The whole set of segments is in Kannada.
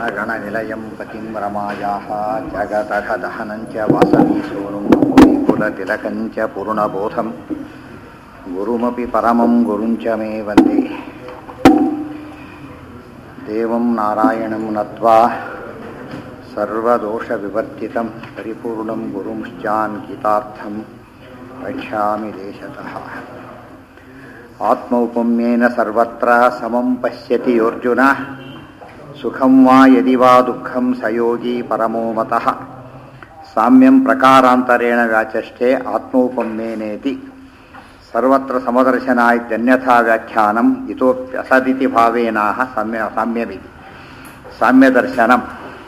गणनिलयं पतिं रमायाः जगदघदहनञ्च वासवीसूनुं कुलतिलकञ्च पूर्णबोधं गुरुमपि परमं गुरुञ्च मे वन्दे देवं नारायणं नत्वा सर्वदोषविवर्जितं परिपूर्णं गुरुंश्चान्कितार्थं वक्ष्यामि देशतः आत्मौपम्येन सर्वत्र समं पश्यति अर्जुन सुखं वा यदि वा दुःखं स योगी परमो मतः साम्यं प्रकारान्तरेण व्याचष्टे आत्मौपम्येनेति सर्वत्र समदर्शना इत्यन्यथा व्याख्यानम् इतोऽप्यसदिति भावेनाः साम्यमिति साम्यदर्शनं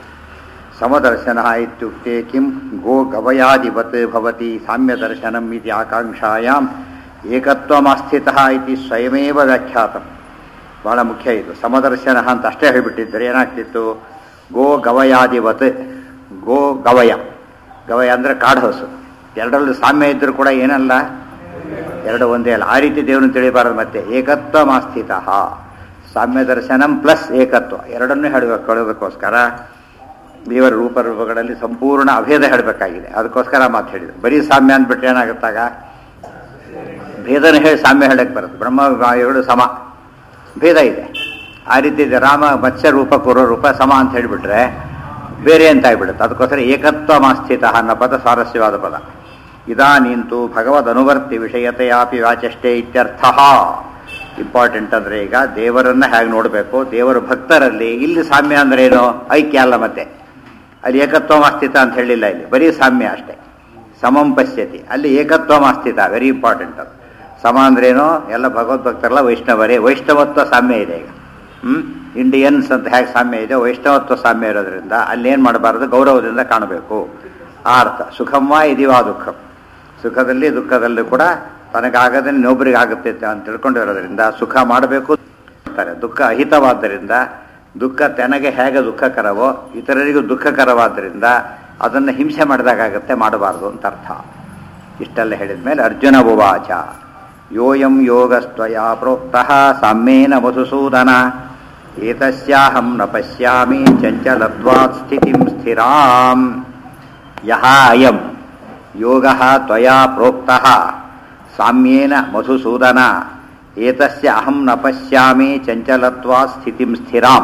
समदर्शनः इत्युक्ते किं गो गवयादिवत् भवति साम्यदर्शनम् इति आकाङ्क्षायां ಏಕತ್ವಮಾಸ್ಥಿತಃ ಇತಿ ಸ್ವಯಮೇವ ವ್ಯಾಖ್ಯಾತಂ. ಭಾಳ ಮುಖ್ಯ ಇದು. ಸಮದರ್ಶನ ಅಂತ ಅಷ್ಟೇ ಹೇಳಿಬಿಟ್ಟಿದ್ದರೆ ಏನಾಗ್ತಿತ್ತು? ಗೋ ಗವಯಾದಿವತ್, ಗೋ ಗವಯ, ಗವಯ ಅಂದರೆ ಕಾಡು ಹಸು, ಎರಡರಲ್ಲೂ ಸಾಮ್ಯ ಇದ್ದರೂ ಕೂಡ ಏನಲ್ಲ, ಎರಡು ಒಂದೇ ಅಲ್ಲ. ಆ ರೀತಿ ದೇವರನ್ನು ತಿಳಿಬಾರದು. ಮತ್ತೆ ಏಕತ್ವಮಾಸ್ಥಿತಃ, ಸಾಮ್ಯ ದರ್ಶನಂ ಪ್ಲಸ್ ಏಕತ್ವ ಎರಡನ್ನೂ ಹೇಳಬೇಕೋಸ್ಕರ ದೇವರ ರೂಪಗಳಲ್ಲಿ ಸಂಪೂರ್ಣ ಅಭೇದ ಹೇಳಬೇಕಾಗಿದೆ. ಅದಕ್ಕೋಸ್ಕರ ಮಾತು ಹೇಳಿದ್ರು. ಬರೀ ಸಾಮ್ಯ ಅಂದ್ಬಿಟ್ರೆ ಏನಾಗುತ್ತಾಗ ಭೇದನ ಹೇಳಿ ಸಾಮ್ಯ ಹೇಳಕ್ಕೆ ಬರುತ್ತೆ. ಬ್ರಹ್ಮ ಎರಡು ಸಮ, ಭೇದ ಇದೆ. ಆ ರೀತಿ ಇದೆ. ರಾಮ ಮತ್ಸ್ಯ ರೂಪ ಕುರು ರೂಪ ಸಮ ಅಂತ ಹೇಳಿಬಿಟ್ರೆ ಬೇರೆ ಅಂತ ಆಗಿಬಿಡುತ್ತೆ. ಅದಕ್ಕೋಸ್ಕರ ಏಕತ್ವಮಾಸ್ಥಿತ ಅನ್ನೋ ಪದ ಸ್ವಾರಸ್ಯವಾದ ಪದ. ಇದಾನೀಂತು ಭಗವದ್ ಅನುವರ್ತಿ ವಿಷಯತೆಯಾಪಿ ವ್ಯಾಚಷ್ಟೇ ಇತ್ಯರ್ಥ. ಇಂಪಾರ್ಟೆಂಟ್ ಅಂದರೆ ಈಗ ದೇವರನ್ನ ಹೇಗೆ ನೋಡಬೇಕು, ದೇವರ ಭಕ್ತರಲ್ಲಿ ಇಲ್ಲಿ ಸಾಮ್ಯ ಅಂದ್ರೆ ಏನು? ಐಕ್ಯ ಅಲ್ಲ. ಮತ್ತೆ ಅಲ್ಲಿ ಏಕತ್ವಮಾಸ್ಥಿತ ಅಂತ ಹೇಳಿಲ್ಲ, ಇಲ್ಲಿ ಬರೀ ಸಾಮ್ಯ ಅಷ್ಟೇ. ಸಮಂ ಪಶ್ಯತಿ, ಅಲ್ಲಿ ಏಕತ್ವಮಾಸ್ಥಿತ, ವೆರಿ ಇಂಪಾರ್ಟೆಂಟ್. ಅದು ಸಮ ಅಂದ್ರೇನು? ಎಲ್ಲ ಭಗವದ್ಭಕ್ತರಲ್ಲ ವೈಷ್ಣವರೇ. ವೈಷ್ಣವತ್ವ ಸಾಮ್ಯ ಇದೆ ಈಗ. ಇಂಡಿಯನ್ಸ್ ಅಂತ ಹೇಗೆ ಸಾಮ್ಯ ಇದೆ, ವೈಷ್ಣವತ್ವ ಸಾಮ್ಯ ಇರೋದ್ರಿಂದ ಅಲ್ಲಿ ಏನು ಮಾಡಬಾರದು? ಗೌರವದಿಂದ ಕಾಣಬೇಕು. ಆ ಅರ್ಥ. ಸುಖಂವಾ ಇದಿವಾ ದುಃಖಂ, ಸುಖದಲ್ಲಿ ದುಃಖದಲ್ಲಿ ಕೂಡ ತನಗಾಗದೇ ಇನ್ನೊಬ್ಬರಿಗೆ ಆಗುತ್ತೆ ಅಂತ ತಿಳ್ಕೊಂಡಿರೋದ್ರಿಂದ ಸುಖ ಮಾಡಬೇಕು ಅಂತಾರೆ. ದುಃಖ ಅಹಿತವಾದ್ದರಿಂದ, ದುಃಖ ತನಗೆ ಹೇಗೆ ದುಃಖಕರವೋ ಇತರರಿಗೂ ದುಃಖಕರವಾದ್ದರಿಂದ ಅದನ್ನು ಹಿಂಸೆ ಮಾಡಿದಾಗತ್ತೆ, ಮಾಡಬಾರ್ದು ಅಂತ ಅರ್ಥ. ಇಷ್ಟೆಲ್ಲ ಹೇಳಿದ ಮೇಲೆ ಅರ್ಜುನ ಉವಾಚ ಯೋಯಂ ಯೋಗಸ್ತ್ವಯಾ ಪ್ರೋಕ್ತಃ ಸಾಮ್ಯೇನ ಮಧುಸೂದನ ಏತಸ್ಯಾಹಂ ನ ಪಶ್ಯಾಮಿ ಚಂಚಲತ್ವಾತ್ ಸ್ಥಿತಿಂ ಸ್ಥಿರಾಂ. ಯಹ ಅಯಂ ಯೋಗಃ ತ್ವಯಾ ಪ್ರೋಕ್ತಃ ಸಾಮ್ಯೇನ ಮಧುಸೂದನ ಏತಸ್ಯ ಅಹಂ ನ ಪಶ್ಯಾಮಿ ಚಂಚಲತ್ವಾತ್ ಸ್ಥಿತಿಂ ಸ್ಥಿರಾಂ.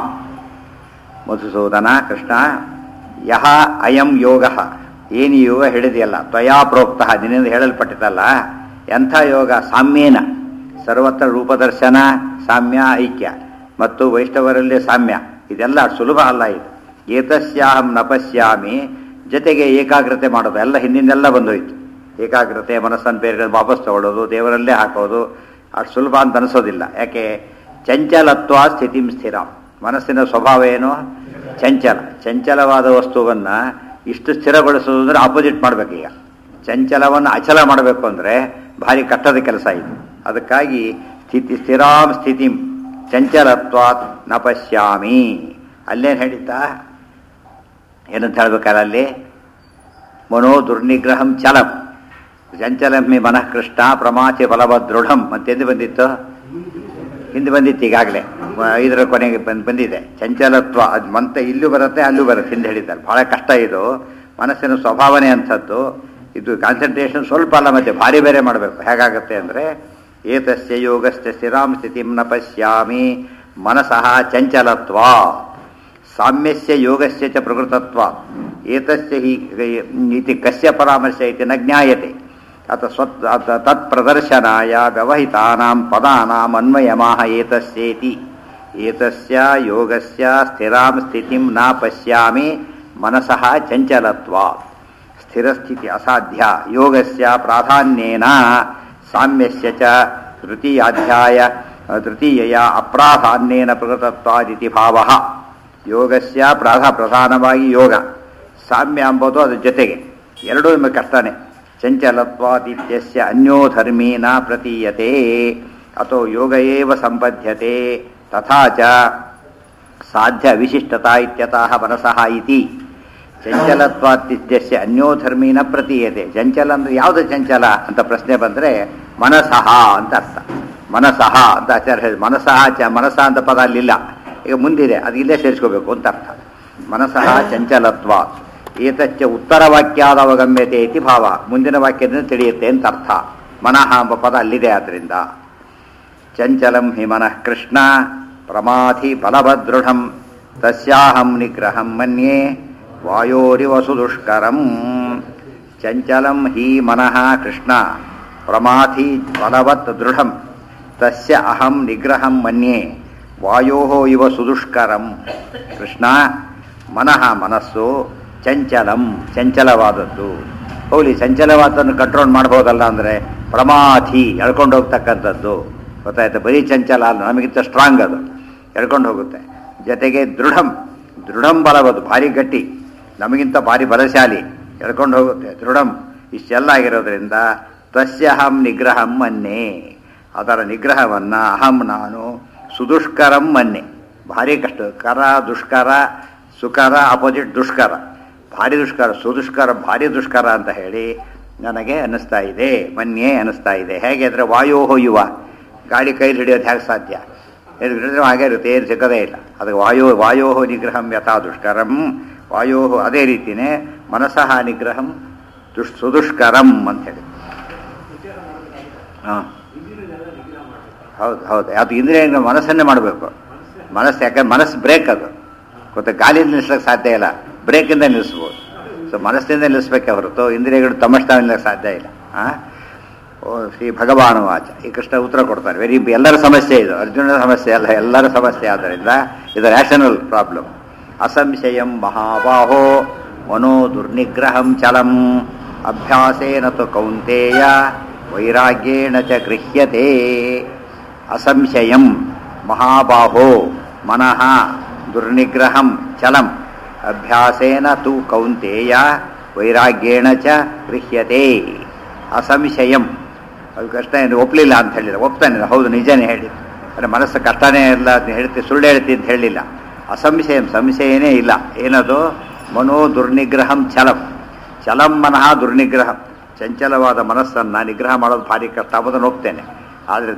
ಮಧುಸೂದನ, ಕೃಷ್ಣ, ಯಹ ಅಯಂ ಯೋಗ, ಏನು ಯೋಗ ಹೇಳಿದೆಯಲ್ಲ, ತ್ವಯಾ ಪ್ರೋಕ್ತಃ, ನಿನ್ನಿಂದ ಹೇಳಲ್ಪಟ್ಟಿತಲ್ಲ, ಎಂಥ ಯೋಗ? ಸಾಮ್ಯೇನ, ಸರ್ವತ್ರ ರೂಪದರ್ಶನ, ಸಾಮ್ಯ, ಐಕ್ಯ ಮತ್ತು ವೈಷ್ಣವರಲ್ಲಿ ಸಾಮ್ಯ. ಇದೆಲ್ಲ ಸುಲಭ ಅಲ್ಲ. ಇದು ಏತಸ್ಯಾಹಂ ನ ಪಶ್ಯಾಮಿ, ಜೊತೆಗೆ ಏಕಾಗ್ರತೆ ಮಾಡೋದು. ಎಲ್ಲ ಹಿಂದಿಂದೆಲ್ಲ ಬಂದೋಯ್ತು. ಏಕಾಗ್ರತೆ, ಮನಸ್ಸನ್ನು ಬೇರೆ ವಾಪಸ್ ತಗೊಳ್ಳೋದು, ದೇವರಲ್ಲೇ ಹಾಕೋದು ಅಷ್ಟು ಸುಲಭ ಅಂತ ಅನಿಸೋದಿಲ್ಲ. ಯಾಕೆ? ಚಂಚಲತ್ವ ಸ್ಥಿತಿಂ ಸ್ಥಿರ. ಮನಸ್ಸಿನ ಸ್ವಭಾವ ಏನು? ಚಂಚಲ. ಚಂಚಲವಾದ ವಸ್ತುವನ್ನು ಇಷ್ಟು ಸ್ಥಿರಗೊಳಿಸೋದು ಅಂದರೆ ಆಪೋಸಿಟ್ ಮಾಡಬೇಕೀಗ. ಚಂಚಲವನ್ನು ಅಚಲ ಮಾಡಬೇಕು ಅಂದರೆ ಭಾರಿ ಕಷ್ಟದ ಕೆಲಸ ಇದು. ಅದಕ್ಕಾಗಿ ಸ್ಥಿರಾಂ ಸ್ಥಿತಿಂ ಚಂಚಲತ್ವಾತ್ ನ ಪಶ್ಯಾಮಿ. ಅಲ್ಲೇನು ಹೇಳಿದ್ದ? ಏನಂತ ಹೇಳ್ಬೇಕಾದ್ರೆ ಅಲ್ಲಿ ಮನೋ ದುರ್ನಿಗ್ರಹಂ ಚಲಂ ಚಂಚಲಮ್ಮಿ ಮನಃ ಕೃಷ್ಣ ಪ್ರಮಾಚಿ ಬಲವದೃಢಂ ಅಂತೆಂದು ಬಂದಿತ್ತು. ಹಿಂದೆ ಬಂದಿತ್ತು ಈಗಾಗಲೇ, ಇದರ ಕೊನೆಗೆ ಬಂದಿದೆ. ಚಂಚಲತ್ವ ಅದು ಮಂತ ಇಲ್ಲೂ ಬರುತ್ತೆ ಅಲ್ಲೂ ಬರುತ್ತೆ. ಹಿಂದೆ ಹೇಳಿದ್ದಾರೆ. ಭಾಳ ಕಷ್ಟ ಇದು. ಮನಸ್ಸಿನ ಸ್ವಭಾವನೆ ಅಂಥದ್ದು. ಇದು ಕಾನ್ಸಂಟ್ರೇಷನ್ ಸ್ವಲ್ಪ ಅಲ್ಲ, ಮತ್ತೆ ಭಾರಿ ಬೇರೆ ಮಾಡಬೇಕು. ಹೇಗಾಗುತ್ತೆ ಅಂದರೆ ಏತಸ್ಯ ಯೋಗಸ್ಯ ಸ್ಥಿರಾಂ ಸ್ಥಿತಿಂ ನ ಪಶ್ಯಾಮಿ ಮನಸಃ ಚಂಚಲತ್ವ ಸಾಮ್ಯಸ್ಯ ಯೋಗಸ್ಯ ಚ ಪ್ರಕೃತತ್ವ ಏತಸ್ಯ ಹಿ ಇತಿ ಕಸ್ಯ ಪರಾಮರ್ಶ ಇತಿ ನ ಜ್ಞಾಯತೆ ಅತ ತತ್ ಪ್ರದರ್ಶನಾಯ ವ್ಯವಹಿತಾನಾಂ ಪದಾನಾಂ ಅನ್ವಯಮಾಹ ಏತಸ್ಯೇತಿ ಏತಸ್ಯ ಯೋಗಸ್ಯ ಸ್ಥಿರಾಂ ಸ್ಥಿತಿಂ ನ ಪಶ್ಯಾಮಿ ಮನಸಃ ಚಂಚಲತ್ವ. ಸ್ಥಿರಸ್ಥಿತಿ ಅಸಾಧ್ಯ. ಯೋಗಸ್ಯ ಪ್ರಾಧಾನ್ಯೇನ ಸಾಮ್ಯಸ್ಯ ಚ ತೃತೀಯಯ ಅಪ್ರಾಧಾನ್ಯೇನ ಪ್ರಕೃತತ್ವಾದಿತಿ ಭಾವಃ. ಯೋಗಸ್ಯ ಪ್ರಧಾನವಾಗಿ ಯೋಗ, ಸಾಮ್ಯ ಎಂಬುದು ಅದ್ರ ಜೊತೆಗೆ ಎರಡೂ ನಿಮಗೆ ಕಷ್ಟನೇ. ಚಂಚಲತ್ವಾದಿತ್ಯಸ್ಯ ಅನ್ಯೋ ಧರ್ಮೀ ನ ಪ್ರತೀಯತೆ ಅಥೋ ಯೋಗ ಏವ ಸಂಬಧ್ಯತೆ ತಥಾ ಚ ಸಾಧ್ಯ ವಿಶಿಷ್ಟತಾ ಇತ್ಯತಃ ಮನಸಃ ಇತಿ. ಚಂಚಲತ್ವಾದಿತ್ಯಸ್ಯ ಅನ್ಯೋ ಧರ್ಮೀ ನ ಪ್ರತೀಯತೆ. ಚಂಚಲ ಅಂದರೆ ಯಾವುದು ಚಂಚಲ ಅಂತ ಪ್ರಶ್ನೆ ಬಂದರೆ ಮನಸಃ ಅಂತ ಅರ್ಥ. ಮನಸಃ ಅಂತ ಆಚಾರ್ಯ ಹೇಳಿದ. ಮನಸಃ ಅಂತ ಪದ ಅಲ್ಲಿಲ್ಲ, ಈಗ ಮುಂದಿದೆ, ಅದು ಇಲ್ಲೇ ಸೇರಿಸ್ಕೋಬೇಕು ಅಂತ ಅರ್ಥ. ಮನಸಃ ಚಂಚಲತ್ವ ಏತಚ್ಚ ಉತ್ತರವಾಕ್ಯಾದ ಅವಗಮ್ಯತೆ ಇತಿ ಭಾವ. ಮುಂದಿನ ವಾಕ್ಯದಿಂದ ತಿಳಿಯುತ್ತೆ ಅಂತ ಅರ್ಥ. ಮನಃ ಎಂಬ ಪದ ಅಲ್ಲಿದೆ. ಆದ್ದರಿಂದ ಚಂಚಲಂ ಹಿ ಮನಃ ಕೃಷ್ಣ ಪ್ರಮಾಧಿ ಫಲಭದೃಢಂ ತಸ್ಯಾಹಂ ನಿಗ್ರಹಂ ಮನ್ಯೇ ವಾಯೋರಿವ ಸುದುಷ್ಕರಂ. ಚಂಚಲಂ ಹಿ ಮನಃ ಕೃಷ್ಣ ಪ್ರಮಾಧಿ ಫಲವತ್ ದೃಢಂ ತಸ್ಯ ಅಹಂ ನಿಗ್ರಹಂ ಮನ್ಯೇ ವಾಯೋ ಇವ ಸುದುಷ್ಕರಂ. ಕೃಷ್ಣ ಮನಃ ಮನಸ್ಸು ಚಂಚಲಂ ಚಂಚಲವಾದದ್ದು. ಹೋಗ್ಲಿ, ಚಂಚಲವಾದನ್ನು ಕಂಟ್ರೋಲ್ ಮಾಡ್ಬೋದಲ್ಲ ಅಂದರೆ ಪ್ರಮಾಧಿ ಎಳ್ಕೊಂಡು ಹೋಗ್ತಕ್ಕಂಥದ್ದು. ಗೊತ್ತಾಯ್ತು? ಬರೀ ಚಂಚಲ ಅಲ್ಲ, ನಮಗಿಂತ ಸ್ಟ್ರಾಂಗ್ ಅದು, ಎಳ್ಕೊಂಡು ಹೋಗುತ್ತೆ. ಜೊತೆಗೆ ದೃಢಂ ಬಲವದು, ಭಾರಿ ಗಟ್ಟಿ, ನಮಗಿಂತ ಭಾರಿ ಬಲಶಾಲಿ, ಎಳ್ಕೊಂಡು ಹೋಗುತ್ತೆ. ದೃಢಂ ಇಷ್ಟೆಲ್ಲ ಆಗಿರೋದ್ರಿಂದ ತಸ್ಯಹಂ ನಿಗ್ರಹಂ ಮನ್ಯೆ, ಅದರ ನಿಗ್ರಹವನ್ನು ಅಹಂ ನಾನು ಸುದುಷ್ಕರಂ ಮನ್ಯೆ, ಭಾರಿ ಕಷ್ಟ. ಕರ ದುಷ್ಕರ, ಸುಕರ ಅಪೋಸಿಟ್ ದುಷ್ಕರ, ಭಾರಿ ದುಷ್ಕರ, ಸುದುಷ್ಕರ ಭಾರಿ ದುಷ್ಕರ ಅಂತ ಹೇಳಿ ನನಗೆ ಅನ್ನಿಸ್ತಾ ಇದೆ, ಮನ್ಯೆ ಅನ್ನಿಸ್ತಾ ಇದೆ. ಹೇಗೆ ಅಂದರೆ ವಾಯೋಹೋ ಯುವ, ಗಾಡಿ ಕೈಲಿ ಹಿಡಿಯೋದು ಹೇಗೆ ಸಾಧ್ಯ? ಹಿಡಿದ್ರೆ ಹಾಗೆ ಇರುತ್ತೆ, ಏನು ಸಿಕ್ಕದೇ ಇಲ್ಲ. ಅದಕ್ಕೆ ವಾಯೋಹೋ ನಿಗ್ರಹಂ ಯಥಾ ದುಷ್ಕರಂ, ವಾಯೋಹೋ ಅದೇ ರೀತಿಯೇ ಮನಸಃ ನಿಗ್ರಹಂ ಸುದುಷ್ಕರಂ ಅಂಥೇಳಿ. ಹಾಂ, ಹೌದು. ಅದು ಇಂದ್ರಿಯ ಮನಸ್ಸನ್ನೇ ಮಾಡಬೇಕು. ಮನಸ್ಸು ಯಾಕಂದ್ರೆ ಮನಸ್ಸು ಬ್ರೇಕ್, ಅದು ಗೊತ್ತಾ? ಗಾಲಿಯಿಂದ ನಿಲ್ಲಿಸ್ಲಿಕ್ಕೆ ಸಾಧ್ಯ ಇಲ್ಲ, ಬ್ರೇಕಿಂದ ನಿಲ್ಲಿಸ್ಬೋದು. ಸೊ ಮನಸ್ಸಿಂದ ನಿಲ್ಲಿಸ್ಬೇಕೆ ಹೊರತು ಇಂದ್ರಿಯಗಳು ತಮ್ಮಷ್ಟಾವ ನಿಲ್ಲಕ್ಕೆ ಸಾಧ್ಯ ಇಲ್ಲ. ಶ್ರೀ ಭಗವಾನ್ ವಾಚ. ಈ ಕೃಷ್ಣ ಉತ್ತರ ಕೊಡ್ತಾರೆ. ಎಲ್ಲರ ಸಮಸ್ಯೆ ಇದು, ಅರ್ಜುನನ ಸಮಸ್ಯೆ ಅಲ್ಲ, ಎಲ್ಲರ ಸಮಸ್ಯೆ. ಆದ್ದರಿಂದ ಇದು ರ್ಯಾಷನಲ್ ಪ್ರಾಬ್ಲಮ್. ಅಸಂಶಯಂ ಮಹಾಬಾಹೋ ಮನೋ ದುರ್ನಿಗ್ರಹಂ ಚಲಂ ಅಭ್ಯಾಸೇನ ತು ಕೌಂತೇಯ ವೈರಾಗ್ಯೇಣ ಚ ಗೃಹ್ಯತೆ. ಅಸಂಶಯಂ ಮಹಾಬಾಹೋ ಮನಃ ದುರ್ನಿಗ್ರಹಂ ಚಲಂ ಅಭ್ಯಾಸೇನ ತು ಕೌಂತೇಯ ವೈರಾಗ್ಯೇಣ ಚ ಗೃಹ್ಯತೆ. ಅಸಂಶಯಂ, ಅದು ಕಷ್ಟ ಏನು ಒಪ್ಪಲಿಲ್ಲ ಅಂತ ಹೇಳಿಲ್ಲ, ಒಪ್ತಾನೆ, ಹೌದು ನಿಜನೇ ಹೇಳಿದ್ದು. ಅಂದರೆ ಮನಸ್ಸು ಕಷ್ಟನೇ ಇಲ್ಲ ಹೇಳ್ತೀವಿ, ಸುಳ್ಳು ಹೇಳ್ತೀವಿ ಅಂತ ಹೇಳಲಿಲ್ಲ. ಅಸಂಶಯಂ, ಸಂಶಯನೇ ಇಲ್ಲ. ಏನದು? ಮನೋ ದುರ್ನಿಗ್ರಹಂ ಚಲಂ ಮನಃ ದುರ್ನಿಗ್ರಹಂ. ಚಂಚಲವಾದ ಮನಸ್ಸನ್ನು ನಿಗ್ರಹ ಮಾಡೋದು ಭಾರಿ ಕಷ್ಟ, ಅದನ್ನು ಒಪ್ತೇನೆ. ಆದರೆ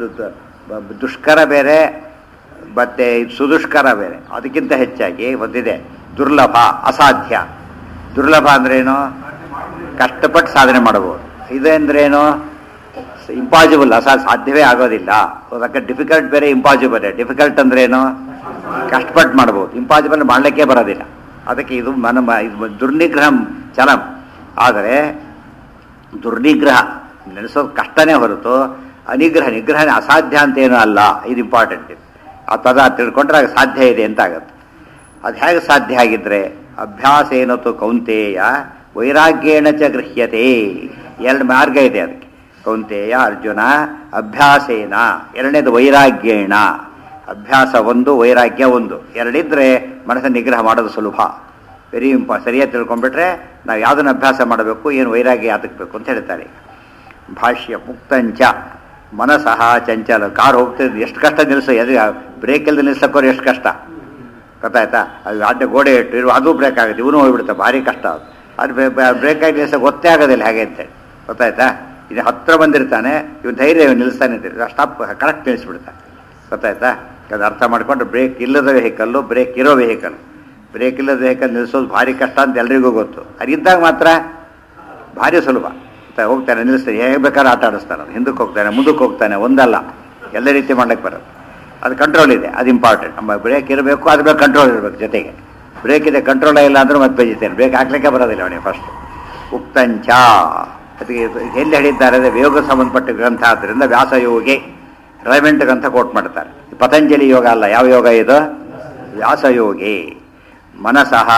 ದುಷ್ಕರ ಬೇರೆ, ಮತ್ತು ಸುದುಷ್ಕರ ಬೇರೆ. ಅದಕ್ಕಿಂತ ಹೆಚ್ಚಾಗಿ ಒಂದಿದೆ ದುರ್ಲಭ, ಅಸಾಧ್ಯ. ದುರ್ಲಭ ಅಂದ್ರೇನು? ಕಷ್ಟಪಟ್ಟು ಸಾಧನೆ ಮಾಡಬಹುದು. ಇದಂದ್ರೇನು? ಇಂಪಾಸಿಬಲ್, ಸಾಧ್ಯವೇ ಆಗೋದಿಲ್ಲ. ಅದಕ್ಕೆ ಡಿಫಿಕಲ್ಟ್ ಬೇರೆ, ಇಂಪಾಸಿಬಲ್. ಡಿಫಿಕಲ್ಟ್ ಅಂದ್ರೇನು? ಕಷ್ಟಪಟ್ಟು ಮಾಡ್ಬೋದು. ಇಂಪಾಸಿಬಲ್ ಮಾಡಲಿಕ್ಕೆ ಬರೋದಿಲ್ಲ. ಅದಕ್ಕೆ ಇದು ದುರ್ನಿಗ್ರಹ ಚಲಂ. ಆದರೆ ದುರ್ನಿಗ್ರಹ ನೆನೆಸೋದು ಕಷ್ಟನೇ ಹೊರತು ನಿಗ್ರಹನೇ ಅಸಾಧ್ಯ ಅಂತೇನೂ ಅಲ್ಲ. ಇದು ಇಂಪಾರ್ಟೆಂಟ್. ಆ ಪದ ತಿಳ್ಕೊಂಡ್ರೆ ಆಗ ಸಾಧ್ಯ ಇದೆ ಅಂತ ಆಗುತ್ತೆ. ಅದು ಹೇಗೆ ಸಾಧ್ಯ ಆಗಿದ್ರೆ? ಅಭ್ಯಾಸ ಏನತ್ತು ಕೌಂತೇಯ ವೈರಾಗ್ಯೇಣ ಚ ಗೃಹ್ಯತೆ. ಎರಡು ಮಾರ್ಗ ಇದೆ ಅದಕ್ಕೆ. ಕೌಂತೇಯ ಅರ್ಜುನ, ಅಭ್ಯಾಸೇನ ಎರಡನೇದು ವೈರಾಗ್ಯೇಣ. ಅಭ್ಯಾಸ ಒಂದು, ವೈರಾಗ್ಯ ಒಂದು, ಎರಡಿದ್ರೆ ಮನಸ್ಸನ್ನು ನಿಗ್ರಹ ಮಾಡೋದು ಸುಲಭ. ವೆರಿ ಸರಿಯಾಗಿ ತಿಳ್ಕೊಂಡ್ಬಿಟ್ರೆ ನಾವು ಯಾವುದನ್ನು ಅಭ್ಯಾಸ ಮಾಡಬೇಕು, ಏನು ವೈರಾಗ್ಯ ಯಾತಕಬೇಕು ಅಂತ ಹೇಳ್ತಾರೆ. ಭಾಷ್ಯ ಮುಕ್ತಂಚ ಮನಸಃ ಚಂಚಲ. ಕಾರು ಹೋಗ್ತಿದ್ದು ಎಷ್ಟು ಕಷ್ಟ ನಿಲ್ಲಿಸೋ, ಬ್ರೇಕ್ ಇಲ್ಲದೆ ನಿಲ್ಲಿಸೋಕೋರು ಎಷ್ಟು ಕಷ್ಟ ಗೊತ್ತಾಯ್ತಾ? ಅದು ಅಡ್ಡ ಗೋಡೆ ಇಟ್ಟು ಅದು ಬ್ರೇಕ್ ಆಗುತ್ತೆ, ಇವನು ಹೋಗ್ಬಿಡುತ್ತೆ, ಭಾರಿ ಕಷ್ಟ ಅದು ಬ್ರೇಕ್ ಆಗಿ ನಿಲ್ಲಿಸೋ ಗೊತ್ತೇ ಆಗೋದಿಲ್ಲ ಹೇಗೆ ಅಂತೇಳಿ. ಗೊತ್ತಾಯ್ತಾ? ಇದು ಹತ್ತಿರ ಬಂದಿರ್ತಾನೆ, ಇವನು ಧೈರ್ಯ ನಿಲ್ಲಿಸ್ತಾನೆ ಅಂತೀರಿ, ಸ್ಟಾಪ್ ಕರೆಕ್ಟ್ ನಿಲ್ಲಿಸ್ಬಿಡ್ತಾನೆ. ಗೊತ್ತಾಯ್ತಾ? ಅದು ಅರ್ಥ ಮಾಡಿಕೊಂಡ್ರೆ ಬ್ರೇಕ್ ಇಲ್ಲದ ವೆಹಿಕಲ್ಲು, ಬ್ರೇಕ್ ಇರೋ ವೆಹಿಕಲ್. ಬ್ರೇಕ್ ಇಲ್ಲದ ವೆಹಿಕಲ್ ನಿಲ್ಲಿಸೋದು ಭಾರಿ ಕಷ್ಟ ಅಂತ ಎಲ್ರಿಗೂ ಗೊತ್ತು. ಅದಿದ್ದಾಗ ಮಾತ್ರ ಭಾರಿ ಸುಲಭ. ಹೋಗ್ತಾನೆ, ನಿಲ್ಲಿಸ್ತಾನೆ, ಹೇಗೆ ಬೇಕಾದ್ರೆ ಆಟ ಆಡಿಸ್ತಾನೆ. ಹಿಂದಕ್ಕೆ ಹೋಗ್ತಾನೆ, ಮುಂದಕ್ಕೆ ಹೋಗ್ತಾನೆ, ಒಂದಲ್ಲ ಎಲ್ಲ ರೀತಿ ಮಾಡ್ಲಿಕ್ಕೆ ಬರೋದು. ಅದು ಕಂಟ್ರೋಲ್ ಇದೆ, ಅದು ಇಂಪಾರ್ಟೆಂಟ್. ನಮ್ಮ ಬ್ರೇಕ್ ಇರಬೇಕು, ಅದ್ರ ಮೇಲೆ ಕಂಟ್ರೋಲ್ ಇರಬೇಕು. ಜೊತೆಗೆ ಬ್ರೇಕ್ ಇದೆ, ಕಂಟ್ರೋಲ್ ಇಲ್ಲ ಅಂದ್ರೆ ಮತ್ತೆ ಬೆಜಿತೇನೆ, ಬ್ರೇಕ್ ಹಾಕ್ಲಿಕ್ಕೆ ಬರೋದಿಲ್ಲ ಅವನಿಗೆ ಫಸ್ಟ್. ಉಕ್ತಂಚ ಅದಕ್ಕೆ ಎಲ್ಲಿ ಹೇಳಿದ್ದಾರೆ? ಯೋಗ ಸಂಬಂಧಪಟ್ಟ ಗ್ರಂಥ ಆದ್ದರಿಂದ ವ್ಯಾಸಯೋಗಿ ರೆಲೆವೆಂಟ್ ಗ್ರಂಥ ಕೋಟ್ ಮಾಡ್ತಾರೆ. ಪತಂಜಲಿ ಯೋಗ ಅಲ್ಲ. ಯಾವ ಯೋಗ ಇದು? ವ್ಯಾಸಯೋಗಿ. ಮನಸಃ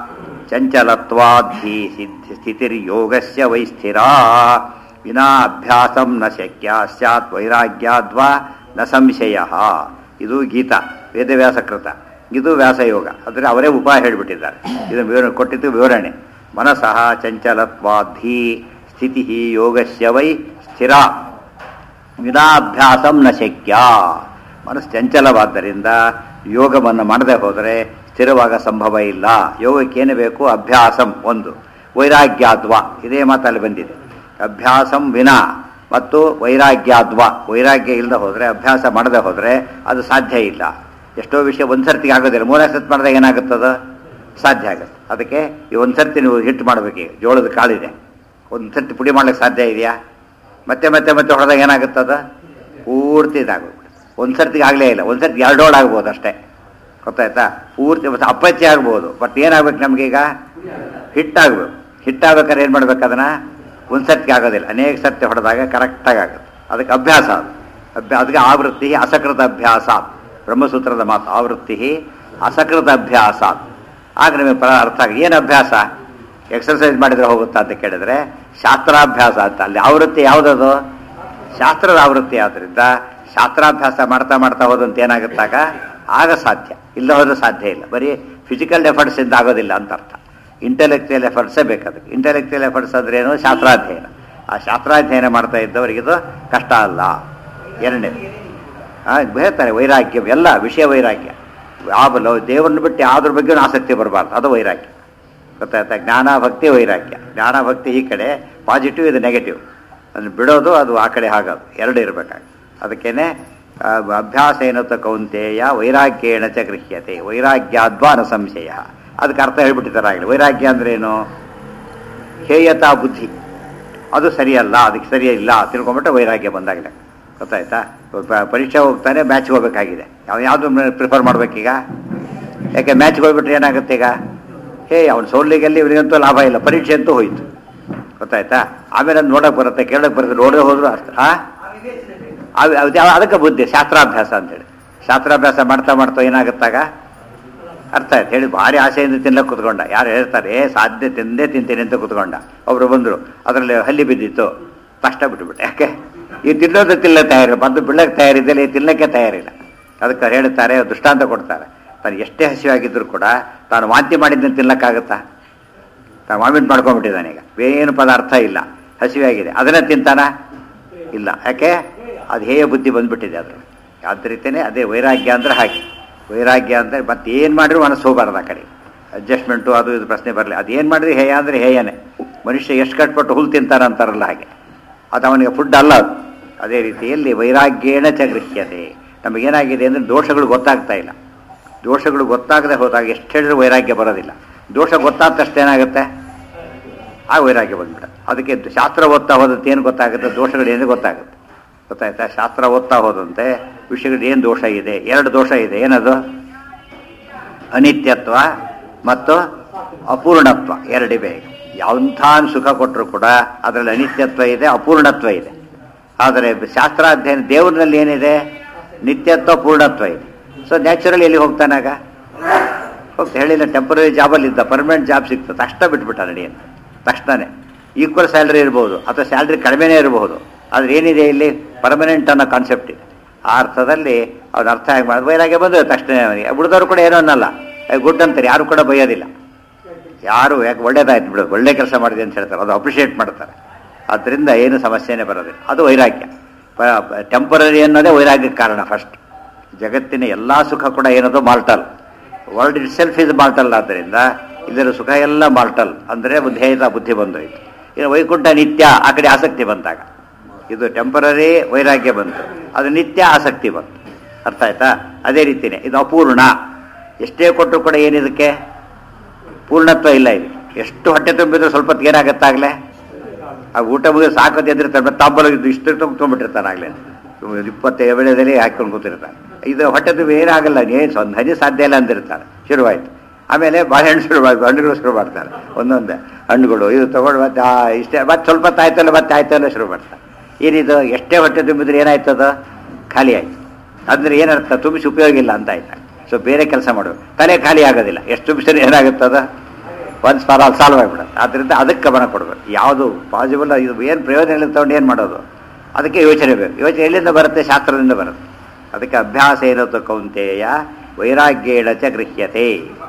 ಚಂಚಲತ್ವಾಧಿ ಸ್ಥಿತಿರ್ಯೋಗಸ್ಯ ವೈಸ್ಥಿರಾ ವಿನಾ ಅಭ್ಯಾಸಂ ನ ಶಕ್ಯ ಸ್ಯಾತ್ ವೈರಾಗ್ಯಾದ್ವಾ ನ ಸಂಶಯ. ಇದು ಗೀತಾ ವೇದವ್ಯಾಸಕೃತ, ಇದು ವ್ಯಾಸಯೋಗ. ಅಂದರೆ ಅವರೇ ಉಪಾಯ ಹೇಳಿಬಿಟ್ಟಿದ್ದಾರೆ. ಇದನ್ನು ಕೊಟ್ಟಿದ್ದು ವಿವರಣೆ. ಮನಸಃ ಚಂಚಲತ್ವಾಧಿ ಸ್ಥಿತಿ ಯೋಗಸ್ಯ ವೈ ಸ್ಥಿರ ವಿನಾ ಅಭ್ಯಾಸಂ ನ ಶಕ್ಯ. ಮನಸ್ಸು ಚಂಚಲವಾದ್ದರಿಂದ ಯೋಗವನ್ನು ಮಾಡದೆ ಹೋದರೆ ಸ್ಥಿರವಾಗ ಸಂಭವ ಇಲ್ಲ. ಯೋಗಕ್ಕೇನು ಬೇಕು? ಅಭ್ಯಾಸಂ ಒಂದು, ವೈರಾಗ್ಯಾದ್ವಾ. ಇದೇ ಮಾತಲ್ಲಿ ಬಂದಿದೆ. ಅಭ್ಯಾಸಂ ವಿನಾ ಮತ್ತು ವೈರಾಗ್ಯಾದ್ವಾ. ವೈರಾಗ್ಯ ಇಲ್ಲದೆ ಹೋದರೆ, ಅಭ್ಯಾಸ ಮಾಡದೆ ಹೋದರೆ ಅದು ಸಾಧ್ಯ ಇಲ್ಲ. ಎಷ್ಟೋ ವಿಷಯ ಒಂದು ಸರ್ತಿಗೆ ಆಗೋದಿಲ್ಲ, ಮೂರನೇ ಸರ್ತಿ ಮಾಡಿದಾಗ ಏನಾಗುತ್ತದ? ಸಾಧ್ಯ ಆಗುತ್ತೆ. ಅದಕ್ಕೆ ಈ ಒಂದು ಸರ್ತಿ ನೀವು ಹಿಟ್ಟು ಮಾಡಬೇಕು. ಜೋಳದ ಕಾಳಿದೆ, ಒಂದು ಸರ್ತಿ ಪುಡಿ ಮಾಡ್ಲಿಕ್ಕೆ ಸಾಧ್ಯ ಇದೆಯಾ? ಮತ್ತೆ ಮತ್ತೆ ಮತ್ತೆ ಹೊಡೆದಾಗ ಏನಾಗುತ್ತದ? ಪೂರ್ತಿ ಇದಾಗೋಗ್ಬಿಡುತ್ತೆ. ಒಂದು ಸರ್ತಿಗೆ ಆಗಲೇ ಇಲ್ಲ, ಒಂದು ಸರ್ತಿ 2 ಹೋಳು ಆಗ್ಬೋದು ಅಷ್ಟೇ, ಗೊತ್ತಾಯ್ತಾ? ಪೂರ್ತಿ ಅಪ್ಪಚ್ಚಿ ಆಗ್ಬೋದು. ಬಟ್ ಏನಾಗ್ಬೇಕು ನಮಗೀಗ? ಹಿಟ್ಟಾಗಬೇಕು. ಹಿಟ್ಟಾಗ್ಬೇಕಾದ್ರೆ ಏನು ಮಾಡ್ಬೇಕು? ಅದನ್ನು ಒಂದು ಸರ್ತಿಗೆ ಆಗೋದಿಲ್ಲ, ಅನೇಕ ಸರ್ತಿ ಹೊಡೆದಾಗ ಕರೆಕ್ಟಾಗಿ ಆಗುತ್ತೆ. ಅದಕ್ಕೆ ಅಭ್ಯಾಸ ಅದು. ಅದಕ್ಕೆ ಆವೃತ್ತಿ ಅಸಕೃತ ಅಭ್ಯಾಸ, ಬ್ರಹ್ಮಸೂತ್ರದ ಮಾತು. ಆವೃತ್ತಿ ಅಸಕೃತ ಅಭ್ಯಾಸ. ಆಗ ನಿಮಗೆ ಅರ್ಥ ಆಗಿ ಏನು ಅಭ್ಯಾಸ? ಎಕ್ಸರ್ಸೈಸ್ ಮಾಡಿದರೆ ಹೋಗುತ್ತಾ ಅಂತ ಕೇಳಿದ್ರೆ ಶಾಸ್ತ್ರಾಭ್ಯಾಸ ಅಂತ. ಅಲ್ಲಿ ಆವೃತ್ತಿ ಯಾವುದದು? ಶಾಸ್ತ್ರದ ಆವೃತ್ತಿ. ಆದ್ದರಿಂದ ಶಾಸ್ತ್ರಾಭ್ಯಾಸ ಮಾಡ್ತಾ ಮಾಡ್ತಾ ಹೋದಂತ ಏನಾಗುತ್ತಾಗ ಆಗ ಸಾಧ್ಯ, ಇಲ್ಲ ಹೋದ್ರೆ ಸಾಧ್ಯ ಇಲ್ಲ. ಬರೀ ಫಿಸಿಕಲ್ ಎಫರ್ಟ್ಸ್ ಇಂದ ಆಗೋದಿಲ್ಲ ಅಂತ ಅರ್ಥ. ಇಂಟೆಲೆಕ್ಚುಯಲ್ ಎಫರ್ಟ್ಸೇ ಬೇಕಾದಕ್ಕೆ. ಇಂಟೆಲೆಕ್ಚುಯಲ್ ಎಫರ್ಟ್ಸ್ ಅಂದ್ರೆ ಏನು? ಶಾಸ್ತ್ರಾಧ್ಯಯನ. ಆ ಶಾಸ್ತ್ರಾಧ್ಯಯನ ಮಾಡ್ತಾ ಇದ್ದವರಿಗಿದು ಕಷ್ಟ ಅಲ್ಲ. ಎರಡನೇದು ಹೇಳ್ತಾರೆ ವೈರಾಗ್ಯ, ಎಲ್ಲ ವಿಷಯ ವೈರಾಗ್ಯ. ಯಾವ ದೇವರನ್ನು ಬಿಟ್ಟು ಯಾವ್ದ್ರ ಬಗ್ಗೆ ಆಸಕ್ತಿ ಬರಬಾರ್ದು, ಅದು ವೈರಾಗ್ಯ. ಗೊತ್ತಾಯ್ತಾ? ಜ್ಞಾನ ಭಕ್ತಿ ವೈರಾಗ್ಯ. ಜ್ಞಾನ ಭಕ್ತಿ ಈ ಕಡೆ ಪಾಸಿಟಿವ್, ಇದು ನೆಗೆಟಿವ್. ಅದನ್ನು ಬಿಡೋದು, ಅದು ಆ ಕಡೆ ಆಗೋದು, ಎರಡು ಇರಬೇಕಾಗಿ. ಅದಕ್ಕೇನೆ ಅಭ್ಯಾಸ ಏನತ್ತ ಕೌಂತೆಯ ವೈರಾಗ್ಯೇಣ ಚ ಗೃಹ್ಯತೆ ವೈರಾಗ್ಯಾದ್ವಾನ ಸಂಶಯ. ಅದಕ್ಕೆ ಅರ್ಥ ಹೇಳ್ಬಿಟ್ಟಿದ್ದಾರೆ ಆಗಲಿ. ವೈರಾಗ್ಯ ಅಂದ್ರೇನು? ಹೇಯತಾ ಬುದ್ಧಿ, ಅದು ಸರಿಯಲ್ಲ, ಅದಕ್ಕೆ ಸರಿಯಿಲ್ಲ ತಿಳ್ಕೊಂಬಿಟ್ಟು ವೈರಾಗ್ಯ ಬಂದಾಗಲೇ. ಗೊತ್ತಾಯ್ತಾ? ಪರೀಕ್ಷೆ ಹೋಗ್ತಾನೆ, ಮ್ಯಾಚ್ಗೆ ಹೋಗ್ಬೇಕಾಗಿದೆ. ಯಾವುದು ಪ್ರಿಫರ್ ಮಾಡ್ಬೇಕೀಗ? ಯಾಕೆ ಮ್ಯಾಚ್ಗೆ ಹೋಗ್ಬಿಟ್ರೆ ಏನಾಗುತ್ತೆ ಈಗ? ಅವನು ಸೋಲಿಗೆಲ್ಲಿ ಇವನಿಗಂತೂ ಲಾಭ ಇಲ್ಲ, ಪರೀಕ್ಷೆ ಅಂತೂ ಹೋಯ್ತು. ಗೊತ್ತಾಯ್ತಾ? ಆಮೇಲೆ ಅದು ನೋಡೋಕೆ ಬರುತ್ತೆ, ಕೇಳೋಕೆ ಬರುತ್ತೆ, ನೋಡೇ ಹೋದ್ರು ಅರ್ಥ. ಅದಕ್ಕೆ ಬುದ್ಧಿ ಶಾಸ್ತ್ರಾಭ್ಯಾಸ ಅಂತೇಳಿ. ಶಾಸ್ತ್ರಾಭ್ಯಾಸ ಮಾಡ್ತಾ ಮಾಡ್ತಾ ಏನಾಗುತ್ತಾಗ ಅರ್ಥ ಆಯ್ತು. ಹೇಳಿ ಭಾರಿ ಆಸೆಯಿಂದ ತಿನ್ನಕ್ಕೆ ಕೂತ್ಕೊಂಡ. ಯಾರು ಹೇಳ್ತಾರೆ ಸಾಧ್ಯ ತಿಂದೇ ತಿಂತೀನಿ ಅಂತ ಕೂತ್ಕೊಂಡ. ಒಬ್ರು ಬಂದರು, ಅದರಲ್ಲಿ ಹಲ್ಲಿ ಬಿದ್ದಿತ್ತು, ತಕ್ಷಣ ಬಿಟ್ಟುಬಿಟ್ಟೆ. ಯಾಕೆ? ಈ ತಿನ್ನೋದು ತಿನ್ನಕ್ಕೆ ತಯಾರಿಲ್ಲ, ಬಂದು ಬಿಡಕ್ಕೆ ತಯಾರಿದ್ದಿಲ್ಲ, ಈ ತಿನ್ನಕ್ಕೆ ತಯಾರಿಲ್ಲ. ಅದಕ್ಕೆ ಹೇಳ್ತಾರೆ, ದೃಷ್ಟಾಂತ ಕೊಡ್ತಾರೆ. ತಾನು ಎಷ್ಟೇ ಹಸಿವಾಗಿದ್ದರೂ ಕೂಡ ತಾನು ವಾಂತಿ ಮಾಡಿದ್ದನ್ನು ತಿನ್ನಕ್ಕಾಗತ್ತಾ? ತಾನು ವಾಮಿಟ್ ಮಾಡ್ಕೊಂಡ್ಬಿಟ್ಟಿದ್ದಾನೆ. ಈಗ ಏನು ಪದಾರ್ಥ ಇಲ್ಲ, ಹಸಿವಾಗಿದೆ, ಅದನ್ನೇ ತಿಂತಾನ? ಇಲ್ಲ. ಯಾಕೆ? ಅದು ಹೇಯ ಬುದ್ಧಿ ಬಂದ್ಬಿಟ್ಟಿದೆ ಅದರಲ್ಲಿ. ಆದ ರೀತಿಯೇ ಅದೇ ವೈರಾಗ್ಯ ಅಂದರೆ ಹಾಗೆ. ವೈರಾಗ್ಯ ಅಂದರೆ ಮತ್ತೆ ಏನು ಮಾಡಿದ್ರು ಮನಸ್ಸು ಹೋಗಬಾರ್ದು ಆ ಕಡೆ. ಅಡ್ಜಸ್ಟ್ಮೆಂಟು ಅದು ಇದು ಪ್ರಶ್ನೆ ಬರಲಿ. ಅದು ಏನು ಮಾಡಿದ್ರೆ ಹೇಯ ಅಂದರೆ ಹೇಯನೇ. ಮನುಷ್ಯ ಎಷ್ಟು ಕಟ್ಪಟ್ಟು ಹುಲ್ಲು ತಿಂತಾನೆ ಅಂತಾರಲ್ಲ ಹಾಗೆ, ಅದು ಅವನಿಗೆ ಫುಡ್ ಅಲ್ಲ ಅದು. ಅದೇ ರೀತಿಯಲ್ಲಿ ವೈರಾಗ್ಯೇಣ ಚ ಗೃಹ್ಯತೆ. ನಮಗೇನಾಗಿದೆ ಅಂದರೆ ದೋಷಗಳು ಗೊತ್ತಾಗ್ತಾ ಇಲ್ಲ. ದೋಷಗಳು ಗೊತ್ತಾಗದೆ ಹೋದಾಗ ಎಷ್ಟು ಹೇಳಿದ್ರು ವೈರಾಗ್ಯ ಬರೋದಿಲ್ಲ. ದೋಷ ಗೊತ್ತಾದ ತಕ್ಷಣ ಏನಾಗುತ್ತೆ? ಆ ವೈರಾಗ್ಯ ಬಂದ್ಬಿಡುತ್ತೆ. ಅದಕ್ಕೆ ಶಾಸ್ತ್ರ ಓದ್ತಾ ಹೋದಂತೆ ಏನು ಗೊತ್ತಾಗುತ್ತೆ? ದೋಷಗಳು ಏನು ಗೊತ್ತಾಗುತ್ತೆ. ಗೊತ್ತಾಯ್ತಾ? ಶಾಸ್ತ್ರ ಓದ್ತಾ ಹೋದಂತೆ ವಿಷಯಗಳು ಏನು ದೋಷ ಇದೆ? 2 ದೋಷ ಇದೆ. ಏನದು? ಅನಿತ್ಯತ್ವ ಮತ್ತು ಅಪೂರ್ಣತ್ವ, 2 ಇವೆ. ಯಾವಂಥ ಸುಖ ಕೊಟ್ಟರು ಕೂಡ ಅದರಲ್ಲಿ ಅನಿತ್ಯತ್ವ ಇದೆ, ಅಪೂರ್ಣತ್ವ ಇದೆ. ಆದರೆ ಶಾಸ್ತ್ರಾಧ್ಯಯನ ದೇವರಲ್ಲಿ ಏನಿದೆ? ನಿತ್ಯತ್ವ, ಪೂರ್ಣತ್ವ ಇದೆ. ಸೊ ನ್ಯಾಚುರಲಿ ಎಲ್ಲಿ ಹೋಗ್ತಾನಾಗ? ಹೋಗ್ತಾ ಹೇಳಿಲ್ಲ, ಟೆಂಪರರಿ ಜಾಬಲ್ಲಿ ಇದ್ದ, ಪರ್ಮನೆಂಟ್ ಜಾಬ್ ಸಿಗ್ತದೆ, ತಕ್ಷಣ ಬಿಟ್ಬಿಟ್ಟ ನಡಿ ಅಂತ. ತಕ್ಷಣವೇ ಈಕ್ವಲ್ ಸ್ಯಾಲ್ರಿ ಇರ್ಬೋದು ಅಥವಾ ಸ್ಯಾಲ್ರಿ ಕಡಿಮೆನೇ ಇರಬಹುದು, ಆದರೆ ಏನಿದೆ ಇಲ್ಲಿ? ಪರ್ಮನೆಂಟ್ ಅನ್ನೋ ಕಾನ್ಸೆಪ್ಟ್ ಇದೆ. ಆ ಅರ್ಥದಲ್ಲಿ ಅವ್ನು ಅರ್ಥ ಆಗಿ ಮಾಡೋದು. ವೈರಾಗ್ಯ ಬಂದರೆ ತಕ್ಷಣ ಅವನಿಗೆ. ಉಳಿದವರು ಕೂಡ ಏನೋ ಅನ್ನಲ್ಲ, ಗುಡ್ ಅಂತಾರೆ, ಯಾರು ಕೂಡ ಬೈಯೋದಿಲ್ಲ. ಯಾರು ಯಾಕೆ ಒಳ್ಳೇದಾಯ್ತು ಬಿಡೋದು, ಒಳ್ಳೆ ಕೆಲಸ ಮಾಡಿದೆ ಅಂತ ಹೇಳ್ತಾರೆ, ಅದು ಅಪ್ರಿಷಿಯೇಟ್ ಮಾಡ್ತಾರೆ. ಆದ್ದರಿಂದ ಏನು ಸಮಸ್ಯೆನೇ ಬರೋದಿಲ್ಲ. ಅದು ವೈರಾಗ್ಯ. ಟೆಂಪರರಿ ಅನ್ನೋದೇ ವೈರಾಗ್ಯಕ್ಕೆ ಕಾರಣ. ಫಸ್ಟ್ ಜಗತ್ತಿನ ಎಲ್ಲ ಸುಖ ಕೂಡ ಏನದು? Mortal. World itself is mortal. ಆದ್ದರಿಂದ ಇದರ ಸುಖ ಎಲ್ಲ ಮಾರ್ಟಲ್ ಅಂದರೆ ಧ್ಯೇಯದ ಬುದ್ಧಿ ಬಂದೋಯ್ತು. ಇನ್ನು ವೈಕುಂಠ ನಿತ್ಯ, ಆ ಕಡೆ ಆಸಕ್ತಿ ಬಂದಾಗ ಇದು ಟೆಂಪರರಿ ವೈರಾಗ್ಯ ಬಂತು, ಅದು ನಿತ್ಯ ಆಸಕ್ತಿ ಬಂತು. ಅರ್ಥ ಆಯ್ತಾ? ಅದೇ ರೀತಿಯೇ ಇದು ಅಪೂರ್ಣ. ಎಷ್ಟೇ ಕೊಟ್ಟರು ಕೂಡ ಏನಿದಕ್ಕೆ ಪೂರ್ಣತ್ವ ಇಲ್ಲ. ಇದು ಎಷ್ಟು ಹೊಟ್ಟೆ ತುಂಬಿದ್ರು ಸ್ವಲ್ಪ ಹೊತ್ತಿಗೆ ಏನಾಗತ್ತಾಗಲೇ ಆ ಊಟ ಮುಗಿದು ಸಾಕೋದು ಎದ್ದಿರ್ತಾನೆ, ತಾಂಬಲಗಿದ್ದು ಇಷ್ಟು ತೊಗೊಂಡ್ಬಿಟ್ಟಿರ್ತಾನೆ. ಆಗಲೇ 20 ಎಳೆದಲ್ಲಿ ಹಾಕ್ಕೊಂಡು ಕೂತಿರ್ತಾನೆ. ಇದು ಹೊಟ್ಟೆ ತುಂಬಿ ಏನಾಗಲ್ಲ, ಏನು ಒಂದು ಹನಿ ಸಾಧ್ಯ ಇಲ್ಲ ಅಂದಿರ್ತಾರೆ. ಶುರುವಾಯಿತು. ಆಮೇಲೆ ಬಾಳೆಹಣ್ಣು ಶುರುವಾಯಿತು, ಹಣ್ಣುಗಳು ಶುರು ಮಾಡ್ತಾರೆ. ಒಂದೊಂದೇ ಹಣ್ಣುಗಳು ಇದು ತೊಗೊಂಡು ಮತ್ತೆ ಇಷ್ಟೇ ಮತ್ತೆ ಸ್ವಲ್ಪ ಹೊತ್ತು ಆಯ್ತಲ್ಲ, ಮತ್ತೆ ಆಯ್ತಲ್ಲ ಶುರು ಮಾಡ್ತಾರೆ. ಏನಿದು? ಎಷ್ಟೇ ಹೊಟ್ಟೆ ತುಂಬಿದ್ರೆ ಏನಾಯ್ತದ? ಖಾಲಿ ಆಯ್ತು. ಅಂದರೆ ಏನರ್ಥ? ತುಂಬಿಸಿ ಉಪಯೋಗ ಇಲ್ಲ ಅಂತ ಆಯ್ತಾ? ಸೊ ಬೇರೆ ಕೆಲಸ ಮಾಡಬೇಕು. ತಲೆ ಖಾಲಿ ಆಗೋದಿಲ್ಲ. ಎಷ್ಟು ತುಂಬಿಸಿದ್ರೆ ಏನಾಗುತ್ತದ? ಒನ್ಸ್ ಫಾರ್ ಆಲ್ ಸಾಲ್ವ್ ಆಗಿಬಿಡುತ್ತೆ. ಆದ್ದರಿಂದ ಅದಕ್ಕೆ ಗಮನ ಕೊಡಬೇಕು. ಯಾವುದು ಪಾಸಿಬಲ್, ಇದು ಏನು ಪ್ರಯೋಜನ ತಗೊಂಡು ಏನು ಮಾಡೋದು? ಅದಕ್ಕೆ ಯೋಚನೆ ಬೇಕು. ಯೋಚನೆ ಎಲ್ಲಿಂದ ಬರುತ್ತೆ? ಶಾಸ್ತ್ರದಿಂದ ಬರುತ್ತೆ. ಅದಕ್ಕೆ ಅಭ್ಯಾಸ ಏನತ್ತು ಕೌಂತೆಯ ವೈರಾಗ್ಯೇಣ ಚ ಗೃಹ್ಯತೆ.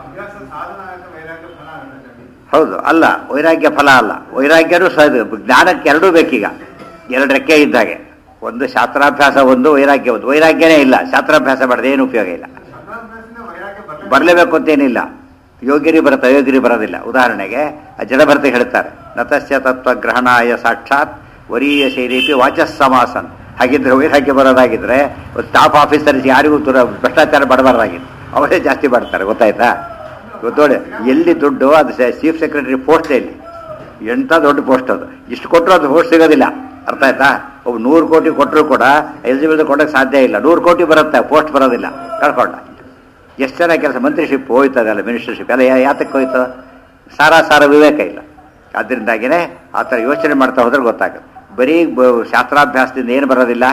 ಹೌದು, ಅಲ್ಲ ವೈರಾಗ್ಯ ಫಲ ಅಲ್ಲ. ವೈರಾಗ್ಯನೂ ಜ್ಞಾನಕ್ಕೆ ಎರಡೂ ಬೇಕೀಗ. 2 ರೆಕ್ಕೆ ಇದ್ದಾಗೆ. ಒಂದು ಶಾಸ್ತ್ರಾಭ್ಯಾಸ, ಒಂದು ವೈರಾಗ್ಯ. ಒಂದು ವೈರಾಗ್ಯನೇ ಇಲ್ಲ, ಶಾಸ್ತ್ರಾಭ್ಯಾಸ ಮಾಡಿದ್ರೆ ಏನು ಉಪಯೋಗ ಇಲ್ಲ. ಬರಲೇಬೇಕು ಅಂತೇನಿಲ್ಲ. ಯೋಗ್ಯರಿ ಬರುತ್ತೆ, ಅಯೋಗ್ಯರಿ ಬರೋದಿಲ್ಲ. ಉದಾಹರಣೆಗೆ ಜಡಭರತೆ ಹೇಳ್ತಾರೆ, ನತಸ್ಯ ತತ್ವಗ್ರಹಣಾಯ ಸಾಕ್ಷಾತ್ ವರೀಯ ಶೈರೀಪಿ ವಾಚಸ್ ಸಮಾಸನ್. ಹಾಗಿದ್ರೆ ವೈರಾಗ್ಯ ಬರೋದಾಗಿದ್ರೆ ಸ್ಟಾಫ್ ಆಫೀಸರ್ಸ್ ಯಾರಿಗೂ ಭ್ರಷ್ಟಾಚಾರ ಬಡಬಾರ್ದಾಗಿತ್ತು, ಅವರೇ ಜಾಸ್ತಿ ಮಾಡ್ತಾರೆ. ಗೊತ್ತಾಯ್ತಾ? ಇವತ್ತು ನೋಡಿ ಎಲ್ಲಿ ದುಡ್ಡು ಅದು ಚೀಫ್ ಸೆಕ್ರೆಟರಿ ಪೋಸ್ಟ್ ಇಲ್ಲಿ ಎಂಥ ದೊಡ್ಡ ಪೋಸ್ಟ್ ಅದು. ಇಷ್ಟು ಕೊಟ್ಟರು ಅದು ಪೋಸ್ಟ್ ಸಿಗೋದಿಲ್ಲ. ಅರ್ಥ ಆಯ್ತಾ? ಒಬ್ಬ 100 ಕೋಟಿ ಕೊಟ್ಟರು ಕೂಡ ಎಲಿಜಿಬಲ್ ಕೊಡೋಕ್ಕೆ ಸಾಧ್ಯ ಇಲ್ಲ. 100 ಕೋಟಿ ಬರುತ್ತೆ, ಪೋಸ್ಟ್ ಬರೋದಿಲ್ಲ. ಕಳ್ಕೊಂಡ. ಎಷ್ಟು ಜನ ಕೆಲಸ ಮಂತ್ರಿಶಿಪ್ ಹೋಯ್ತದಲ್ಲ, ಮಿನಿಸ್ಟರ್ಶಿಪ್ ಎಲ್ಲ ಯಾತಕ್ಕೆ ಹೋಯ್ತು? ಸಾರ ವಿವೇಕ ಇಲ್ಲ. ಅದರಿಂದಾಗಿನೇ ಆ ಥರ ಯೋಚನೆ ಮಾಡ್ತಾ ಹೋದ್ರೆ ಗೊತ್ತಾಗುತ್ತೆ. ಬರೀ ಶಾಸ್ತ್ರಾಭ್ಯಾಸದಿಂದ ಏನು ಬರೋದಿಲ್ಲ,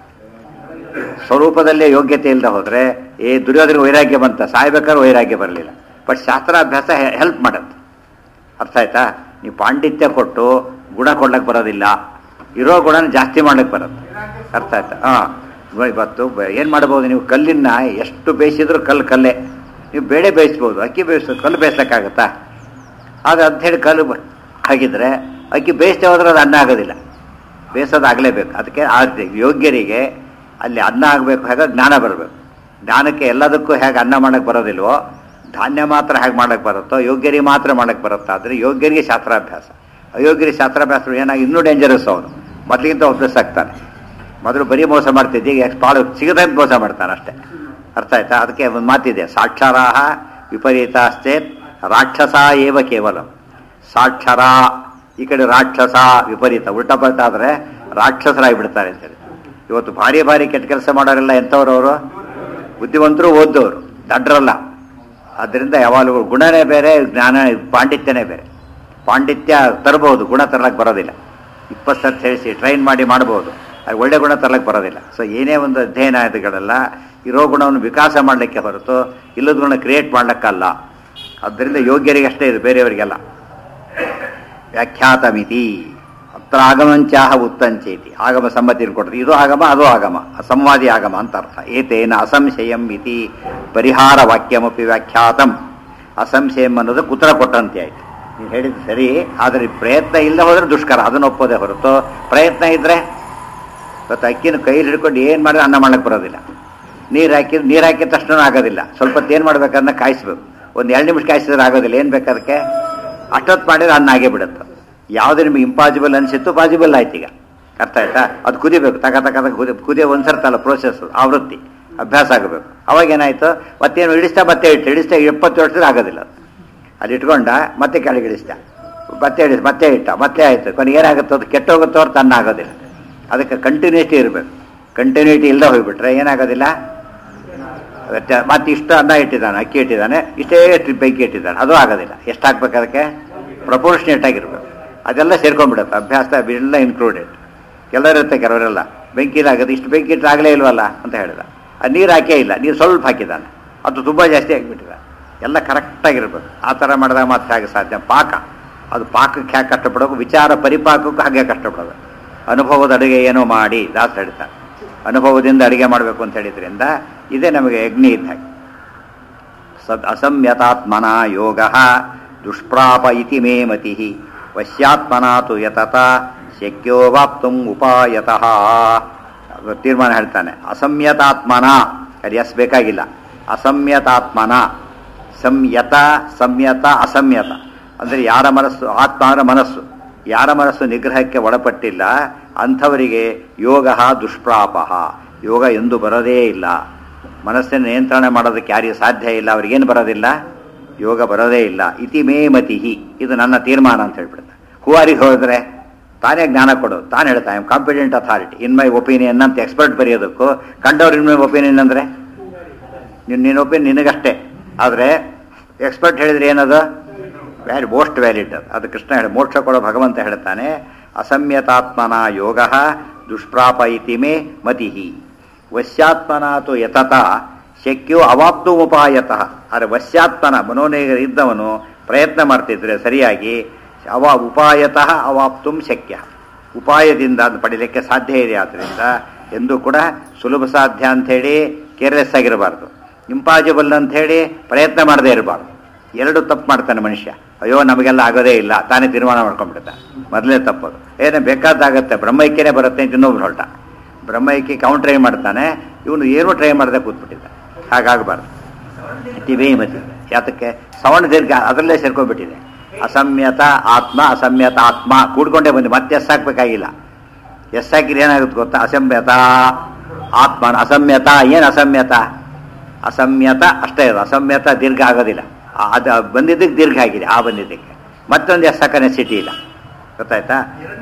ಸ್ವರೂಪದಲ್ಲೇ ಯೋಗ್ಯತೆ ಇಲ್ಲದೆ ಹೋದರೆ ದುರ್ಯೋಧನ ವೈರಾಗ್ಯ ಬಂತ, ಸಾಯ್ಬೇಕಾದ್ರೆ ವೈರಾಗ್ಯ ಬರಲಿಲ್ಲ. ಬಟ್ ಶಾಸ್ತ್ರಾಭ್ಯಾಸ ಹೆಲ್ಪ್ ಮಾಡುತ್ತೆ. ಅರ್ಥ ಆಯ್ತಾ? ನೀವು ಪಾಂಡಿತ್ಯ ಕೊಟ್ಟು ಗುಣ ಕೊಡ್ಲಿಕ್ಕೆ ಬರೋದಿಲ್ಲ, ಇರೋ ಗುಣನ ಜಾಸ್ತಿ ಮಾಡ್ಲಿಕ್ಕೆ ಬರುತ್ತೆ. ಅರ್ಥ ಆಯ್ತಾ? ಇವತ್ತು ಏನು ಮಾಡ್ಬೋದು ನೀವು? ಕಲ್ಲಿನ ಎಷ್ಟು ಬೇಯಿಸಿದ್ರು ಕಲ್ಲೇ. ನೀವು ಬೇಳೆ ಬೇಯಿಸ್ಬೋದು, ಅಕ್ಕಿ ಕಲ್ಲು ಬೇಯಿಸ್ಲಿಕ್ಕಾಗತ್ತಾ? ಆದರೆ ಅಂಥೇಳಿ ಕಲ್ಲು ಹಾಗಿದ್ರೆ ಅಕ್ಕಿ ಬೇಯಿಸ್ತೇ ಹೋದ್ರೆ ಅದು ಅನ್ನ ಆಗೋದಿಲ್ಲ. ಬೇಯಿಸೋದಾಗಲೇಬೇಕು. ಅದಕ್ಕೆ ಆ ಯೋಗ್ಯರಿಗೆ ಅಲ್ಲಿ ಅನ್ನ ಆಗಬೇಕು, ಹಾಗೆ ಜ್ಞಾನ ಬರಬೇಕು. ಜ್ಞಾನಕ್ಕೆ ಎಲ್ಲದಕ್ಕೂ ಹೇಗೆ ಅನ್ನ ಮಾಡೋಕ್ಕೆ ಬರೋದಿಲ್ವೋ, ಧಾನ್ಯ ಮಾತ್ರ ಹೇಗೆ ಮಾಡೋಕ್ಕೆ ಬರುತ್ತೋ ಯೋಗ್ಯರಿಗೆ ಮಾತ್ರ ಮಾಡೋಕ್ಕೆ ಬರುತ್ತಾ. ಆದರೆ ಯೋಗ್ಯರಿಗೆ ಶಾಸ್ತ್ರಾಭ್ಯಾಸ, ಅಯೋಗ್ಯರಿಗೆ ಶಾಸ್ತ್ರಾಭ್ಯಾಸ ಏನಾಗಿ ಇನ್ನೂ ಡೇಂಜರಸ್. ಅವನು ಮೊದಲಿಗಿಂತ ಅಭ್ಯಾಸ ಆಗ್ತಾನೆ. ಮೊದಲು ಬರೀ ಮೋಸ ಮಾಡ್ತಿದ್ದೆ, ಈಗ ಪಾಳು ಸಿಗದಂತ ಮೋಸ ಮಾಡ್ತಾನೆ ಅಷ್ಟೇ. ಅರ್ಥ ಆಯ್ತಾ? ಅದಕ್ಕೆ ಒಂದು ಮಾತಿದೆ, ಸಾಕ್ಷರಾಹ ವಿಪರೀತಾಶ್ಚೇತ್ ರಾಕ್ಷಸ ಏವ ಕೇವಲ. ಸಾಕ್ಷರ ಈ ಕಡೆ ರಾಕ್ಷಸ, ವಿಪರೀತ ಉಲ್ಟಾ ಪಲ್ಟಾ ಆದರೆ ರಾಕ್ಷಸರಾಗಿಬಿಡ್ತಾರೆ ಅಂತೇಳಿ. ಇವತ್ತು ಭಾರಿ ಕೆಟ್ಟ ಕೆಲಸ ಮಾಡೋರೆಲ್ಲ ಎಂಥವ್ರು? ಅವರು ಬುದ್ಧಿವಂತರು, ಓದ್ದವರು, ದಡ್ರಲ್ಲ. ಆದ್ದರಿಂದ ಯಾವಾಗಲೂ ಗುಣನೇ ಬೇರೆ, ಜ್ಞಾನ ಪಾಂಡಿತ್ಯನೇ ಬೇರೆ. ಪಾಂಡಿತ್ಯ ತರಬಹುದು, ಗುಣ ತರಲಿಕ್ಕೆ ಬರೋದಿಲ್ಲ. 20 ಸರ್ತಿ ಹೇಳಿಸಿ ಟ್ರೈನ್ ಮಾಡಿ ಮಾಡ್ಬೋದು, ಅದು ಒಳ್ಳೆ ಗುಣ ತರಲಿಕ್ಕೆ ಬರೋದಿಲ್ಲ. ಸೊ ಏನೇ ಒಂದು ಅಧ್ಯಯನ ಇದುಗಳೆಲ್ಲ ಇರೋ ಗುಣವನ್ನು ವಿಕಾಸ ಮಾಡಲಿಕ್ಕೆ ಹೊರತು ಇಲ್ಲದ ಗುಣ ಕ್ರಿಯೇಟ್ ಮಾಡಲಿಕ್ಕಲ್ಲ. ಆದ್ದರಿಂದ ಯೋಗ್ಯರಿಗೆ ಅಷ್ಟೇ ಇದು, ಬೇರೆಯವರಿಗೆಲ್ಲ. ವ್ಯಾಖ್ಯಾತ ಮಿತಿ ಅತ್ರ ಆಗಮಂಚಾಹ ಉತ್ತಂಚೇತಿ. ಆಗಮ ಸಮ್ಮತಿ ಕೊಡ್ತದೆ. ಇದು ಆಗಮ, ಅದು ಆಗಮ, ಅಸಂವಾದಿ ಆಗಮ ಅಂತ ಅರ್ಥ. ಏತೇನ ಅಸಂಶಯಂ ಇತಿ ಪರಿಹಾರ ವಾಕ್ಯಮಪಿ ವ್ಯಾಖ್ಯಾತಂ. ಅಸಂಶಯಂ ಅನ್ನೋದು ಉತ್ತರ ಕೊಟ್ಟಂತೆ ಆಯ್ತು. ನೀವು ಹೇಳಿದ್ದು ಸರಿ, ಆದರೆ ಪ್ರಯತ್ನ ಇಲ್ಲದೆ ಹೋದರೆ ದುಷ್ಕರ, ಅದನ್ನು ಒಪ್ಪೋದೇ ಹೊರತು ಪ್ರಯತ್ನ ಇದ್ದರೆ ಇವತ್ತು ಅಕ್ಕಿನ ಕೈಲಿ ಹಿಡ್ಕೊಂಡು ಏನು ಮಾಡಿದ್ರೆ ಅನ್ನ ಮಾಡ್ಲಿಕ್ಕೆ ಬರೋದಿಲ್ಲ. ನೀರು ಹಾಕಿದ ತಕ್ಷಣ ಆಗೋದಿಲ್ಲ. ಸ್ವಲ್ಪ ಹೊತ್ತು ಏನು ಮಾಡ್ಬೇಕನ್ನ ಕಾಯಿಸ್ಬೇಕು. ಒಂದು 2 ನಿಮಿಷ ಕಾಯಿಸಿದ್ರೆ ಆಗೋದಿಲ್ಲ. ಏನು ಬೇಕು ಅದಕ್ಕೆ? ಅಷ್ಟೊತ್ತು ಮಾಡಿದ್ರೆ ಅನ್ನ ಆಗೇ ಬಿಡುತ್ತೆ. ಯಾವುದು ನಿಮಗೆ ಇಂಪಾಸಿಬಲ್ ಅನಿಸಿತ್ತು ಪಾಸಿಬಲ್ ಆಯ್ತು. ಈಗ ಅರ್ಥ ಆಯ್ತಾ? ಅದು ಕುದಿಬೇಕು, ತಕ ಕುದಿಯೋ ಒಂದ್ಸರ್ತಲ್ಲ ಪ್ರೋಸೆಸ್, ಆವೃತ್ತಿ ಅಭ್ಯಾಸ ಆಗಬೇಕು. ಅವಾಗೇನಾಯಿತು? ಮತ್ತೇನು ಇಡಿಸ್ತಾ 70 ವರ್ಷದಲ್ಲಿ ಆಗೋದಿಲ್ಲ. ಅಲ್ಲಿ ಇಟ್ಕೊಂಡ ಮತ್ತೆ ಕೆಳಗೆ ಇಳಿಸ್ತಾ, ಮತ್ತೆ ಇಟ್ಟ, ಮತ್ತೆ ಆಯಿತು. ಕೊನೆಗೆ ಏನಾಗುತ್ತೆ? ಅದು ಕೆಟ್ಟೋಗುತ್ತೋ ಹೊರತು ಅನ್ನ ಆಗೋದಿಲ್ಲ. ಅದಕ್ಕೆ ಕಂಟಿನ್ಯೂಟಿ ಇರಬೇಕು. ಕಂಟಿನ್ಯೂಟಿ ಇಲ್ಲದೆ ಹೋಗಿಬಿಟ್ರೆ ಏನಾಗೋದಿಲ್ಲ. ಮತ್ತೆ ಇಷ್ಟು ಅನ್ನ ಇಟ್ಟಿದ್ದಾನೆ, ಅಕ್ಕಿ ಇಟ್ಟಿದ್ದಾನೆ, ಇಷ್ಟೇ ಬೆಂಕಿ ಇಟ್ಟಿದ್ದಾನೆ, ಅದು ಆಗೋದಿಲ್ಲ. ಎಷ್ಟು ಹಾಕ್ಬೇಕು? ಅದಕ್ಕೆ ಪ್ರಪೋರ್ಷನೇಟ್ ಆಗಿರ್ಬೇಕು. ಅದೆಲ್ಲ ಸೇರ್ಕೊಂಡ್ಬಿಡುತ್ತೆ. ಅಭ್ಯಾಸ ಎಲ್ಲ ಇನ್ಕ್ಲೂಡೆಡ್. ಕೆಲವರಿರುತ್ತೆ, ಕೆಲವರೆಲ್ಲ ಬೆಂಕಿಲಾಗೋದು, ಇಷ್ಟು ಬೆಂಕಿ ಇಟ್ಟರೆ ಆಗಲೇ ಇಲ್ವಲ್ಲ ಅಂತ ಹೇಳಿದ. ಅದು ನೀರು ಹಾಕೇ ಇಲ್ಲ, ನೀರು ಸ್ವಲ್ಪ ಹಾಕಿದ್ದಾನೆ, ಅದು ತುಂಬ ಜಾಸ್ತಿ ಆಗಿಬಿಟ್ಟಿದೆ. ಎಲ್ಲ ಕರೆಕ್ಟಾಗಿರ್ಬೇಕು. ಆ ಥರ ಮಾಡಿದಾಗ ಮಾತ್ರ ಹಾಗೆ ಸಾಧ್ಯ. ಪಾಕ, ಅದು ಪಾಕಕ್ಕೆ ಹೇಗೆ ಕಷ್ಟಪಡೋದು, ವಿಚಾರ ಪರಿಪಾಕಕ್ಕೂ ಹಾಗೆ ಕಷ್ಟಪಡೋದು. ಅನುಭವದ ಅಡುಗೆ ಏನೋ ಮಾಡಿ ದಾಸ ಹೇಳ್ತಾರೆ. ಅನುಭವದಿಂದ ಅಡುಗೆ ಮಾಡಬೇಕು ಅಂತ ಹೇಳಿದ್ರಿಂದ ಇದೇ ನಮಗೆ ಅಗ್ನಿ ಇದ್ದ ಹಾಗೆ. ಅಸಂಯತಾತ್ಮನ ಯೋಗ ದುಷ್ಪ್ರಾಪ ಇತಿ ಮೇ ಮತಿ ವಶ್ಯಾತ್ಮನಾತು ಯತತ ಶಕ್ಯೋ ವಾಪ್ತುಂ ಉಪಾಯತಃ. ತೀರ್ಮಾನ ಹೇಳ್ತಾನೆ. ಅಸಂಯತಾತ್ಮನ, ಅದು ಎಸ್ ಬೇಕಾಗಿಲ್ಲ. ಅಸಂಯತಾತ್ಮನ, ಸಂಯತ ಅಸಂಯತ ಅಂದರೆ ಯಾರ ಮನಸ್ಸು, ಆತ್ಮ ಅಂದರೆ ಮನಸ್ಸು, ಯಾರ ಮನಸ್ಸು ನಿಗ್ರಹಕ್ಕೆ ಒಳಪಟ್ಟಿಲ್ಲ ಅಂಥವರಿಗೆ ಯೋಗ ದುಷ್ಪ್ರಾಪ, ಯೋಗ ಎಂದು ಬರೋದೇ ಇಲ್ಲ. ಮನಸ್ಸನ್ನು ನಿಯಂತ್ರಣ ಮಾಡೋದಕ್ಕೆ ಯಾರಿಗೆ ಸಾಧ್ಯ ಇಲ್ಲ, ಅವ್ರಿಗೇನು ಬರೋದಿಲ್ಲ, ಯೋಗ ಬರೋದೇ ಇಲ್ಲ. ಇತಿ ಮೇ ಮತಿ, ಇದು ನನ್ನ ತೀರ್ಮಾನ ಅಂತ ಹೇಳ್ಬಿಡ್ತಾರೆ. ಹೂವಾರಿಗೆ ಹೋದರೆ ತಾನೇ ಜ್ಞಾನ ಕೊಡೋದು. ತಾನು ಹೇಳ್ತಾ I am competent authority in my opinion ಅಂತ ಎಕ್ಸ್ಪರ್ಟ್ ಬರೆಯೋದಕ್ಕೂ, ಕಂಡವ್ರು ಇನ್ ಮೈ ಒಪಿನಿಯನ್ ಅಂದರೆ ನಿನ್ನ ಒಪಿನಿಯನ್ ನಿನಗಷ್ಟೇ. ಆದರೆ ಎಕ್ಸ್ಪರ್ಟ್ ಹೇಳಿದ್ರೆ ಏನದು ಮೋಸ್ಟ್ ವ್ಯಾಲಿಡ್. ಅದು ಕೃಷ್ಣ ಹೇಳಿ ಮೋಕ್ಷ ಕೊಡೋ ಭಗವಂತ ಹೇಳ್ತಾನೆ. ಅಸಂಯತಾತ್ಮನ ಯೋಗ ದುಷ್ಪ್ರಾಪ ಇತಿ ಮೇ ಮತಿ ವಶ್ಯಾತ್ಮನಾತು ಯತತ ಶಕ್ಯೋ ಅವಾಪ್ತು ಉಪಾಯತಃ. ಆದರೆ ವಶ್ಯಾತ್ಮನ ಮನೋನಿಗ್ರಹ ಇದ್ದವನು ಪ್ರಯತ್ನ ಮಾಡ್ತಿದ್ರೆ ಸರಿಯಾಗಿ ಉಪಾಯತಃ ಅವಾಪ್ತು ಶಕ್ಯ, ಉಪಾಯದಿಂದ ಅದು ಪಡೀಲಿಕ್ಕೆ ಸಾಧ್ಯ ಇದೆ. ಆದ್ದರಿಂದ ಎಂದೂ ಕೂಡ ಸುಲಭ ಸಾಧ್ಯ ಅಂಥೇಳಿ ಕೇರ್ಲೆಸ್ ಆಗಿರಬಾರ್ದು, ಇಂಪಾಸಿಬಲ್ ಅಂಥೇಳಿ ಪ್ರಯತ್ನ ಮಾಡದೇ ಇರಬಾರ್ದು. ಎರಡು ತಪ್ಪು ಮಾಡ್ತಾನೆ ಮನುಷ್ಯ. ಅಯ್ಯೋ ನಮಗೆಲ್ಲ ಆಗೋದೇ ಇಲ್ಲ, ತಾನೇ ತೀರ್ಮಾನ ಮಾಡ್ಕೊಂಡ್ಬಿಡ್ತಾನೆ. ಮೊದಲೇ ತಪ್ಪದು. ಏನೇ ಬೇಕಾದಾಗತ್ತೆ, ಬ್ರಹ್ಮೈಕ್ಯನೇ ಬರುತ್ತೆ ಅಂತ ಇನ್ನೊಬ್ರು ಹೊರಟ. ಬ್ರಹ್ಮೈಕ್ಯಕ್ಕೆ ಅವನು ಟ್ರೈ ಮಾಡ್ತಾನೆ, ಇವನು ಏನೂ ಟ್ರೈ ಮಾಡದೆ ಕೂತ್ಬಿಟ್ಟಿದ್ದ. ಹಾಗಾಗಬಾರ್ದು. ಟಿವೇ ಮತಿ ಯಾತಕ್ಕೆ ಸವರ್ಣ ದೀರ್ಘ ಅದರಲ್ಲೇ ಸೇರ್ಕೊಂಡ್ಬಿಟ್ಟಿದೆ. ಅಸಂಯತ ಆತ್ಮ, ಅಸಂಯತ ಆತ್ಮ ಕೂಡ್ಕೊಂಡೇ ಬಂದು ಮತ್ತೆ ಎಸ್ ಹಾಕ್ಬೇಕಾಗಿಲ್ಲ. ಎಸ್ ಹಾಕಿದ್ರೆ ಏನಾಗುತ್ತೆ ಗೊತ್ತಾ? ಅಸಂಯತ ಆತ್ಮ, ಅಸಂಯತ ಏನು ಅಸಂಯತ? ಅಸಂಯತ ಅಷ್ಟೇ ಅದು. ಅಸಂಯತ ದೀರ್ಘ ಆಗೋದಿಲ್ಲ. ಅದು ಬಂದಿದ್ದಕ್ಕೆ ದೀರ್ಘ ಆಗಿದೆ, ಆ ಬಂದಿದ್ದಕ್ಕೆ. ಮತ್ತೊಂದು ಎಸ್ಸಕ ನೆಸಿಟಿ ಇಲ್ಲ. ಗೊತ್ತಾಯ್ತಾ?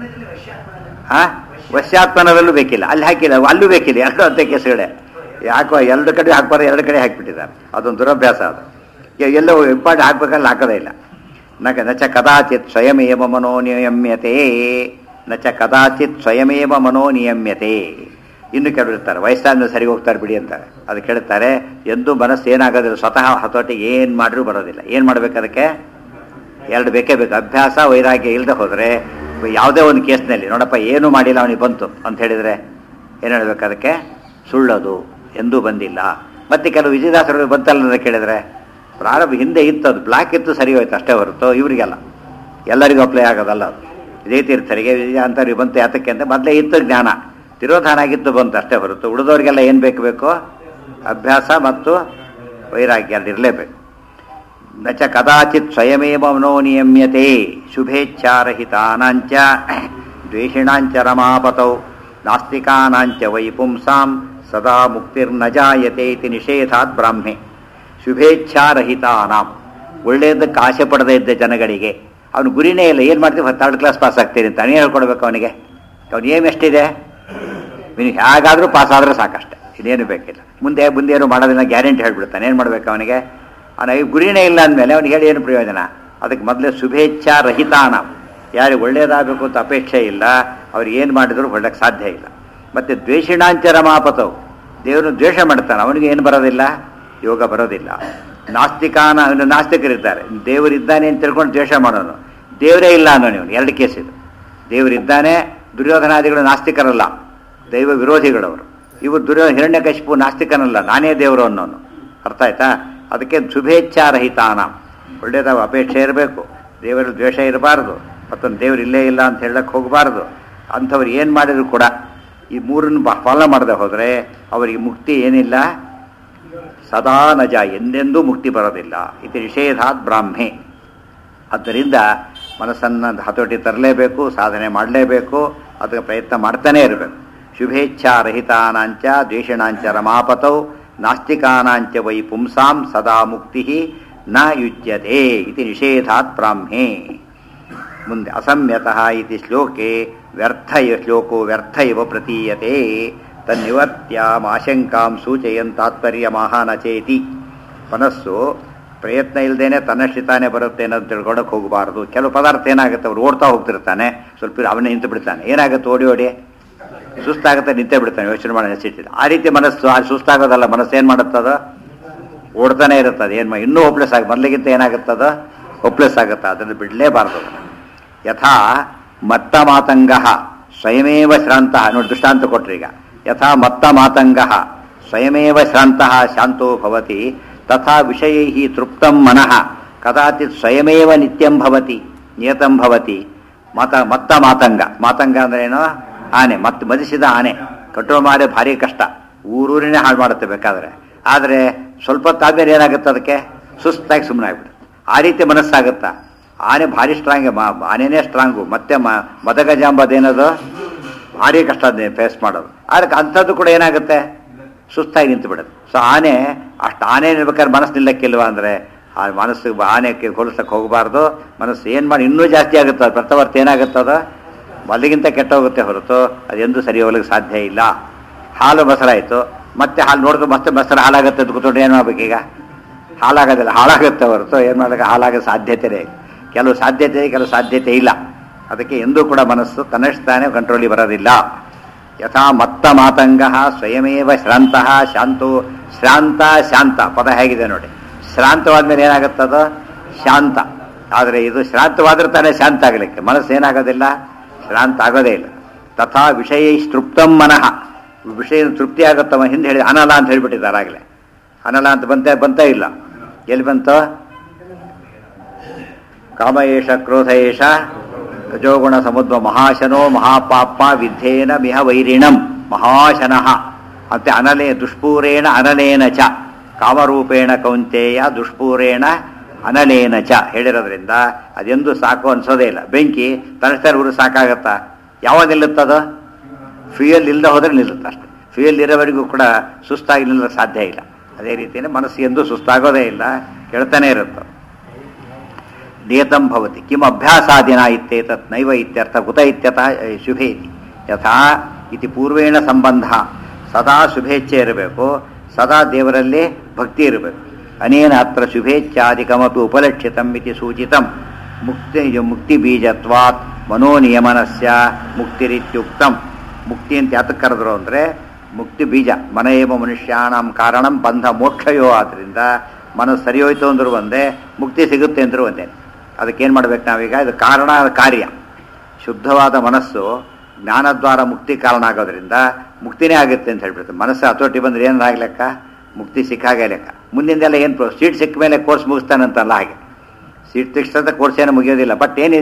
ವಶ್ಯಾತ್ಮನದಲ್ಲೂ ಬೇಕಿಲ್ಲ, ಅಲ್ಲಿ ಹಾಕಿಲ್ಲ, ಅಲ್ಲೂ ಬೇಕಿಲ್ಲ, ಎರಡು ಅಂತ ಕೇಸುಗಳೇ. ಯಾಕೋ ಎರಡು ಕಡೆ ಹಾಕ್ಬಾರ್ದು, ಎರಡು ಕಡೆ ಹಾಕಿಬಿಟ್ಟಿದ್ದಾರೆ. ಅದೊಂದು ದುರಭ್ಯಾಸ. ಅದು ಎಲ್ಲೋ ಇಂಪಾರ್ಟೆಂಟ್ ಹಾಕ್ಬೇಕಲ್ಲ, ಹಾಕೋದೇ ಇಲ್ಲ. ನಚ ಕದಾಚಿತ್ ಸ್ವಯಮೇವ ಮನೋನಿಯಮ್ಯತೆ, ನಚ ಕದಾಚಿತ್ ಸ್ವಯಮೇವ ಮನೋನಿಯಮ್ಯತೆ. ಇನ್ನು ಕೆಲವರು ಇರ್ತಾರೆ, ವಯಸ್ಸಾದ್ಮೇಲೆ ಸರಿ ಹೋಗ್ತಾರೆ ಬಿಡಿ ಅಂತಾರೆ. ಅದು ಕೇಳ್ತಾರೆ, ಎಂದೂ ಮನಸ್ಸು ಏನಾಗೋದಿಲ್ಲ, ಸ್ವತಃ ಹತೋಟಿಗೆ ಏನು ಮಾಡಿದ್ರೂ ಬರೋದಿಲ್ಲ. ಏನು ಮಾಡ್ಬೇಕು ಅದಕ್ಕೆ? ಎರಡು ಬೇಕೇ ಬೇಕು. ಅಭ್ಯಾಸ ವೈರಾಗ್ಯ ಇಲ್ಲದೆ ಹೋದರೆ ಯಾವುದೇ ಒಂದು ಕೇಸ್ನಲ್ಲಿ ನೋಡಪ್ಪ ಏನೂ ಮಾಡಿಲ್ಲ ಅವನಿಗೆ ಬಂತು ಅಂತ ಹೇಳಿದರೆ ಏನು ಹೇಳಬೇಕು ಅದಕ್ಕೆ? ಸುಳ್ಳದು, ಎಂದೂ ಬಂದಿಲ್ಲ. ಮತ್ತು ಕೆಲವು ವಿಜಯದಾಸರು ಬಂತಲ್ಲ ಅಂತ ಕೇಳಿದರೆ ಪ್ರಾರಂಭ ಹಿಂದೆ ಇತ್ತು, ಅದು ಬ್ಲಾಕ್ ಇತ್ತು, ಸರಿ ಹೋಯ್ತು ಅಷ್ಟೇ ಹೊರತು ಇವರಿಗೆಲ್ಲ ಎಲ್ಲರಿಗೂ ಅಪ್ಲೈ ಆಗೋದಲ್ಲ. ಅದು ಇದೇ ತೀರ್ಥರಿಗೆ ಅಂಥವ್ರಿಗೆ ಬಂತು. ಯಾತಕ್ಕೆ ಅಂತ ಮೊದಲೇ ಇತ್ತು ಜ್ಞಾನ, ತಿರೋಧಾನ ಆಗಿತ್ತು, ಬಂತು ಅಷ್ಟೇ ಹೊರತು ಉಳಿದವ್ರಿಗೆಲ್ಲ ಏನು ಬೇಕು? ಅಭ್ಯಾಸ ಮತ್ತು ವೈರಾಗ್ಯ ಅಲ್ಲಿ ಇರಲೇಬೇಕು. ನಚ ಕದಾಚಿತ್ ಸ್ವಯಮೇವ ಮನೋನಿಯಮ್ಯತೆ ಶುಭೇಚ್ಛಾರಹಿತಾನಾಂಚ ದ್ವೇಷಿಣಾಂಚ ರಮಾಪತೌ ನಾಸ್ತಿಕಾನಾಂಚ ವೈ ಪುಂಸಾಂ ಸದಾ ಮುಕ್ತಿರ್ನ ಜಾಯತೆ ಇತಿ ನಿಷೇಧಾತ್ ಬ್ರಾಹ್ಮೆ. ಶುಭೇಚ್ಛಾರಹಿತಾನಾಂ, ಒಳ್ಳೆಯದಕ್ಕೆ ಆಸೆ ಪಡದೇ ಇದ್ದ ಜನಗಳಿಗೆ ಅವನು ಗುರಿನೇ ಇಲ್ಲ. ಏನು ಮಾಡ್ತೀವಿ? 3rd ಕ್ಲಾಸ್ ಪಾಸ್ ಆಗ್ತೀನಿ ಅಂತ ಏನು ಹೇಳ್ಕೊಡ್ಬೇಕು ಅವನಿಗೆ? ಅವನು ಏಮ್ ಎಷ್ಟಿದೆ? ನೀನು ಹೇಗಾದರೂ ಪಾಸ್ ಆದರೆ ಸಾಕಷ್ಟೆ, ಇನ್ನೇನು ಬೇಕಿಲ್ಲ. ಮುಂದೆ ಏನು ಮಾಡೋದಿಲ್ಲ, ಗ್ಯಾರಂಟಿ ಹೇಳ್ಬಿಡ್ತಾನೆ. ಏನು ಮಾಡಬೇಕು ಅವನಿಗೆ? ಅವನಿಗೆ ಗುರಿನೇ ಇಲ್ಲ ಅಂದಮೇಲೆ ಅವ್ನಿಗೆ ಹೇಳಿ ಏನು ಪ್ರಯೋಜನ? ಅದಕ್ಕೆ ಮೊದಲೇ ಶುಭೇಚ್ಛಾರಹಿತಾನ, ಯಾರಿಗೆ ಒಳ್ಳೆಯದಾಗಬೇಕು ಅಂತ ಅಪೇಕ್ಷೆ ಇಲ್ಲ, ಅವ್ರಿಗೆ ಏನು ಮಾಡಿದ್ರು ಹೊರಡಕ್ಕೆ ಸಾಧ್ಯ ಇಲ್ಲ. ಮತ್ತು ದ್ವೇಷಿಣಾಂಚ ರಮಾಪತವು, ದೇವರನ್ನು ದ್ವೇಷ ಮಾಡ್ತಾನೆ, ಅವನಿಗೆ ಏನು ಬರೋದಿಲ್ಲ? ಯೋಗ ಬರೋದಿಲ್ಲ. ನಾಸ್ತಿಕಾನ, ಅವನು ನಾಸ್ತಿಕರಿದ್ದಾರೆ, ದೇವರಿದ್ದಾನೆ ಅಂತ ತಿಳ್ಕೊಂಡು ದ್ವೇಷ ಮಾಡೋನು, ದೇವರೇ ಇಲ್ಲ ಅನ್ನೋ ನೀವು. 2 ಕೇಸ್ ಇದು. ದೇವರಿದ್ದಾನೆ, ದುರ್ಯೋಧನಾದಿಗಳು ನಾಸ್ತಿಕರಲ್ಲ, ದೈವ ವಿರೋಧಿಗಳವರು. ಇವರು ಹಿರಣ್ಯಕಶಿಪು ನಾಸ್ತಿಕನಲ್ಲ, ನಾನೇ ದೇವರು ಅನ್ನೋನು. ಅರ್ಥ ಆಯ್ತಾ? ಅದಕ್ಕೆ ಶುಭೇಚ್ಛಾರಹಿತಾನ, ಒಳ್ಳೆಯದಾವ ಅಪೇಕ್ಷೆ ಇರಬೇಕು, ದೇವರ ದ್ವೇಷ ಇರಬಾರ್ದು, ಮತ್ತೊಂದು ದೇವರು ಇಲ್ಲೇ ಇಲ್ಲ ಅಂತ ಹೇಳಕ್ಕೆ ಹೋಗಬಾರ್ದು. ಅಂಥವ್ರು ಏನು ಮಾಡಿದ್ರು ಕೂಡ ಈ ಮೂರನ್ನು ಫಾಲೋ ಮಾಡದೆ ಹೋದರೆ ಅವರಿಗೆ ಮುಕ್ತಿ ಏನಿಲ್ಲ, ಸದಾ ನಜ, ಎಂದೆಂದೂ ಮುಕ್ತಿ ಬರೋದಿಲ್ಲ. ಇದು ನಿಷೇಧಾತ್ ಬ್ರಾಹ್ಮೆ. ಆದ್ದರಿಂದ ಮನಸ್ಸನ್ನು ಹತೋಟಿ ತರಲೇಬೇಕು, ಸಾಧನೆ ಮಾಡಲೇಬೇಕು, ಅದಕ್ಕೆ ಪ್ರಯತ್ನ ಮಾಡ್ತಾನೇ ಇರಬೇಕು. ಶುಭೇಚ್ಛಾರಹಿತಾನಾಂಚ ದ್ವೇಷಣಾಂಚ ರಮಾಪತೌ ನಾಸ್ತಿಕಾನಾಂಚ ವೈ ಪುಂಸಾಂ ಸದಾ ಮುಕ್ತಿ ನ ಯುಜ್ಯತೆ ಇತಿ ನಿಷೇಧಾತ್ ಬ್ರಾಹ್ಮೆ. ಮುಂದೆ ಅಸಮ್ಯತಃ ಇತಿ ಶ್ಲೋಕೆ ಶ್ಲೋಕೋ ವ್ಯರ್ಥ ಇವ ಪ್ರತೀಯತೆ ತನ್ನಿವರ್ತ್ಯಾಂ ಆಶಂಕಾಂ ಸೂಚಯನ್ ತಾತ್ಪರ್ಯಮಾಹ ಚೇತಿ. ಮನಸ್ಸು ಪ್ರಯತ್ನ ಇಲ್ಲದೇನೆ ತನ್ನಷ್ಟಿತಾನೆ ಬರುತ್ತೆ ಅನ್ನೋದು ತಿಳ್ಕೊಳಕ್ಕೆ ಹೋಗಬಾರ್ದು. ಕೆಲವು ಪದಾರ್ಥ ಏನಾಗುತ್ತೆ, ಅವ್ರು ಓಡ್ತಾ ಹೋಗ್ತಿರ್ತಾನೆ, ಸ್ವಲ್ಪ ಅವನೇ ನಿಂತು ಬಿಡ್ತಾನೆ. ಏನಾಗುತ್ತೆ? ಓಡಿ ಸುಸ್ತಾಗುತ್ತೆ, ನಿಂತೇ ಬಿಡ್ತಾನೆ, ಯೋಚನೆ ಮಾಡೋ ನೆಸಿಟ್ಟಿದೆ. ಆ ರೀತಿ ಮನಸ್ಸು ಸುಸ್ತಾಗೋದಲ್ಲ, ಮನಸ್ಸು ಏನು ಮಾಡುತ್ತದ? ಓಡ್ತಾನೆ ಇರುತ್ತದೆ. ಏನು ಇನ್ನೂ ಹೋಪ್ಲೆಸ್ ಆಗಿ ಮೊದಲಿಗಿಂತ ಏನಾಗುತ್ತದ? ಹೋಪ್ಲೆಸ್ ಆಗುತ್ತೆ. ಅದನ್ನು ಬಿಡಲೇಬಾರ್ದು. ಯಥಾ ಮತ್ತ ಮಾತಂಗ ಸ್ವಯಮೇವ ಶ್ರಾಂತ. ನೋಡಿ ದೃಷ್ಟಾಂತ ಕೊಟ್ರಿ ಈಗ. ಯಥಾ ಮತ್ತ ಮಾತಂಗ ಸ್ವಯಮೇವ ಶ್ರಾಂತ ಶಾಂತೋ ಭವತಿ ತಥಾ ವಿಷಯೈ ತೃಪ್ತಂ ಮನಃ ಕದಾಚಿತ್ ಸ್ವಯಮೇವ ನಿತ್ಯಂ ಭವತಿ ನಿಯತಂ ಭವತಿ. ಮತ್ತ ಮಾತಂಗ, ಮಾತಂಗ ಅಂದ್ರೆ ಏನೋ? ಆನೆ. ಮತ್ತೆ ಮದಿಸಿದ ಆನೆ ಕಂಟ್ರೋಲ್ ಮಾಡಿ ಭಾರಿ ಕಷ್ಟ, ಊರೂರಿನೇ ಹಾಳು ಮಾಡುತ್ತೆ ಬೇಕಾದರೆ. ಆದರೆ ಸ್ವಲ್ಪ ಹೊತ್ತಾದ್ಮೇಲೆ ಏನಾಗುತ್ತೆ? ಅದಕ್ಕೆ ಸುಸ್ತಾಗಿ ಸುಮ್ಮನೆ ಆಗ್ಬಿಡುತ್ತೆ. ಆ ರೀತಿ ಮನಸ್ಸಾಗುತ್ತಾ? ಆನೆ ಭಾರಿ ಸ್ಟ್ರಾಂಗ್, ಆನೆನೇ ಸ್ಟ್ರಾಂಗು. ಮತ್ತೆ ಮದಗಜಾಂಬದೇನದು ಭಾರಿ ಕಷ್ಟ ಅದನ್ನೇ ಫೇಸ್ ಮಾಡೋದು. ಅದಕ್ಕೆ ಅಂಥದ್ದು ಕೂಡ ಏನಾಗುತ್ತೆ? ಸುಸ್ತಾಗಿ ನಿಂತು ಬಿಡುತ್ತೆ. ಸೊ ಆನೆ ಅಷ್ಟು ಆನೆ ನಿಲ್ಬೇಕಾದ್ರೆ ಮನಸ್ಸು ನಿಲ್ಲಕ್ಕಿಲ್ವ ಅಂದರೆ ಆ ಮನಸ್ಸು ಆನೆಗೆ ಹೋಲಿಸಕ್ಕೆ ಹೋಗಬಾರ್ದು. ಮನಸ್ಸು ಏನು ಮಾಡಿ ಇನ್ನೂ ಜಾಸ್ತಿ ಆಗುತ್ತೆ, ಅದು ಪ್ರತವರ್ತ ಏನಾಗುತ್ತದ ಮೊದಲಿಗಿಂತ ಕೆಟ್ಟೋಗುತ್ತೆ ಹೊರತು ಅದೆಂದೂ ಸರಿ ಹೋಗ್ಲಿಕ್ಕೆ ಸಾಧ್ಯ ಇಲ್ಲ. ಹಾಲು ಮೊಸರಾಯಿತು, ಮತ್ತೆ ಹಾಲು ನೋಡಿದ್ರೆ ಮತ್ತೆ ಮೊಸರು ಹಾಳಾಗುತ್ತೆ ಅಂತ ಕೂತ್ಕೊಂಡು ಏನು ಮಾಡ್ಬೇಕೀಗ? ಹಾಳಾಗೋದಿಲ್ಲ, ಹಾಳಾಗುತ್ತೆ ಹೊರತು ಏನು ಮಾಡೋಕ್ಕೆ ಹಾಳಾಗೋ ಸಾಧ್ಯತೆ ಕೆಲವು ಸಾಧ್ಯತೆ, ಕೆಲವು ಸಾಧ್ಯತೆ ಇಲ್ಲ. ಅದಕ್ಕೆ ಎಂದೂ ಕೂಡ ಮನಸ್ಸು ತನ್ನಷ್ಟಾನೆ ಕಂಟ್ರೋಲಿಗೆ ಬರೋದಿಲ್ಲ. ಯಥಾ ಮತ್ತ ಮಾತಂಗ ಸ್ವಯಮೇವ ಶ್ರಾಂತಃ ಶಾಂತೋ. ಶ್ರಾಂತ ಶಾಂತ ಪದ ಹೇಗಿದೆ ನೋಡಿ. ಶ್ರಾಂತವಾದ್ಮೇಲೆ ಏನಾಗುತ್ತದ? ಶಾಂತ. ಆದರೆ ಇದು ಶ್ರಾಂತವಾದ್ರೆ ತಾನೇ ಶಾಂತ ಆಗಲಿಕ್ಕೆ. ಮನಸ್ಸು ಏನಾಗೋದಿಲ್ಲ? ಶ್ರಾಂತ ಆಗೋದೇ ಇಲ್ಲ. ತಥಾ ವಿಷಯ ತೃಪ್ತಂ ಮನಃ, ವಿಷಯ ತೃಪ್ತಿ ಆಗುತ್ತವ. ಹಿಂದೆ ಹೇಳಿ ಅನಲ ಅಂತ ಹೇಳಿಬಿಟ್ಟಿದ್ದಾರೆ ಆಗಲೇ. ಅನಲ ಅಂತ ಬಂತೇ ಇಲ್ಲ. ಎಲ್ಲಿ ಬಂತು? ಕಾಮಯೇಷ ಕ್ರೋಧಯೇಷ ರಜೋಗುಣ ಸಮುದ್ವ ಮಹಾಶನೋ ಮಹಾಪಾಪ ವಿದ್ಯೇನ ಮಿಹ ವೈರಿಣಂ ಮಹಾಶನಃ ಮತ್ತೆ ಅನಲೇ ದುಷ್ಪೂರೇಣ ಅನಲೇನ ಚ ಕಾಮರೂಪೇಣ ಕೌಂತೆಯ ದುಷ್ಪೂರೇಣ ಅನಲೇನ ಚ ಹೇಳಿರೋದ್ರಿಂದ ಅದೆಂದು ಸಾಕು ಅನ್ಸೋದೇ ಇಲ್ಲ. ಬೆಂಕಿ ತನಸ್ತಾರೆ ಊರು ಸಾಕಾಗತ್ತಾ? ಯಾವಾಗ ನಿಲ್ಲುತ್ತದ? ಫ್ಯೂಯಲ್ ಇಲ್ಲದೆ ಹೋದರೆ ನಿಲ್ಲುತ್ತೆ ಅಷ್ಟೆ. ಫ್ಯೂಯಲ್ ಇರೋವರೆಗೂ ಕೂಡ ಸುಸ್ತಾಗಿ ನಿಲ್ಲಕ್ಕೆ ಸಾಧ್ಯ ಇಲ್ಲ. ಅದೇ ರೀತಿಯೇ ಮನಸ್ಸು ಎಂದೂ ಸುಸ್ತಾಗೋದೇ ಇಲ್ಲ, ಕೆಳ್ತಾನೆ ಇರುತ್ತೆ. ನಿಯತಂ ಭವತಿ ಕಿಂ ಅಭ್ಯಾಸಾದಿನ ಇತ್ಯೇತತ್ ನೈವ ಇತ್ಯರ್ಥ ಕುತ ಇತ್ಯತಃ ಶುಭೇ ಇತಿ ಯಥಾ ಇತಿ ಪೂರ್ವೇಣ ಸಂಬಂಧ ಸದಾ ಶುಭೇಚ್ಛೆ ಇರಬೇಕು, ಸದಾ ದೇವರಲ್ಲಿ ಭಕ್ತಿ ಇರಬೇಕು. ಅನೇನ ಅತ್ರ ಶುಭೇಚ್ಛಾದಿಕಮಪಿ ಉಪಲಕ್ಷಿತಂ ಇತಿ ಸೂಚಿತಂ. ಮುಕ್ತಿ ಬೀಜತ್ವಾತ್ ಮನೋನಿಯಮನಸ್ಯ ಮುಕ್ತಿರಿತ್ಯುಕ್ತಂ. ಮುಕ್ತಿ ಅಂತ ಯಾತಕ್ಕೆ ಕರೆದ್ರು ಅಂದರೆ ಮುಕ್ತಿ ಬೀಜ ಮನಯೇವ ಮನುಷ್ಯಾಣಂ ಕಾರಣಂ ಬಂಧ ಮೋಕ್ಷಯೋ. ಆದ್ದರಿಂದ ಮನಸ್ಸು ಸರಿ ಹೋಯ್ತು ಅಂದರೂ ಒಂದೇ, ಮುಕ್ತಿ ಸಿಗುತ್ತೆ ಅಂದರೂ ಒಂದೇ. ಅದಕ್ಕೇನು ಮಾಡ್ಬೇಕು ನಾವೀಗ? ಇದು ಕಾರಣ ಕಾರ್ಯ. ಶುದ್ಧವಾದ ಮನಸ್ಸು ಜ್ಞಾನದ್ವಾರ ಮುಕ್ತಿ ಕಾರಣ ಆಗೋದ್ರಿಂದ ಮುಕ್ತಿನೇ ಆಗುತ್ತೆ ಅಂತ ಹೇಳ್ಬಿಡ್ತಾರೆ. ಮನಸ್ಸು ಹತೋಟಿ ಬಂದರೆ ಏನು ಆಗ್ಲೆಕ್ಕ? ಮುಕ್ತಿ ಸಿಕ್ಕಾಗ ಲೆಕ್ಕ. ಮುಂದಿಂದೆಲ್ಲ ಏನು ಸೀಟ್ ಸಿಕ್ಕ ಮೇಲೆ ಕೋರ್ಸ್ ಮುಗಿಸ್ತಾನಂತಲ್ಲ, ಹಾಗೆ ಸೀಟ್ ಸಿಕ್ಕಿಸ್ತಂತ ಕೋರ್ಸ್ ಏನು ಮುಗಿಯೋದಿಲ್ಲ. ಬಟ್ ಏನಿದೆ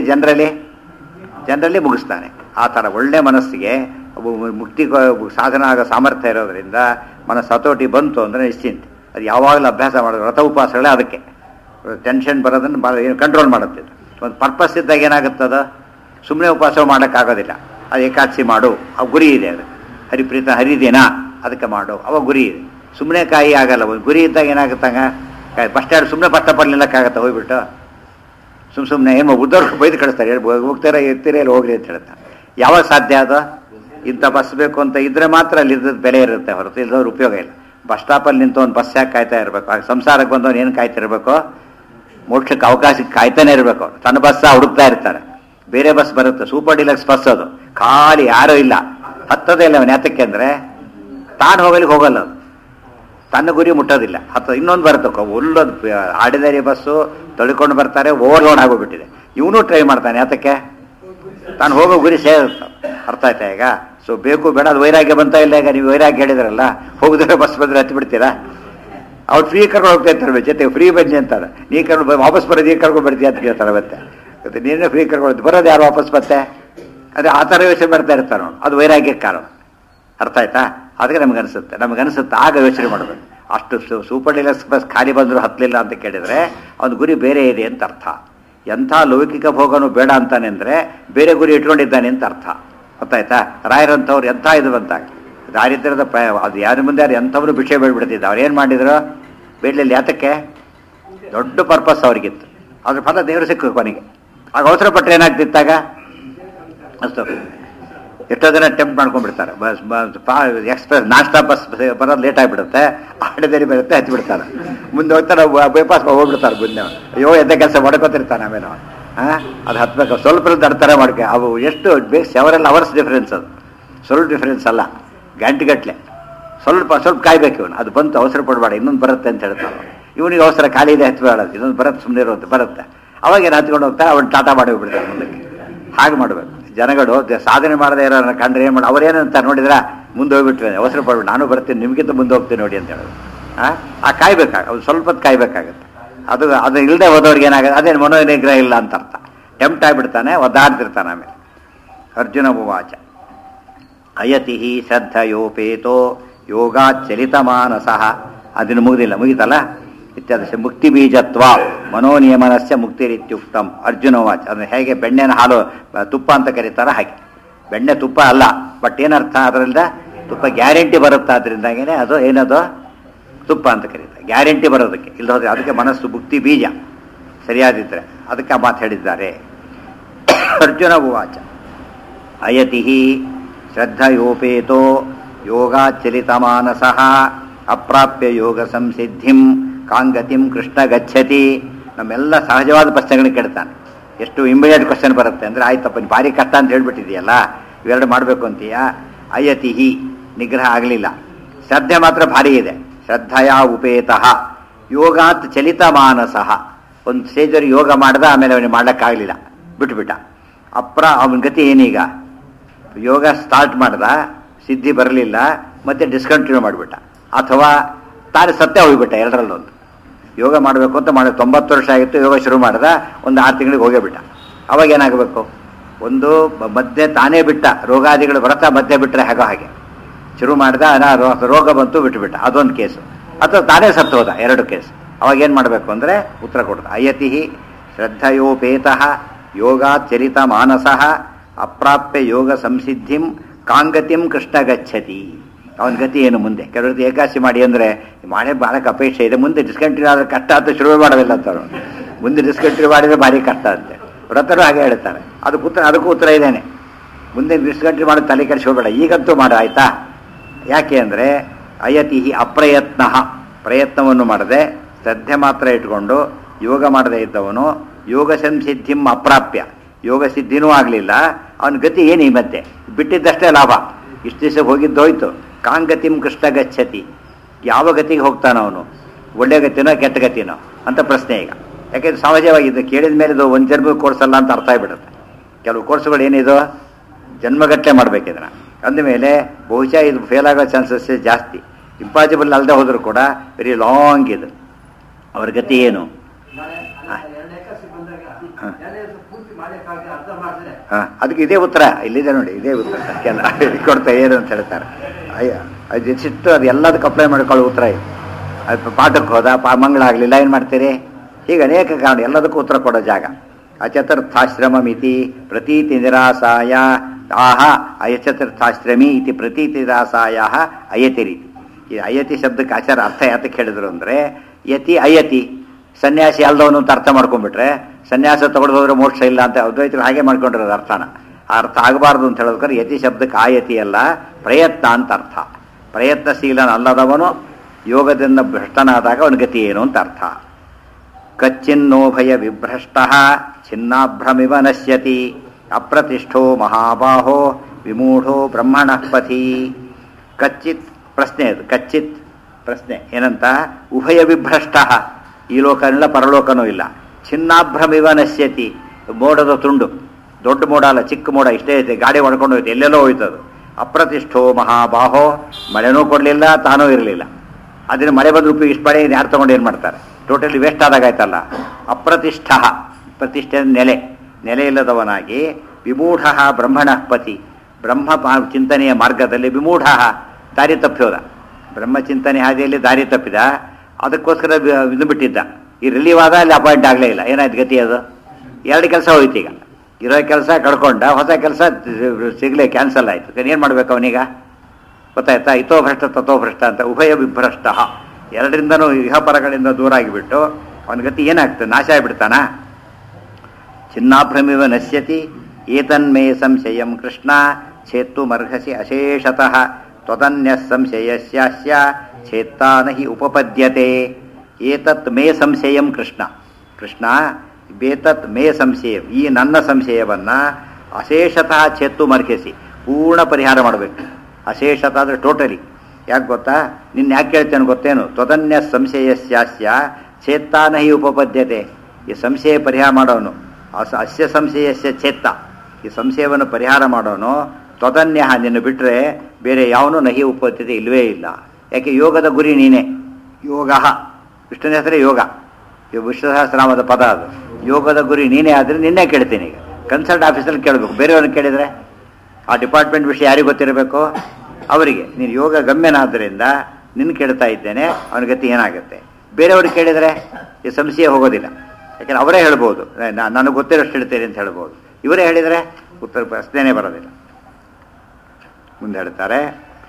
ಜನರಲಿ ಮುಗಿಸ್ತಾನೆ. ಆ ಥರ ಒಳ್ಳೆ ಮನಸ್ಸಿಗೆ ಮುಕ್ತಿ ಸಾಧನ ಆಗೋ ಸಾಮರ್ಥ್ಯ ಇರೋದ್ರಿಂದ ಮನಸ್ಸು ಹತೋಟಿ ಬಂತು ಅಂದರೆ ನಿಶ್ಚಿಂತೆ. ಅದು ಯಾವಾಗಲೂ ಅಭ್ಯಾಸ ಮಾಡೋದು. ವ್ರತ ಉಪವಾಸಗಳೇ ಅದಕ್ಕೆ ಟೆನ್ಷನ್ ಬರೋದನ್ನು ಏನು ಕಂಟ್ರೋಲ್ ಮಾಡುತ್ತೆ. ಒಂದು ಪರ್ಪಸ್ ಇದ್ದಾಗ ಏನಾಗುತ್ತದ? ಸುಮ್ಮನೆ ಉಪವಾಸ ಮಾಡೋಕ್ಕಾಗೋದಿಲ್ಲ. ಅದು ಏಕಾದಶಿ ಮಾಡು, ಅವು ಗುರಿ ಇದೆ. ಅದು ಹರಿಪ್ರೀತ ಹರಿದಿನ ಅದಕ್ಕೆ ಮಾಡು, ಅವ ಗುರಿ ಇದೆ. ಸುಮ್ಮನೆ ಕಾಯಿ ಆಗಲ್ಲ. ಒಂದು ಗುರಿ ಇದ್ದಾಗ ಏನಾಗುತ್ತಂಗ ಬಸ್ ಸ್ಟ್ಯಾಂಡ್ ಸುಮ್ಮನೆ ಬಸ್ ಸ್ಟಾಪಲ್ಲಿ ನಿಲ್ಲಕ್ಕಾಗತ್ತೆ ಹೋಗ್ಬಿಟ್ಟು ಸುಮ್ಮನೆ ಏನು ಉದ್ದವ್ರಿಗೆ ಬೈದು ಕಳಿಸ್ತಾರೆ, ಹೋಗ್ತಾರೆ ಇರ್ತೀರಿ ಅಲ್ಲಿ ಹೋಗ್ರಿ ಅಂತ ಹೇಳ್ತಾರೆ. ಯಾವಾಗ ಸಾಧ್ಯ ಅದು? ಇಂಥ ಬಸ್ ಬೇಕು ಅಂತ ಇದ್ರೆ ಮಾತ್ರ ಅಲ್ಲಿ ಇದ್ದದ್ದು ಬೆಲೆ ಇರುತ್ತೆ, ಹೊರತು ಇಲ್ಲದವ್ರು ಉಪಯೋಗ ಇಲ್ಲ. ಬಸ್ ಸ್ಟಾಪಲ್ಲಿ ನಿಂತು ಒಂದು ಬಸ್ ಯಾಕೆ ಕಾಯ್ತಾ ಇರಬೇಕು? ಹಾಗೆ ಸಂಸಾರಕ್ಕೆ ಬಂದವನು ಏನು ಕಾಯ್ತಿರ್ಬೇಕು? ಮೋಕ್ಷಕ್ಕೆ ಅವಕಾಶಕ್ಕೆ ಕಾಯ್ತಾನೆ ಇರಬೇಕು. ತನ್ನ ಬಸ್ ಹುಡುಕ್ತಾ ಇರ್ತಾರೆ. ಬೇರೆ ಬಸ್ ಬರುತ್ತೆ, ಸೂಪರ್ ಡಿಲಕ್ಸ್ ಬಸ್, ಅದು ಖಾಲಿ ಯಾರೂ ಇಲ್ಲ, ಹತ್ತೋದೇ ಇಲ್ಲ ಅವನು. ಯಾತಕ್ಕೆ ಅಂದರೆ ತಾನು ಹೋಗಲಿಕ್ಕೆ ಹೋಗಲ್ಲ, ಅದು ತನ್ನ ಗುರಿ ಮುಟ್ಟೋದಿಲ್ಲ. ಇನ್ನೊಂದು ಬರುತ್ತೆ, ಒಳ್ಳೊಂದು ಆರ್ಡಿನರಿ ಬಸ್ಸು ತೊಳ್ಕೊಂಡು ಬರ್ತಾರೆ, ಓವರ್ಲೋಡ್ ಆಗೋಗ್ಬಿಟ್ಟಿದೆ. ಇವನು ಟ್ರೈ ಮಾಡ್ತಾನೆ. ಯಾತಕ್ಕೆ? ತಾನು ಹೋಗೋ ಗುರಿ ಸೇರುತ್ತೆ. ಅರ್ಥ ಆಯ್ತಾ ಈಗ? ಸೊ ಬೇಕು ಬೇಡ ಅದು ವೈರಾಗ್ಯ ಬಂತಾ ಇಲ್ಲ. ಈಗ ನೀವು ವೈರಾಗ್ಯ ಹೇಳಿದ್ರಲ್ಲ, ಹೋಗಿದ್ರೆ ಬಸ್ ಬಂದರೆ ಹತ್ತಿ ಬಿಡ್ತೀರಾ? ಅವ್ರು ಫ್ರೀ ಕರ್ಕೊಂಡು ಹೋಗ್ತಾ ಇರ್ತಾರೆ, ಜೊತೆಗೆ ಫ್ರೀ ಬನ್ನಿ ಅಂತಾರೆ. ನೀ ಕರ್ಕೊಂಡು ವಾಪಸ್ ಬರೋದು, ಈಗ ಕರ್ಕೊಂಡು ಬರ್ತೀಯ ಅಂತ ಕೇಳ್ತಾರೆ. ಮತ್ತೆ ನೀನೇ ಫ್ರೀ ಕರ್ಕೊಂಡು ಬರೋದು ಯಾರು ವಾಪಸ್ ಮತ್ತೆ? ಅದೇ ಆ ಥರ ಯೋಚನೆ ಮಾಡ್ತಾ ಇರ್ತಾರೆ ನೋಡಿ, ಅದು ವೈರಾಗ್ಯಕ್ಕೆ ಕಾರಣ. ಅರ್ಥ ಆಯ್ತಾ? ಅದಕ್ಕೆ ನಮಗನ್ಸುತ್ತೆ ಆಗ ಯೋಚನೆ ಮಾಡಬೇಕು. ಅಷ್ಟು ಸೂಪರ್ ಡಿಲಕ್ಸ್ ಬಸ್ ಖಾಲಿ ಬಂದರೂ ಹತ್ತಲಿಲ್ಲ ಅಂತ ಕೇಳಿದರೆ ಅವನ ಗುರಿ ಬೇರೆ ಇದೆ ಅಂತ ಅರ್ಥ. ಎಂಥ ಲೌಕಿಕ ಭೋಗನೂ ಬೇಡ ಅಂತಾನೆ ಅಂದರೆ ಬೇರೆ ಗುರಿ ಇಟ್ಕೊಂಡಿದ್ದಾನೆ ಅಂತ ಅರ್ಥ. ಗೊತ್ತಾಯ್ತಾ? ರಾಯರಂಥವ್ರು ಎಂಥ ಇದು ಬಂತ ದಾರಿದ್ರ್ಯದ ಅದು ಯಾರ ಮುಂದೆ ಯಾರು ಎಂಥವ್ರು ಭಿಕ್ಷೆ ಬೇಡ್ಬಿಡ್ತಿದ್ದ. ಅವ್ರು ಏನು ಮಾಡಿದ್ರು? ಬೇಡಲಿಲ್ಲ. ಯಾತಕ್ಕೆ? ದೊಡ್ಡ ಪರ್ಪಸ್ ಅವ್ರಿಗಿತ್ತು. ಅದ್ರ ಫಲ ದೇವರು ಸಿಕ್ಕು ಕೊನೆಗೆ. ಆಗ ಅವಸರ ಪಟ್ಟರೆ ಏನಾಗ್ತಿತ್ತಾಗ? ಅಷ್ಟು ಎಷ್ಟೋ ಜನ ಟೆಂಪ್ಟ್ ಮಾಡ್ಕೊಂಡ್ಬಿಡ್ತಾರೆ. ಎಕ್ಸ್ಪ್ರೆಸ್ ನಾಷ್ಟಾ ಬಸ್ ಬರೋದು ಲೇಟ್ ಆಗಿಬಿಡುತ್ತೆ, ಆಡದೇರಿ ಬರುತ್ತೆ, ಹಚ್ಚಿ ಬಿಡ್ತಾರೆ. ಮುಂದೆ ಹೋಗ್ತಾರೆ, ಬೈಪಾಸ್ ಹೋಗ್ಬಿಡ್ತಾರೆ. ಮುಂದೆ ಅಯ್ಯೋ ಎದ್ದ ಕೆಲಸ ಮಾಡ್ಕೊತಿರ್ತಾನೆ. ಆಮೇಲೆ ಅದು ಹತ್ಬೇಕು, ಸ್ವಲ್ಪ ದಡ್ತಾರೆ ಮಾಡ್ಕೆ. ಅವು ಎಷ್ಟು ಬೇಕು, ಸೆವರಲ್ ಅವರ್ಸ್ ಡಿಫ್ರೆನ್ಸ್. ಅದು ಸ್ವಲ್ಪ ಡಿಫ್ರೆನ್ಸ್ ಅಲ್ಲ, ಗಂಟೆಗಟ್ಟಲೆ. ಸ್ವಲ್ಪ ಕಾಯ್ಬೇಕು ಇವನು. ಅದು ಬಂತು, ಅವಸರ ಪಡಬೇಡ, ಇನ್ನೊಂದು ಬರುತ್ತೆ ಅಂತ ಹೇಳ್ತಾನೆ. ಇವನಿಗೆ ಅವಸರ ಖಾಲಿ ಇದೆ, ಹತ್ಬೇಡದು, ಇನ್ನೊಂದು ಬರುತ್ತೆ, ಸುಮ್ಮನೆ ಇರೋದು ಬರುತ್ತೆ. ಅವಾಗ ಏನು ಹತ್ಕೊಂಡು ಹೋಗ್ತಾರೆ, ಅವನು ಟಾಟಾ ಮಾಡಿ ಹೋಗ್ಬಿಡ್ತಾರೆ ಮುಂದಕ್ಕೆ. ಹಾಗೆ ಮಾಡಬೇಕು. ಜನಗಳು ಸಾಧನೆ ಮಾಡದೇ ಇರೋರನ್ನ ಕಂಡ್ರೆ ಏನು ಮಾಡಿ ಅವರೇನಂತಾರೆ ನೋಡಿದ್ರ? ಮುಂದೆ ಹೋಗ್ಬಿಟ್ರೆ ಅವಸರ ಪಡ್ಬಿಟ್ಟು ನಾನು ಬರ್ತೀನಿ, ನಿಮಗಿಂತ ಮುಂದೆ ಹೋಗ್ತೀನಿ ನೋಡಿ ಅಂತ ಹೇಳೋದು. ಆ ಕಾಯ್ಬೇಕಾಗ ಸ್ವಲ್ಪ ಹೊತ್ತು ಕಾಯ್ಬೇಕಾಗತ್ತೆ. ಅದು ಇಲ್ಲದೆ ಹೋದವ್ರಿಗೆ ಏನಾಗುತ್ತೆ? ಅದೇನು ಮನೋನಿಗ್ರಹ ಇಲ್ಲ ಅಂತ ಅರ್ಥ. ಟೆಂಪ್ಟ್ ಆಗಿಬಿಡ್ತಾನೆ, ಒದ್ದಾಡ್ತಿರ್ತಾನೆ. ಆಮೇಲೆ ಅರ್ಜುನ ಉವಾಚ ಅಯತಿ ಶ್ರದ್ಧಯೋಪೇತೋ ಯೋಗಾಚಲಿತ ಮಾನಸಃ. ಅದನ್ನು ಮುಗಿತಲ್ಲ. ಇತ್ಯಾದಿ ಮುಕ್ತಿ ಬೀಜತ್ವ ಮನೋನಿಯಮನಸ್ಯ ಮುಕ್ತಿರಿತ್ಯುಕ್ತಂ. ಅರ್ಜುನ ವಾಚ. ಅದನ್ನು ಹೇಗೆ ಬೆಣ್ಣೆನ ಹಾಲು ತುಪ್ಪ ಅಂತ ಕರೀತಾರ ಹಾಗೆ. ಬೆಣ್ಣೆ ತುಪ್ಪ ಅಲ್ಲ, ಬಟ್ ಏನರ್ಥ? ಅದರಿಂದ ತುಪ್ಪ ಗ್ಯಾರಂಟಿ ಬರುತ್ತೆ. ಅದರಿಂದಾಗೇನೆ ಅದು ಏನದು ತುಪ್ಪ ಅಂತ ಕರೀತಾರೆ, ಗ್ಯಾರಂಟಿ ಬರೋದಕ್ಕೆ. ಇಲ್ಲ ಹೋದ್ರೆ ಅದಕ್ಕೆ ಮನಸ್ಸು ಮುಕ್ತಿ ಬೀಜ ಸರಿಯಾದಿದ್ರೆ ಅದಕ್ಕೆ ಆ ಮಾತು ಹೇಳಿದ್ದಾರೆ. ಅರ್ಜುನ ಉವಾಚ ಅಯತಿ ಶ್ರದ್ಧಯೋಪೇತೋ ಯೋಗಾಚಲಿತ ಮಾನಸಃ ಅಪ್ರಾಪ್ಯ ಯೋಗ ಸಂಸಿದ್ಧಿಂ ಕಾಂಗತಿಂ ಕೃಷ್ಣ ಗಚ್ಚತಿ. ನಮ್ಮೆಲ್ಲ ಸಹಜವಾದ ಪ್ರಶ್ನೆಗಳನ್ನ ಕೇಳ್ತಾನೆ. ಎಷ್ಟು ಇಮಿಡಿಯೇಟ್ ಕ್ವಶನ್ ಬರುತ್ತೆ ಅಂದರೆ, ಆಯ್ತಪ್ಪ ಭಾರಿ ಕಷ್ಟ ಅಂತ ಹೇಳ್ಬಿಟ್ಟಿದೆಯಲ್ಲ, ಇವೆರಡು ಮಾಡಬೇಕು ಅಂತೀಯ. ಅಯತಿಹಿ ನಿಗ್ರಹ ಆಗಲಿಲ್ಲ, ಶ್ರದ್ಧೆ ಮಾತ್ರ ಭಾರಿ ಇದೆ. ಶ್ರದ್ಧೆಯ ಉಪೇತಃ ಯೋಗಾತ್ ಚಲಿತ ಮಾನಸಃ. ಒಂದು ಸ್ಟೇಜಲ್ಲಿ ಯೋಗ ಮಾಡ್ದ, ಆಮೇಲೆ ಅವನಿಗೆ ಮಾಡೋಕ್ಕಾಗಲಿಲ್ಲ, ಬಿಟ್ಬಿಟ್ಟ. ಅವನ ಗತಿ ಏನೀಗ? ಯೋಗ ಸ್ಟಾರ್ಟ್ ಮಾಡ್ದ, ಸಿದ್ಧಿ ಬರಲಿಲ್ಲ, ಮತ್ತೆ ಡಿಸ್ಕಂಟಿನ್ಯೂ ಮಾಡಿಬಿಟ್ಟ, ಅಥವಾ ತಾನು ಸತ್ಯ ಹೋಗಿಬಿಟ್ಟ. ಎರಡರಲ್ಲೊಂದು. ಯೋಗ ಮಾಡಬೇಕು ಅಂತ 90 ವರ್ಷ ಆಗಿತ್ತು, ಯೋಗ ಶುರು ಮಾಡ್ದ, ಒಂದು 6 ತಿಂಗಳಿಗೆ ಹೋಗೇ ಬಿಟ್ಟ. ಅವಾಗ ಏನಾಗಬೇಕು? ಒಂದು ಮಧ್ಯೆ ತಾನೇ ಬಿಟ್ಟ, ರೋಗಾದಿಗಳು ಬರತ್ತಾ ಮಧ್ಯೆ ಬಿಟ್ಟರೆ ಹಾಗೆ ಶುರು ಮಾಡ್ದ, ರೋಗ ಬಂತು ಬಿಟ್ಟುಬಿಟ್ಟ, ಅದೊಂದು ಕೇಸು. ಅಥವಾ ತಾನೇ ಸತ್ತು ಹೋದ, 2 ಕೇಸು. ಅವಾಗ ಏನು ಮಾಡಬೇಕು ಅಂದರೆ ಉತ್ತರ ಕೊಡ್ದ. ಅಯತಿ ಶ್ರದ್ಧಯೋಪೇತಃ ಯೋಗಾಚಲಿತ ಮಾನಸಃ ಅಪ್ರಾಪ್ಯ ಯೋಗ ಸಂಸಿದ್ಧಿಂ ಕಾಂಗತಿಂ ಕೃಷ್ಣ ಗಚ್ಚತಿ. ಅವನ ಗತಿ ಏನು ಮುಂದೆ? ಕೆಲವ್ರದ್ದು ಏಕಾಸಿ ಮಾಡಿ ಅಂದರೆ ಮಾಡೇ ಭಾಳಕ್ಕೆ ಅಪೇಕ್ಷೆ ಇದೆ, ಮುಂದೆ ಡಿಸ್ಕಂಟಿನ್ಯೂ ಆದರೆ ಕಷ್ಟ ಅಂತ ಶುರು ಮಾಡೋದಿಲ್ಲ ಅಂತ ಮುಂದೆ ಡಿಸ್ಕಂಟಿನ್ಯೂ ಮಾಡಿದರೆ ಭಾರಿ ಕಷ್ಟ ಅಂತೆ. ವ್ರತರು ಹಾಗೆ ಹೇಳ್ತಾರೆ. ಅದಕ್ಕೂ ಉತ್ತರ ಇದ್ದೇನೆ. ಮುಂದೆ ಡಿಸ್ಕಂಟಿನ್ಯೂ ಮಾಡೋದು ತಲೆ ಕೆಡಿಸ್ಕೊಬೇಡ, ಈಗಂತೂ ಮಾಡು ಆಯ್ತಾ. ಯಾಕೆ ಅಂದರೆ ಅಯತಿ ಅಪ್ರಯತ್ನ, ಪ್ರಯತ್ನವನ್ನು ಮಾಡದೆ ಶ್ರದ್ಧೆ ಮಾತ್ರ ಇಟ್ಕೊಂಡು ಯೋಗ ಮಾಡದೇ ಇದ್ದವನು ಯೋಗ ಸಂಸಿದ್ಧಿಂ ಅಪ್ರಾಪ್ಯ, ಯೋಗ ಸಿದ್ಧಿನೂ ಆಗಲಿಲ್ಲ, ಅವನ ಗತಿ ಏನಿ ಮತ್ತೆ ಬಿಟ್ಟಿದ್ದಷ್ಟೇ ಲಾಭ. ಇಷ್ಟು ದಿವಸ ಹೋಗಿದ್ದೋಯ್ತು. ಕಾಂಗತಿಂ ಕೃಷ್ಣ ಗಚ್ಚತಿ, ಯಾವ ಗತಿಗೆ ಹೋಗ್ತಾನೋ ಅವನು, ಒಳ್ಳೆ ಗತಿನೋ ಕೆಟ್ಟ ಗತಿನೋ ಅಂತ ಪ್ರಶ್ನೆ ಈಗ. ಯಾಕೆಂದ್ರೆ ಸಹಜವಾಗಿದ್ದು ಕೇಳಿದ ಮೇಲೆ ಇದು ಒಂದು ಜನ್ಮ ಕೋರ್ಸ್ ಅಲ್ಲ ಅಂತ ಅರ್ಥ ಆಗಿಬಿಡುತ್ತೆ. ಕೆಲವು ಕೋರ್ಸ್ಗಳು ಏನಿದು ಜನ್ಮಗಟ್ಟಲೆ ಮಾಡಬೇಕಿದ್ರೆ, ಅಂದಮೇಲೆ ಬಹುಶಃ ಇದು ಫೇಲ್ ಆಗೋ ಚಾನ್ಸಸ್ ಜಾಸ್ತಿ. ಇಂಪಾಸಿಬಲ್ ಅಲ್ಲದೆ ಹೋದರೂ ಕೂಡ ವೆರಿ ಲಾಂಗ್ ಇದು. ಅವ್ರ ಗತಿ ಏನು? ಅದಕ್ಕೆ ಇದೇ ಉತ್ತರ ಇಲ್ಲಿದೆ ನೋಡಿ, ಇದೇ ಉತ್ತರ ಎಲ್ಲ ಕೊಡ್ತಾ ಏನು ಅಂತ ಹೇಳ್ತಾರೆ. ಅದು ಸಿಟ್ಟು ಅದು ಎಲ್ಲದಕ್ಕೆ ಅಪ್ಲೈ ಮಾಡ್ಕೊಳ್ಳೋ ಉತ್ತರ ಇದು. ಅದು ಪಾಠಕ್ಕೆ ಹೋದ ಮಂಗಳಾಗಲಿಲ್ಲ, ಏನು ಮಾಡ್ತೀರಿ? ಹೀಗೆ ಅನೇಕ ಕಾರಣ, ಎಲ್ಲದಕ್ಕೂ ಉತ್ತರ ಕೊಡೋ ಜಾಗ. ಅಚತುರ್ಥಾಶ್ರಮ ಮಿತಿ ಪ್ರತೀತಿ ನಿರಾಸಾಯ ಆಹ ಅಯಚತುರ್ಥಾಶ್ರಮಿ ಇತಿ ಪ್ರತೀತಿ ನಿರಾಸಾಯ ಅಯತಿ ರೀತಿ. ಈ ಅಯತಿ ಶಬ್ದಕ್ಕೆ ಆಚಾರ ಅರ್ಥ ಯಾತಕ್ಕೆ ಹೇಳಿದ್ರು ಅಂದರೆ, ಯತಿ ಅಯತಿ ಸನ್ಯಾಸಿ ಅಲ್ದವನು ಅಂತ ಅರ್ಥ ಮಾಡ್ಕೊಂಡ್ಬಿಟ್ರೆ ಸನ್ಯಾಸ ತಗೊಳ್ದು ಹೋದ್ರೆ ಮೋಕ್ಷ ಇಲ್ಲ ಅಂತ ಅದ್ವೈತರು ಹಾಗೆ ಮಾಡ್ಕೊಂಡಿರೋದು ಅರ್ಥನ. ಆ ಅರ್ಥ ಆಗಬಾರ್ದು ಅಂತ ಹೇಳೋದಕ್ಕೆ ಯತಿ ಶಬ್ದಕ್ಕೆ ಆಯತಿ ಅಲ್ಲ, ಪ್ರಯತ್ನ ಅಂತ ಅರ್ಥ. ಪ್ರಯತ್ನಶೀಲನಲ್ಲದವನು ಯೋಗದಿಂದ ಭ್ರಷ್ಟನಾದಾಗ ಅವನ ಗತಿ ಏನು ಅಂತ ಅರ್ಥ. ಕಚ್ಚಿನ್ನೋಭಯ ವಿಭ್ರಷ್ಟ ಛಿನ್ನಾಭ್ರಮಿವ ನಶ್ಯತಿ ಅಪ್ರತಿಷ್ಠೋ ಮಹಾಬಾಹೋ ವಿಮೂಢೋ ಬ್ರಹ್ಮಣಃ ಪಥಿ. ಕಚ್ಚಿತ್ ಪ್ರಶ್ನೆ ಅದು, ಕಚ್ಚಿತ್ ಪ್ರಶ್ನೆ ಏನಂತ? ಉಭಯ ವಿಭ್ರಷ್ಟ, ಈ ಲೋಕನೂ ಇಲ್ಲ ಪರಲೋಕನೂ ಇಲ್ಲ. ಛಿನ್ನಾಭ್ರಮಿವ ನಶ್ಯತಿ, ಮೋಡದ ತುಂಡು, ದೊಡ್ಡ ಮೋಡ ಅಲ್ಲ ಚಿಕ್ಕ ಮೋಡ ಇಷ್ಟೇ ಐತೆ, ಗಾಡಿ ಹೊಡ್ಕೊಂಡು ಹೋಯ್ತು, ಎಲ್ಲೆಲ್ಲೋ ಹೋಯ್ತದು. ಅಪ್ರತಿಷ್ಠೋ ಮಹಾಬಾಹೋ, ಮಳೆನೂ ಕೊಡಲಿಲ್ಲ ತಾನೂ ಇರಲಿಲ್ಲ. ಅದನ್ನು ಮಳೆ ಬಂದ ರೂಪಿ ಇಷ್ಟು ಪಡೆ ಯಾರು ತಗೊಂಡು ಏನು ಮಾಡ್ತಾರೆ? Totally waste ಆದಾಗಾಯ್ತಲ್ಲ. ಅಪ್ರತಿಷ್ಠ, ಪ್ರತಿಷ್ಠೆ ನೆಲೆ ಇಲ್ಲದವನಾಗಿ ವಿಮೂಢ ಬ್ರಹ್ಮಣಃ ಪತಿ, ಬ್ರಹ್ಮ ಚಿಂತನೆಯ ಮಾರ್ಗದಲ್ಲಿ ವಿಮೂಢ ದಾರಿ ತಪ್ಪಿಯೋದ, ಬ್ರಹ್ಮಚಿಂತನೆ ಹಾದಿಯಲ್ಲಿ ದಾರಿ ತಪ್ಪಿದ. ಅದಕ್ಕೋಸ್ಕರ ಇದು ಬಿಟ್ಟಿದ್ದ. ಈ ರಿಲೀವ್ ಆದ ಅಲ್ಲಿ ಅಪಾಯಿಂಟ್ ಆಗಲೇ ಇಲ್ಲ. ಏನಾಯ್ತು ಗತಿ? ಅದು ಎರಡು ಕೆಲಸ ಹೋಯ್ತು. ಈಗ ಇರೋ ಕೆಲಸ ಕಳ್ಕೊಂಡ, ಹೊಸ ಕೆಲಸ ಸಿಗಲೇ ಕ್ಯಾನ್ಸಲ್ ಆಯಿತು. ಏನು ಮಾಡಬೇಕು ಅವನೀಗ? ಗೊತ್ತಾಯ್ತಾ? ಇತೋ ಭ್ರಷ್ಟ ತಥೋ ಭ್ರಷ್ಟ ಅಂತ ಉಭಯ ವಿಭ್ರಷ್ಟ, ಎರಡರಿಂದನೂ ಇಹಪರಗಳಿಂದ ದೂರ ಆಗಿಬಿಟ್ಟು ಅವನ ಗತಿ ಏನಾಗ್ತದೆ? ನಾಶ ಆಗಿಬಿಡ್ತಾನ. ಚಿನ್ನಾಭ್ರಮಿವ ನಶ್ಯತಿ ಏತನ್ಮೇ ಸಂಶಯಂ ಕೃಷ್ಣ ಛೇತ್ತು ಮರ್ಹಸಿ ಅಶೇಷತಃ ತ್ವದನ್ಯ ಸಂಶಯಸ್ಯಾಸ್ಯ ಛೇತ್ತಾನ ಹಿ ಉಪಪದ್ಯತೆ. ಏತತ್ ಮೇ ಸಂಶಯಂ ಕೃಷ್ಣ, ಕೃಷ್ಣ ಬೇತತ್ ಮೇ ಸಂಶಯಂ, ಈ ನನ್ನ ಸಂಶಯವನ್ನು ಅಶೇಷತಃ ಛೇತ್ತು ಮರ್ಹಸಿ, ಪೂರ್ಣ ಪರಿಹಾರ ಮಾಡಬೇಕು. ಅಶೇಷತ ಅಂದರೆ ಟೋಟಲಿ. ಯಾಕೆ ಗೊತ್ತಾ? ನಿನ್ನ ಯಾಕೆ ಕೇಳ್ತೇನೆ ಗೊತ್ತೇನು? ತ್ವದನ್ಯ ಸಂಶಯಸ್ಯಾಸ್ಯ ಛೇತ್ತಾನ ಹಿ ಉಪಪದ್ಯತೆ. ಈ ಸಂಶಯ ಪರಿಹಾರ ಮಾಡೋನು, ಅಸ್ಯ ಸಂಶಯಸ್ಯ ಛೇತ್ತ, ಈ ಸಂಶಯವನ್ನು ಪರಿಹಾರ ಮಾಡೋನು ತ್ವದನ್ಯ, ನಿನ್ನ ಬಿಟ್ಟರೆ ಬೇರೆ ಯಾವನೂ ನಹಿ ಉಪಪದ್ಯತೆ ಇಲ್ಲವೇ ಇಲ್ಲ. ಯಾಕೆ? ಯೋಗದ ಗುರಿ ನೀನೇ. ಯೋಗ ವಿಷ್ಣುನ ಹೆಸರೇ ಯೋಗ, ವಿಷ್ಣು ಸಹಸ್ರನಾಮದ ಪದ ಅದು. ಯೋಗದ ಗುರಿ ನೀನೇ ಆದರೆ ನಿನ್ನೆ ಕೇಳ್ತೀನಿ. ಈಗ ಕನ್ಸಲ್ಟ್ ಆಫೀಸಲ್ಲಿ ಕೇಳಬೇಕು, ಬೇರೆಯವ್ರನ್ನ ಕೇಳಿದರೆ ಆ ಡಿಪಾರ್ಟ್ಮೆಂಟ್ ವಿಷಯ ಯಾರಿಗೆ ಗೊತ್ತಿರಬೇಕು? ಅವರಿಗೆ. ನೀನು ಯೋಗ ಗಮ್ಯನಾದ್ದರಿಂದ ನಿನ್ನ ಕೇಳ್ತಾ ಇದ್ದೇನೆ, ಅವನ ಗತಿ ಏನಾಗುತ್ತೆ? ಬೇರೆಯವ್ರಿಗೆ ಕೇಳಿದರೆ ಈ ಸಂಶಯ ಹೋಗೋದಿಲ್ಲ. ಯಾಕೆಂದರೆ ಅವರೇ ಹೇಳ್ಬೋದು, ನನಗೆ ಗೊತ್ತಿರೋಷ್ಟು ಹೇಳ್ತೇನೆ ಅಂತ ಹೇಳ್ಬೋದು. ಇವರೇ ಹೇಳಿದರೆ ಉತ್ತರ ಪ್ರಶ್ನೆನೇ ಬರೋದಿಲ್ಲ. ಮುಂದೆ ಹೇಳ್ತಾರೆ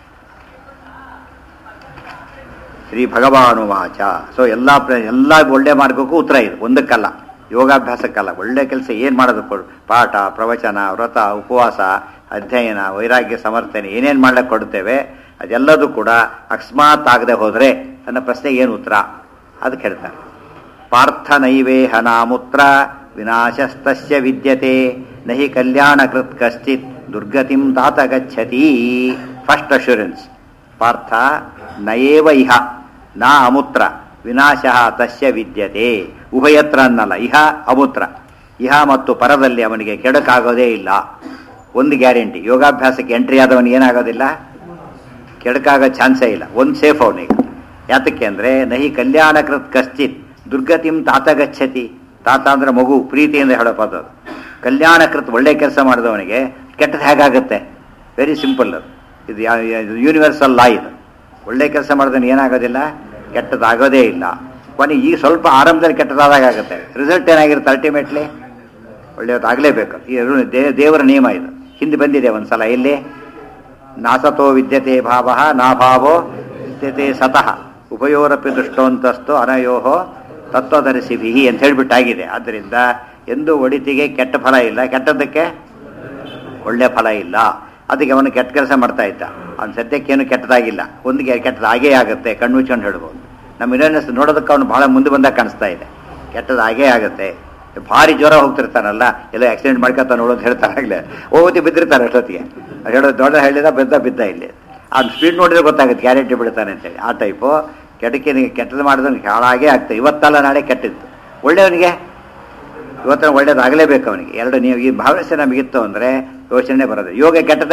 ಶ್ರೀ ಭಗವಾನುವಾಚ. ಸೊ ಎಲ್ಲ ಒಳ್ಳೆ ಮಾರ್ಗಕ್ಕೂ ಉತ್ತರ ಇದೆ, ಒಂದಕ್ಕಲ್ಲ, ಯೋಗಾಭ್ಯಾಸಕ್ಕಲ್ಲ. ಒಳ್ಳೆ ಕೆಲಸ ಏನು ಮಾಡೋದಕ್ಕೂ, ಪಾಠ, ಪ್ರವಚನ, ವ್ರತ, ಉಪವಾಸ, ಅಧ್ಯಯನ, ವೈರಾಗ್ಯ ಸಮರ್ಥನೆ, ಏನೇನು ಮಾಡ್ಲಿಕ್ಕೆ ಕೊಡ್ತೇವೆ ಅದೆಲ್ಲದೂ ಕೂಡ ಅಕಸ್ಮಾತ್ ಆಗದೆ ಹೋದರೆ ನನ್ನ ಪ್ರಶ್ನೆಗೆ ಏನು ಉತ್ತರ? ಅದಕ್ಕೆ ಹೇಳ್ತಾರೆ. ಪಾರ್ಥ ನೈವೇಹ ನಾಮುತ್ರ ವಿನಾಶಸ್ತಸ್ಯ ವಿದ್ಯತೆ ನಹಿ ಕಲ್ಯಾಣಕೃತ್ ಕಶ್ಚಿತ್ ದುರ್ಗತಿಂ ತಾತ ಗಚ್ಚತಿ. ಫಸ್ಟ್ ಅಶ್ಯೂರೆನ್ಸ್, ಪಾರ್ಥ ನಯೇವ ಇಹ ನಾ ಅಮುತ್ರ ವಿನಾಶಃ ತಸ್ಯ ವಿದ್ಯತೆ. ಉಭಯತ್ರ ಅನ್ನಲ್ಲ, ಇಹ ಅಮುತ್ರ, ಇಹ ಮತ್ತು ಪರದಲ್ಲಿ ಅವನಿಗೆ ಕೆಡಕಾಗೋದೇ ಇಲ್ಲ. ಒಂದು ಗ್ಯಾರಂಟಿ, ಯೋಗಾಭ್ಯಾಸಕ್ಕೆ ಎಂಟ್ರಿ ಆದವನಿಗೆ ಏನಾಗೋದಿಲ್ಲ, ಕೆಡಕಾಗೋ ಚಾನ್ಸೇ ಇಲ್ಲ. ಒಂದು ಸೇಫ್ ಅವನಿಗೆ. ಯಾತಕ್ಕೆ ಅಂದರೆ ನಹಿ ಕಲ್ಯಾಣಕೃತ್ ಕಶ್ಚಿತ್ ದುರ್ಗತಿಂ ತಾತ ಗಚ್ಚತಿ. ತಾತ ಅಂದರೆ ಮಗು, ಪ್ರೀತಿಯಿಂದ ಹೇಳೋ ಪದ ಅದು. ಕಲ್ಯಾಣಕೃತ್ ಒಳ್ಳೆ ಕೆಲಸ ಮಾಡಿದವನಿಗೆ ಕೆಟ್ಟದ್ದು ಹೇಗಾಗುತ್ತೆ? ವೆರಿ ಸಿಂಪಲ್ ಅದು. ಇದು ಯೂನಿವರ್ಸಲ್ ಲಾ ಇದು. ಒಳ್ಳೆ ಕೆಲಸ ಮಾಡಿದವನು ಏನಾಗೋದಿಲ್ಲ, ಕೆಟ್ಟದಾಗೋದೇ ಇಲ್ಲ. ಕೊನೆಗೆ ಈಗ ಸ್ವಲ್ಪ ಆರಂಭದಲ್ಲಿ ಕೆಟ್ಟದಾದಾಗ ಆಗುತ್ತೆ, ರಿಸಲ್ಟ್ ಏನಾಗಿರುತ್ತೆ? ಅಲ್ಟಿಮೇಟ್ಲಿ ಒಳ್ಳೆಯದಾಗಲೇಬೇಕು. ಈ ದೇವರ ನಿಯಮ ಇದು. ಹಿಂದೆ ಬಂದಿದೆ ಒಂದು ಸಲ. ಇಲ್ಲಿ ನಾಸತೋ ವಿದ್ಯತೆ ಭಾವ ನಾಭಾವೋ ವಿದ್ಯತೆ ಸತಃ ಉಭಯೋರಪಿ ದೃಷ್ಟೋಂತಸ್ತು ಅನಯೋಹೋ ತತ್ವದರ್ಶಿಭಿ ಅಂತ ಹೇಳಿಬಿಟ್ಟಾಗಿದೆ. ಆದ್ದರಿಂದ ಎಂದು ಒಡಿತಿಗೆ ಕೆಟ್ಟ ಫಲ ಇಲ್ಲ, ಕೆಟ್ಟದ್ದಕ್ಕೆ ಒಳ್ಳೆ ಫಲ ಇಲ್ಲ. ಅದಕ್ಕೆ ಅವನು ಕೆಟ್ಟ ಕೆಲಸ ಮಾಡ್ತಾ ಇದ್ದ. ಅವ್ನು ಸದ್ಯಕ್ಕೇನು ಕೆಟ್ಟದಾಗಿಲ್ಲ, ಒಂದಿಗೆ ಕೆಟ್ಟದ್ದು ಆಗೇ ಆಗುತ್ತೆ, ಕಣ್ಣು ಮುಚ್ಕೊಂಡು ಹೇಳ್ಬೋದು. ನಮ್ಮ ಇನ್ನೊಂದು ನೋಡೋದಕ್ಕೆ ಅವನು ಭಾಳ ಮುಂದೆ ಬಂದಾಗ ಕಾಣಿಸ್ತಾ ಇದೆ. ಕೆಟ್ಟದ್ದು ಆಗೇ ಆಗುತ್ತೆ. ಭಾರಿ ಜ್ವರ ಹೋಗ್ತಿರ್ತಾನಲ್ಲ, ಎಲ್ಲ ಆಕ್ಸಿಡೆಂಟ್ ಮಾಡ್ಕೊತಾನೆ ನೋಡೋದು ಹೇಳ್ತಾರಾಗಲೇ ಓದಿ ಬಿದ್ದಿರ್ತಾರೆ ಅಷ್ಟೊತ್ತಿಗೆ. ಹೇಳೋದು ದೊಡ್ಡ ಹೇಳಿದ ಬಿದ್ದ ಇಲ್ಲಿ ಅವ್ನು ಸ್ಪೀಡ್ ನೋಡಿದ್ರೆ ಗೊತ್ತಾಗುತ್ತೆ ಗ್ಯಾರಂಟಿ ಬಿಡ್ತಾನೆ ಅಂತೇಳಿ. ಆ ಟೈಪು ಕೆಟ್ಟದ್ದು ಮಾಡಿದವನಿಗೆ ಹಾಳಾಗೇ ಆಗ್ತದೆ. ಇವತ್ತಲ್ಲ ನಾಳೆ ಕೆಟ್ಟಿತ್ತು, ಒಳ್ಳೆಯವನಿಗೆ ಇವತ್ತು ಒಳ್ಳೇದಾಗಲೇಬೇಕು ಅವನಿಗೆ. ಎರಡು ನೀವು ಈ ಭಾವನೆ ನಮಗಿತ್ತು ಅಂದರೆ ಯೋಚನೆ ಬರೋದು. ಯೋಗ ಕೆಟ್ಟದೇ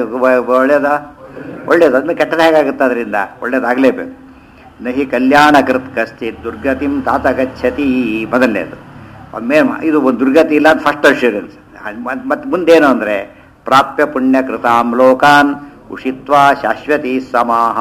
ಒಳ್ಳೇದು ಅದನ್ನು ಕೆಟ್ಟದೇ ಹೇಗಾಗುತ್ತೆ, ಅದರಿಂದ ಒಳ್ಳೇದಾಗಲೇಬೇಕು. ನಹಿ ಕಲ್ಯಾಣ ಕೃತ್ ಕಶ್ಚಿತ್ ದುರ್ಗತಿಂ ತಾತ ಗಚ್ಚತಿ. ಮೊದಲನೇದು ಒಮ್ಮೆ ಇದು ಒಂದು ದುರ್ಗತಿ ಇಲ್ಲ ಅಂತ ಫಸ್ಟ್ ಅಶ್ಯೂರೆನ್ಸ್. ಮತ್ತು ಮುಂದೇನು ಅಂದರೆ ಪ್ರಾಪ್ಯ ಪುಣ್ಯ ಕೃತಾಂ ಲೋಕಾನ್ ಉಷಿತ್ವಾ ಶಾಶ್ವತಿ ಸಮಾಹ.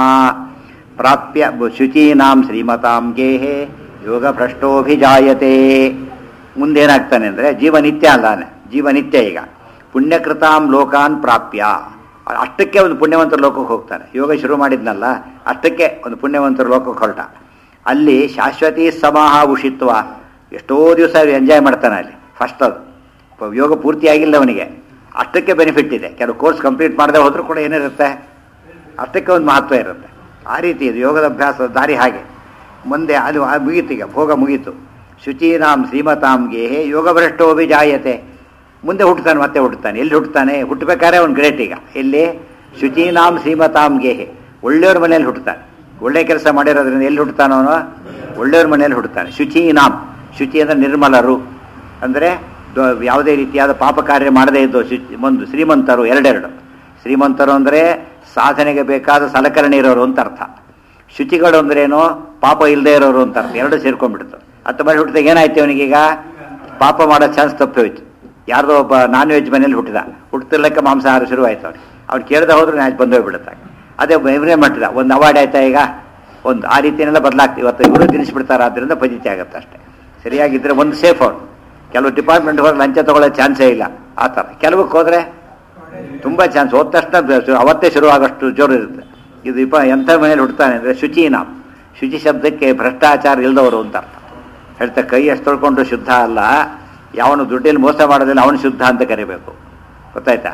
ಪ್ರಾಪ್ಯ ಶುಚೀನಾಂ ಶ್ರೀಮತಾಂ ಗೇಹೆ ಯೋಗ ಭ್ರಷ್ಟೋಭಿಜಾಯತೆ. ಮುಂದೇನಾಗ್ತಾನೆ ಅಂದರೆ ಜೀವನಿತ್ಯ ಅಲ್ಲಾನೆ, ಜೀವನಿತ್ಯ. ಈಗ ಪುಣ್ಯಕೃತಾಂ ಲೋಕಾನ್ ಪ್ರಾಪ್ಯ, ಅಷ್ಟಕ್ಕೆ ಒಂದು ಪುಣ್ಯವಂತರ ಲೋಕಕ್ಕೆ ಹೋಗ್ತಾನೆ. ಯೋಗ ಶುರು ಮಾಡಿದ್ನಲ್ಲ ಅಷ್ಟಕ್ಕೆ ಒಂದು ಪುಣ್ಯವಂತರ ಲೋಕಕ್ಕೆ ಹೊರಟ. ಅಲ್ಲಿ ಶಾಶ್ವತಿ ಸಮಾಹ ಉಷಿತ್ವ, ಎಷ್ಟೋ ದಿವಸ ಎಂಜಾಯ್ ಮಾಡ್ತಾನೆ ಅಲ್ಲಿ. ಫಸ್ಟ್ ಅದು ಯೋಗ ಪೂರ್ತಿ ಆಗಿಲ್ಲ ಅವನಿಗೆ, ಅಷ್ಟಕ್ಕೆ ಬೆನಿಫಿಟ್ ಇದೆ. ಕೆಲವು ಕೋರ್ಸ್ ಕಂಪ್ಲೀಟ್ ಮಾಡದೆ ಹೋದರೂ ಕೂಡ ಏನಿರುತ್ತೆ, ಅಷ್ಟಕ್ಕೆ ಒಂದು ಮಹತ್ವ ಇರುತ್ತೆ. ಆ ರೀತಿ ಇದು ಯೋಗದ ಅಭ್ಯಾಸದ ದಾರಿ ಹಾಗೆ. ಮುಂದೆ ಅದು ಮುಗೀತು, ಈಗ ಭೋಗ ಮುಗೀತು. ಶುಚೀನಾಂ ಶ್ರೀಮತಾಂ ಗೇಹೆ ಯೋಗ ಭ್ರಷ್ಟೋಭಿಜಾಯತೆ. ಮುಂದೆ ಹುಟ್ಟುತ್ತಾನೆ, ಮತ್ತೆ ಹುಟ್ಟುತ್ತಾನೆ. ಎಲ್ಲಿ ಹುಟ್ಟುತ್ತಾನೆ? ಹುಟ್ಟಬೇಕಾದ್ರೆ ಅವ್ನು ಗ್ರೇಟ್. ಈಗ ಎಲ್ಲಿ? ಶುಚೀನಾಂ ಶ್ರೀಮತಾಂ ಗೇಹೆ, ಒಳ್ಳೆಯವ್ರ ಮನೆಯಲ್ಲಿ ಹುಟ್ಟುತ್ತಾನೆ. ಒಳ್ಳೆ ಕೆಲಸ ಮಾಡಿರೋದ್ರಿಂದ ಎಲ್ಲಿ ಹುಟ್ಟುತ್ತಾನೋ ಅವನು? ಒಳ್ಳೆಯವ್ರ ಮನೆಯಲ್ಲಿ ಹುಟ್ಟುತ್ತಾನೆ. ಶುಚೀನಾಂ, ಶುಚಿ ಅಂದರೆ ನಿರ್ಮಲರು, ಅಂದರೆ ಯಾವುದೇ ರೀತಿಯಾದ ಪಾಪ ಕಾರ್ಯ ಮಾಡದೇ ಇದ್ದು ಒಂದು ಶ್ರೀಮಂತರು. ಎರಡೆರಡು ಶ್ರೀಮಂತರು ಅಂದರೆ ಸಾಧನೆಗೆ ಬೇಕಾದ ಸಲಕರಣೆ ಇರೋರು ಅಂತ ಅರ್ಥ. ಶುಚಿಗಳು ಅಂದ್ರೇನು? ಪಾಪ ಇಲ್ಲದೆ ಇರೋರು ಅಂತ ಅರ್ಥ. ಎರಡು ಸೇರ್ಕೊಂಡ್ಬಿಡ್ತು. ಹತ್ತು ಮನೆ ಹುಟ್ಟಿದಾಗ ಏನಾಯ್ತು ಅವನಿಗೀಗ? ಪಾಪ ಮಾಡೋ ಚಾನ್ಸ್ ತಪ್ಪೋಯ್ತು. ಯಾರ್ದೋ ಒಬ್ಬ ನಾನ್ ವೆಜ್ ಮನೇಲಿ ಹುಟ್ಟಿರ್ಲಿಕ್ಕೆ ಮಾಂಸಾಹಾರ ಶುರುವಾಯ್ತು ಅವ್ನಿಗೆ. ಅವ್ನು ಕೇಳದೆ ಹೋದ್ರೆ ನ್ಯಾಚ್ ಬಂದೋಗ್ಬಿಡುತ್ತೆ. ಅದೇ ಇವರೇ ಮಾಡಿದ ಒಂದು ಅವಾರ್ಡ್ ಆಯ್ತಾ ಈಗ ಒಂದು. ಆ ರೀತಿಯೆಲ್ಲ ಬದಲಾಗ್ತದೆ. ಇವತ್ತು ಇವರು ತಿನ್ನಿಸ್ಬಿಡ್ತಾರೆ, ಆದ್ದರಿಂದ ಫಜಿತಿ ಆಗುತ್ತೆ ಅಷ್ಟೇ. ಸರಿಯಾಗಿದ್ದರೆ ಒಂದು ಸೇಫ್ ಅವ್ರು. ಕೆಲವು ಡಿಪಾರ್ಟ್ಮೆಂಟ್ ಹೋದ್ರೆ ಲಂಚ ತೊಗೊಳ್ಳೋ ಚಾನ್ಸೇ ಇಲ್ಲ ಆ ಥರ. ಕೆಲವಕ್ಕೆ ಹೋದರೆ ತುಂಬ ಚಾನ್ಸ್, ಹೋದ ತಕ್ಷಣ ಅವತ್ತೇ ಶುರು ಆಗೋಷ್ಟು ಜೋರು ಇರುತ್ತೆ. ಇದು ಎಂಥ ಮನೇಲಿ ಹುಡ್ತಾನೆ ಅಂದರೆ ಶುಚೀನಾಂ. ಶುಚಿ ಶಬ್ದಕ್ಕೆ ಭ್ರಷ್ಟಾಚಾರ ಇಲ್ಲದವರು ಅಂತ ಅರ್ಥ. ಹೇಳ್ತಾ ಕೈ ಎಷ್ಟು ತೊಳ್ಕೊಂಡು ಶುದ್ಧ ಅಲ್ಲ, ಯಾವನು ದುಡ್ಡಲ್ಲಿ ಮೋಸ ಮಾಡೋದಿಲ್ಲ ಅವನು ಶುದ್ಧ ಅಂತ ಕರಿಬೇಕು. ಗೊತ್ತಾಯ್ತಾ?